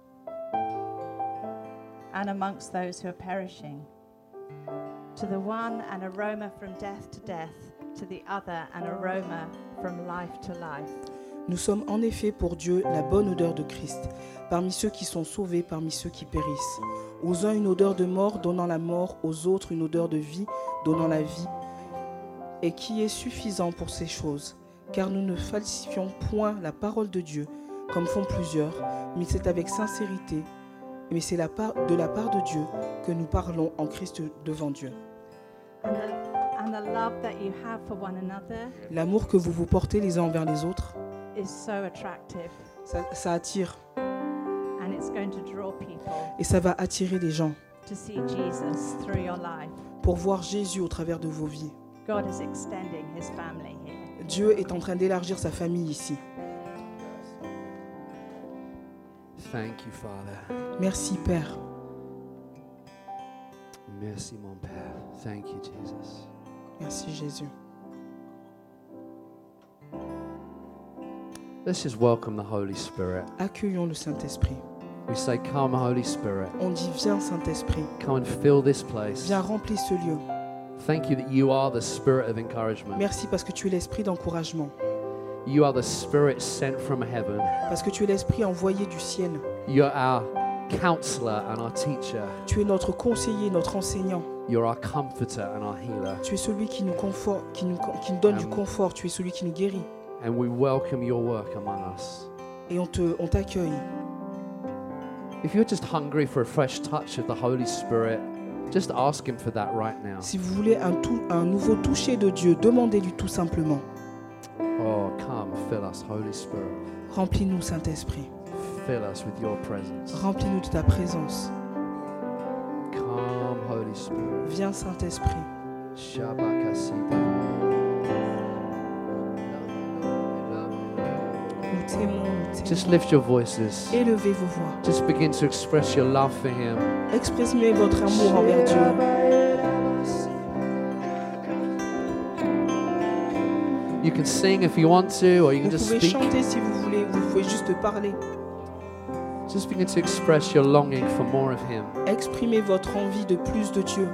Speaker 3: and amongst those who are perishing. To the one, an aroma from death to death, to the other, an aroma from life to life.
Speaker 10: Nous sommes en effet pour Dieu la bonne odeur de Christ, parmi ceux qui sont sauvés, parmi ceux qui périssent. Aux uns une odeur de mort donnant la mort, aux autres une odeur de vie donnant la vie, et qui est suffisant pour ces choses, car nous ne falsifions point la parole de Dieu, comme font plusieurs, mais c'est avec sincérité, mais c'est de la part de Dieu que nous parlons en Christ devant Dieu.
Speaker 3: And the love that you have for one another
Speaker 10: L'amour que vous portez les uns envers les autres,
Speaker 3: is so attractive,
Speaker 10: ça attire,
Speaker 3: and it's going to draw people
Speaker 10: et ça va attirer les gens
Speaker 3: to see Jesus through your life.
Speaker 10: pour voir Jésus au travers de vos vies.
Speaker 3: God is extending his family here.
Speaker 10: Dieu est en train d'élargir sa famille ici.
Speaker 9: Thank you, Father.
Speaker 10: Merci Père.
Speaker 9: Merci, mon Père. Thank you, Jesus.
Speaker 10: Merci Jésus.
Speaker 9: Let's just welcome the Holy Spirit.
Speaker 10: Accueillons le Saint-Esprit.
Speaker 9: We say, come, Holy Spirit.
Speaker 10: On dit viens Saint-Esprit.
Speaker 9: Come and fill this place.
Speaker 10: Viens remplir ce lieu.
Speaker 9: Thank you that you are the spirit of encouragement.
Speaker 10: Merci parce que tu es l'esprit d'encouragement.
Speaker 9: You are the spirit sent from heaven.
Speaker 10: Parce que tu es l'esprit envoyé du ciel.
Speaker 9: You're our counselor and our teacher.
Speaker 10: Tu es notre conseiller, notre enseignant.
Speaker 9: You're our comforter and our healer.
Speaker 10: Tu es celui qui nous conforte, qui nous donne du confort. Tu es celui qui nous guérit.
Speaker 9: And we welcome your work among us.
Speaker 10: Et on t'accueille.
Speaker 9: If you're just hungry for a fresh touch of the Holy Spirit, just ask Him for that right now.
Speaker 10: Si vous voulez un nouveau toucher de Dieu, demandez-lui tout simplement.
Speaker 9: Oh, come, fill us, Holy Spirit.
Speaker 10: Remplis-nous, Saint-Esprit.
Speaker 9: Fill us with your presence.
Speaker 10: Remplis-nous de ta présence.
Speaker 9: Come, Holy Spirit.
Speaker 10: Viens, Saint-Esprit.
Speaker 9: Shabakasita.
Speaker 10: Nous t'aimons,
Speaker 9: Just lift your voices.
Speaker 10: Élevez vos voix.
Speaker 9: Just begin to express your love for Him.
Speaker 10: Exprimez votre amour envers Dieu.
Speaker 9: You can sing if you want to, or you can
Speaker 10: Vous
Speaker 9: just
Speaker 10: pouvez
Speaker 9: speak.
Speaker 10: chanter si vous voulez, vous pouvez juste parler.
Speaker 9: Just begin to express your longing for more of Him.
Speaker 10: Exprimez votre envie de plus de Dieu.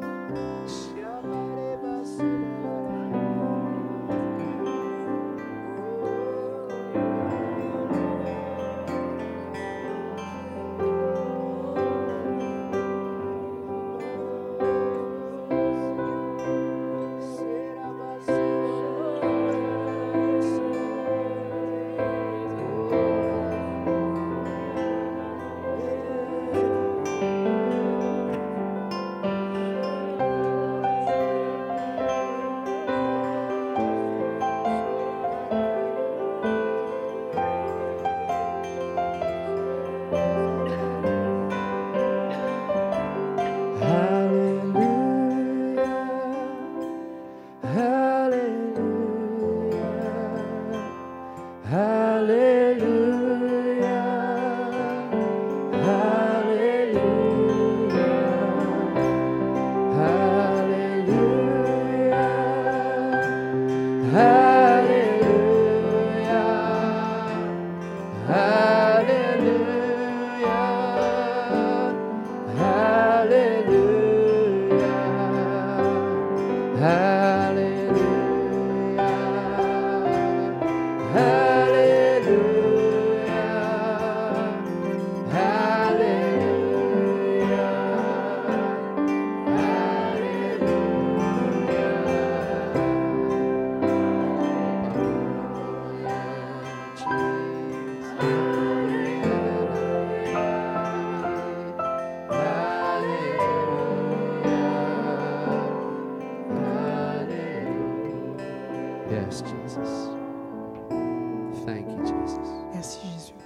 Speaker 9: Yes, Jesus. Thank you, Jesus.
Speaker 10: Merci Jésus.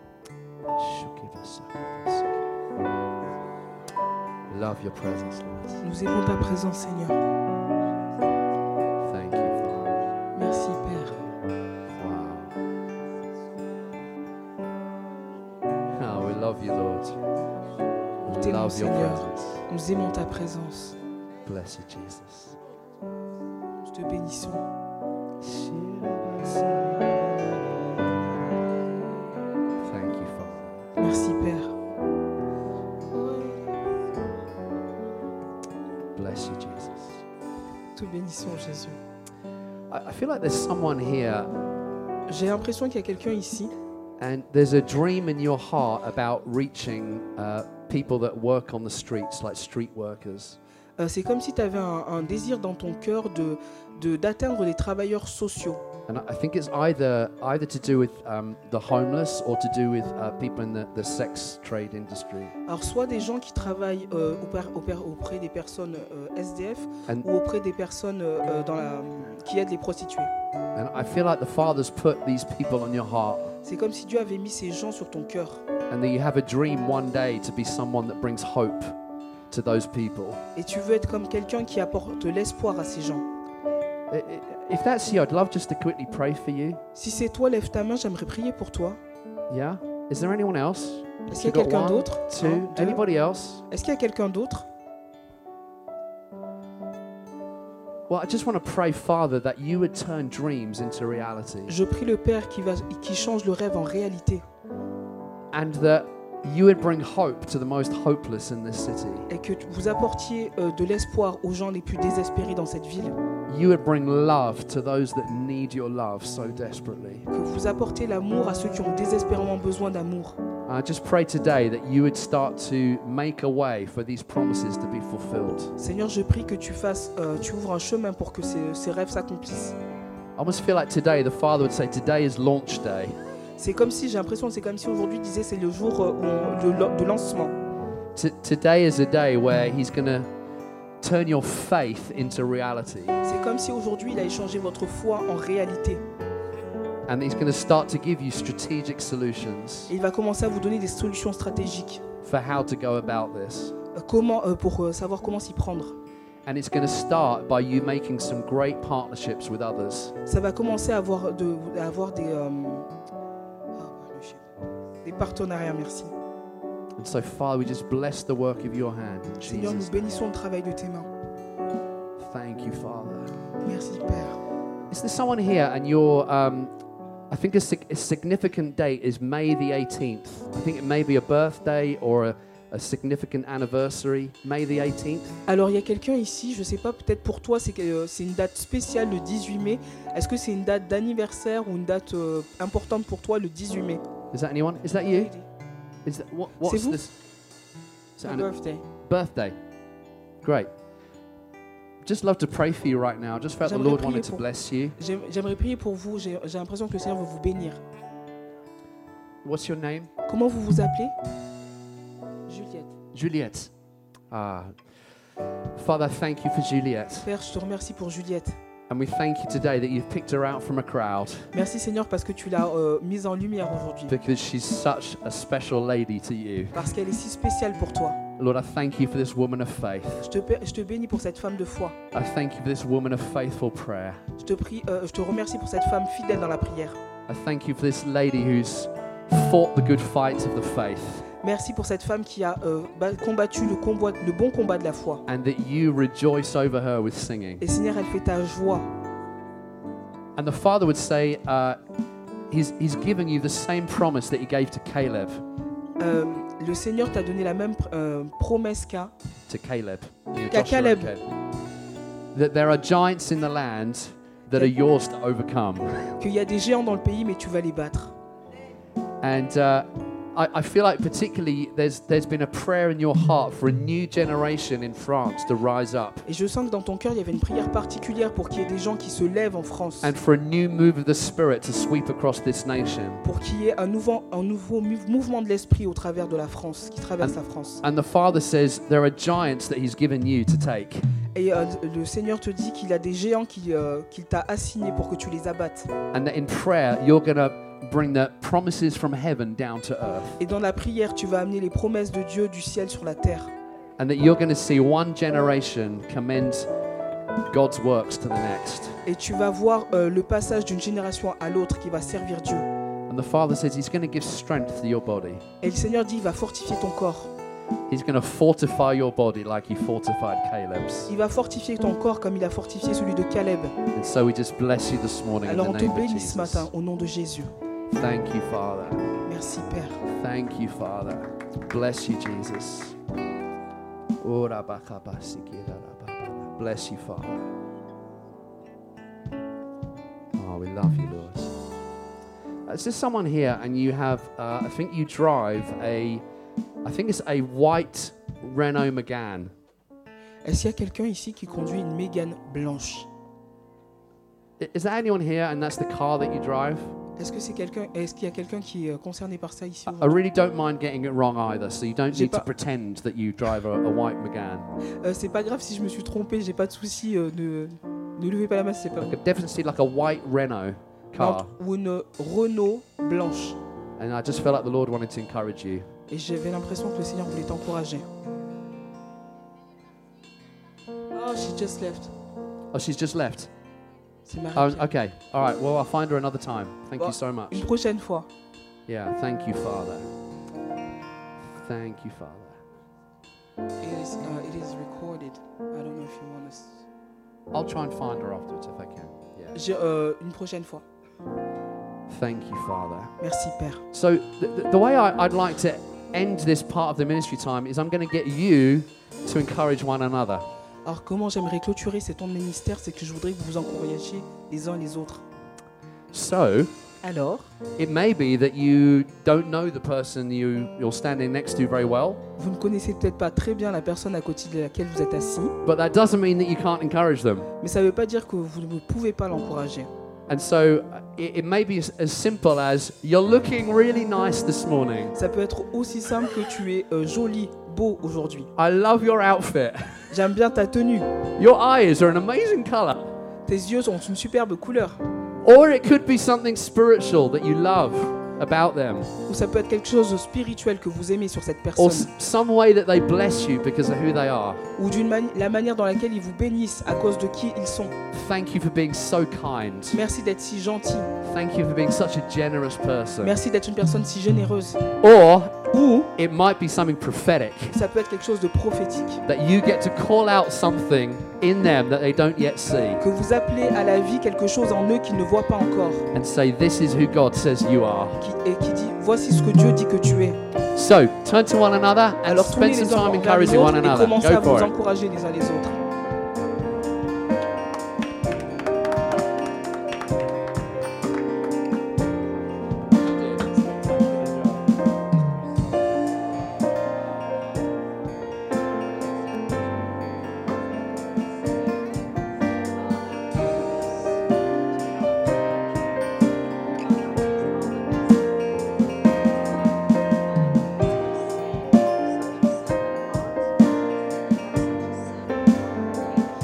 Speaker 9: Love your presence, Lord.
Speaker 10: Nous aimons ta présence, Seigneur.
Speaker 9: Thank you, Father.
Speaker 10: Merci, Père.
Speaker 9: Wow. Oh, we love you, Lord.
Speaker 10: Nous
Speaker 9: We
Speaker 10: t'aimons,
Speaker 9: love your
Speaker 10: Seigneur.
Speaker 9: presence.
Speaker 10: Nous aimons ta présence.
Speaker 9: Bless you, Jesus.
Speaker 10: Nous te bénissons.
Speaker 9: Thank you, Father.
Speaker 10: Merci, Père.
Speaker 9: Bless you, Jesus.
Speaker 10: Te bénissons, Jésus.
Speaker 9: I feel like there's someone here
Speaker 10: J'ai l'impression qu'il y a quelqu'un ici
Speaker 9: and there's a dream in your heart about reaching people that work on the streets, like street workers.
Speaker 10: C'est comme si tu avais un désir dans ton cœur d'atteindre les travailleurs sociaux.
Speaker 9: And I think it's either to do with the homeless or to do with people in the sex trade industry.
Speaker 10: Alors soit des gens qui travaillent auprès des personnes SDF
Speaker 9: And,
Speaker 10: ou auprès des personnes qui aident les prostituées.
Speaker 9: and I feel like the Father's put these people on your heart,
Speaker 10: C'est comme si Dieu avait mis ces gens sur ton cœur.
Speaker 9: and that you have a dream one day to be someone that brings hope to those people.
Speaker 10: Et tu veux être comme quelqu'un qui apporte l'espoir à ces gens.
Speaker 9: If that's you, I'd love just to quickly pray for you.
Speaker 10: Si c'est toi, lève ta main, j'aimerais prier pour toi.
Speaker 9: Yeah? Is there anyone else?
Speaker 10: Est-ce qu'il y
Speaker 9: You
Speaker 10: a
Speaker 9: got
Speaker 10: quelqu'un
Speaker 9: one,
Speaker 10: d'autre?
Speaker 9: two,
Speaker 10: Un, deux.
Speaker 9: anybody else?
Speaker 10: Est-ce qu'il y a quelqu'un d'autre?
Speaker 9: Well, I just want to pray, Father, that you would turn dreams into reality,
Speaker 10: Je prie le Père qui change le rêve en réalité
Speaker 9: and that you would bring hope to the most hopeless in this city.
Speaker 10: et que vous apportiez de l'espoir aux gens les plus désespérés dans cette ville,
Speaker 9: You would bring love to those that need your love so desperately.
Speaker 10: que vous apportez l'amour à ceux qui ont désespérément besoin d'amour.
Speaker 9: I just pray today that you would start to make a way for these promises to be fulfilled.
Speaker 10: Seigneur, je prie que tu ouvres un chemin pour que ces rêves s'accomplissent.
Speaker 9: I almost feel like today the Father would say, today is launch day.
Speaker 10: C'est comme si, j'ai l'impression que c'est comme si aujourd'hui disait c'est le jour de lancement.
Speaker 9: Today is a day where He's going to turn your faith into reality.
Speaker 10: C'est comme si aujourd'hui il a échangé votre foi en réalité.
Speaker 9: And He's going to start to give you strategic solutions
Speaker 10: Et il va commencer à vous donner des solutions stratégiques.
Speaker 9: for how to go about this.
Speaker 10: Pour savoir comment s'y prendre.
Speaker 9: And it's going to start by you making some great partnerships with others.
Speaker 10: Ça va commencer à avoir des partenariats, merci.
Speaker 9: And so, Father, we just bless the work of your hand in
Speaker 10: Seigneur, nous
Speaker 9: Jesus' name.
Speaker 10: bénissons le travail de tes mains.
Speaker 9: Thank you, Father.
Speaker 10: Merci, Père.
Speaker 9: Is there someone here and your, I think a significant date is May the 18th. I think it may be a birthday or a significant anniversary, May the 18th.
Speaker 10: Alors, il y a quelqu'un ici, je ne sais pas, peut-être pour toi, c'est une date spéciale, le 18 mai. Est-ce que c'est une date d'anniversaire ou une date importante pour toi, le 18 mai?
Speaker 9: Is that anyone? Is that you? Is that, what's
Speaker 10: C'est vous?
Speaker 9: this? Is that
Speaker 10: My birthday.
Speaker 9: birthday. Great. Just love to pray for you right now. Just felt the
Speaker 10: J'aimerais
Speaker 9: Lord
Speaker 10: prier
Speaker 9: wanted to
Speaker 10: pour-
Speaker 9: bless you.
Speaker 10: J'aimerais prier pour vous, j'ai l'impression que le Seigneur veut vous bénir.
Speaker 9: What's your name?
Speaker 10: Comment vous vous appelez? Juliette.
Speaker 9: Juliette. Ah. Father, thank you for Juliette.
Speaker 10: Père, je te remercie pour Juliette.
Speaker 9: And we thank you today that you've picked her out from a crowd
Speaker 10: Merci Seigneur parce que tu l'as mise en lumière aujourd'hui.
Speaker 9: because she's such a special lady to you.
Speaker 10: Parce qu'elle est si spéciale pour toi.
Speaker 9: Lord, I thank you for this woman of faith.
Speaker 10: Je te bénis pour cette femme de foi.
Speaker 9: I thank you for this woman of faithful prayer.
Speaker 10: Je te remercie pour cette femme fidèle dans la prière.
Speaker 9: I thank you for this lady who's fought the good fight of the faith
Speaker 10: Merci pour cette femme qui a combattu le bon combat de la foi.
Speaker 9: and that you rejoice over her with singing.
Speaker 10: Et Seigneur, elle fait ta joie.
Speaker 9: And the Father would say, he's giving you the same promise that he gave to Caleb.
Speaker 10: Le Seigneur t'a donné la même promesse qu'à
Speaker 9: To Caleb. You know,
Speaker 10: Qu'à
Speaker 9: Joshua and
Speaker 10: Caleb.
Speaker 9: Caleb. That there are giants in the land that are yours to overcome.
Speaker 10: qu'il y a des géants dans le pays, mais tu vas les battre.
Speaker 9: And I feel like particularly there's been a prayer in your heart for a new generation in France to rise up
Speaker 10: Et je sens que dans ton cœur, il y avait une prière particulière pour qu'il y ait des gens qui se lèvent en France.
Speaker 9: and for a new move of the Spirit to sweep across this nation.
Speaker 10: Pour qu'il y ait un nouveau mouvement de l'esprit au travers de la France, qui traverse la France.
Speaker 9: And the Father says there are giants that he's given you to take.
Speaker 10: Et le Seigneur te dit qu'il a des géants qu'il t'a assignés pour que tu les abattes.
Speaker 9: And that in prayer you're going to bring the promises from heaven down to earth.
Speaker 10: Et dans la prière, tu vas amener les promesses de Dieu du ciel sur la terre.
Speaker 9: And that you're going to see one generation commend God's works to the next.
Speaker 10: Et tu vas voir le passage d'une génération à l'autre qui va servir Dieu.
Speaker 9: And the Father says he's going to give strength to your body.
Speaker 10: Et le Seigneur dit, il va fortifier ton corps.
Speaker 9: He's going to fortify your body like he fortified Caleb's.
Speaker 10: Il va fortifier ton corps comme il a fortifié celui de Caleb.
Speaker 9: And so we just bless you this morning in
Speaker 10: Alors
Speaker 9: the
Speaker 10: on te
Speaker 9: name of
Speaker 10: bénit ce
Speaker 9: Jesus.
Speaker 10: matin au nom de Jésus.
Speaker 9: Thank you, Father.
Speaker 10: Merci Père.
Speaker 9: Thank you, Father. Bless you, Jesus. Bless you, Father. Oh, we love you, Lord. Is there someone here and you have, I think you drive I think it's a white Renault Megane.
Speaker 10: Est-ce qu'il y a quelqu'un ici qui conduit une Mégane blanche?
Speaker 9: Is there anyone here and that's the car that you drive?
Speaker 10: Est-ce qu'il y a quelqu'un qui est concerné par ça ici
Speaker 9: I
Speaker 10: aujourd'hui?
Speaker 9: really don't mind getting it wrong either, so you don't
Speaker 10: J'ai
Speaker 9: need to
Speaker 10: pas-
Speaker 9: pretend that you drive a white Megane.
Speaker 10: C'est pas grave si je me suis trompé, j'ai pas de souci. Ne levez pas la main si c'est pas
Speaker 9: I
Speaker 10: vous.
Speaker 9: could definitely see like a white Renault car.
Speaker 10: Ou une Renault blanche.
Speaker 9: And I just felt like the Lord wanted to encourage you.
Speaker 10: Et j'avais l'impression que le Seigneur voulait t'encourager. Oh, she just left.
Speaker 9: Oh, she's just left.
Speaker 10: C'est Marie.
Speaker 9: Oh, okay. All right. Well, I'll find her another time. Thank you so much.
Speaker 10: Une prochaine fois.
Speaker 9: Yeah. Thank you, Father. Thank you, Father.
Speaker 10: It is recorded. I don't know if you want to.
Speaker 9: I'll try and find her afterwards if I can. Yeah.
Speaker 10: Une prochaine fois.
Speaker 9: Thank you, Father.
Speaker 10: Merci Père.
Speaker 9: So the way I'd like to end this part of the ministry time is I'm going to get you to encourage one another.
Speaker 10: Alors comment j'aimerais clôturer ces temps de ministère, c'est que je voudrais que vous vous encouragiez les uns les autres.
Speaker 9: So
Speaker 10: Alors,
Speaker 9: it may be that you don't know the person you're standing next to very well,
Speaker 10: vous ne connaissez peut-être pas très bien la personne à côté de laquelle vous êtes assis,
Speaker 9: but that doesn't mean that you can't encourage them.
Speaker 10: mais ça ne veut pas dire que vous ne pouvez pas l'encourager.
Speaker 9: And so it may be as simple as, you're looking really nice this morning.
Speaker 10: Ça peut être aussi simple que tu es joli, beau aujourd'hui.
Speaker 9: I love your outfit.
Speaker 10: J'aime bien ta tenue.
Speaker 9: Your eyes are an amazing color.
Speaker 10: Tes yeux ont une superbe couleur.
Speaker 9: Or it could be something spiritual that you love about them.
Speaker 10: Ou ça peut être quelque chose de spirituel que vous aimez sur cette
Speaker 9: Or
Speaker 10: personne.
Speaker 9: some way that they bless you because of who they are.
Speaker 10: Ou la manière dans laquelle ils vous bénissent à cause de qui ils sont.
Speaker 9: Thank you for being so kind.
Speaker 10: Merci d'être si gentil.
Speaker 9: Thank you for being such a generous person.
Speaker 10: Merci d'être une personne si généreuse.
Speaker 9: Or
Speaker 10: Ou
Speaker 9: it might be something prophetic,
Speaker 10: ça peut être quelque chose de prophétique.
Speaker 9: that you get to call out something in them that they don't yet see
Speaker 10: Que vous appelez à la vie quelque chose en eux qu'ils ne voient pas encore.
Speaker 9: and say, this is who God says you are.
Speaker 10: Qui dit, voici ce que Dieu dit que tu es.
Speaker 9: So turn to one another and
Speaker 10: Alors tournez
Speaker 9: spend some
Speaker 10: les uns
Speaker 9: time
Speaker 10: vers les
Speaker 9: encouraging one
Speaker 10: autres et
Speaker 9: another.
Speaker 10: commencez à
Speaker 9: Go
Speaker 10: vous
Speaker 9: for it.
Speaker 10: encourager les uns les autres.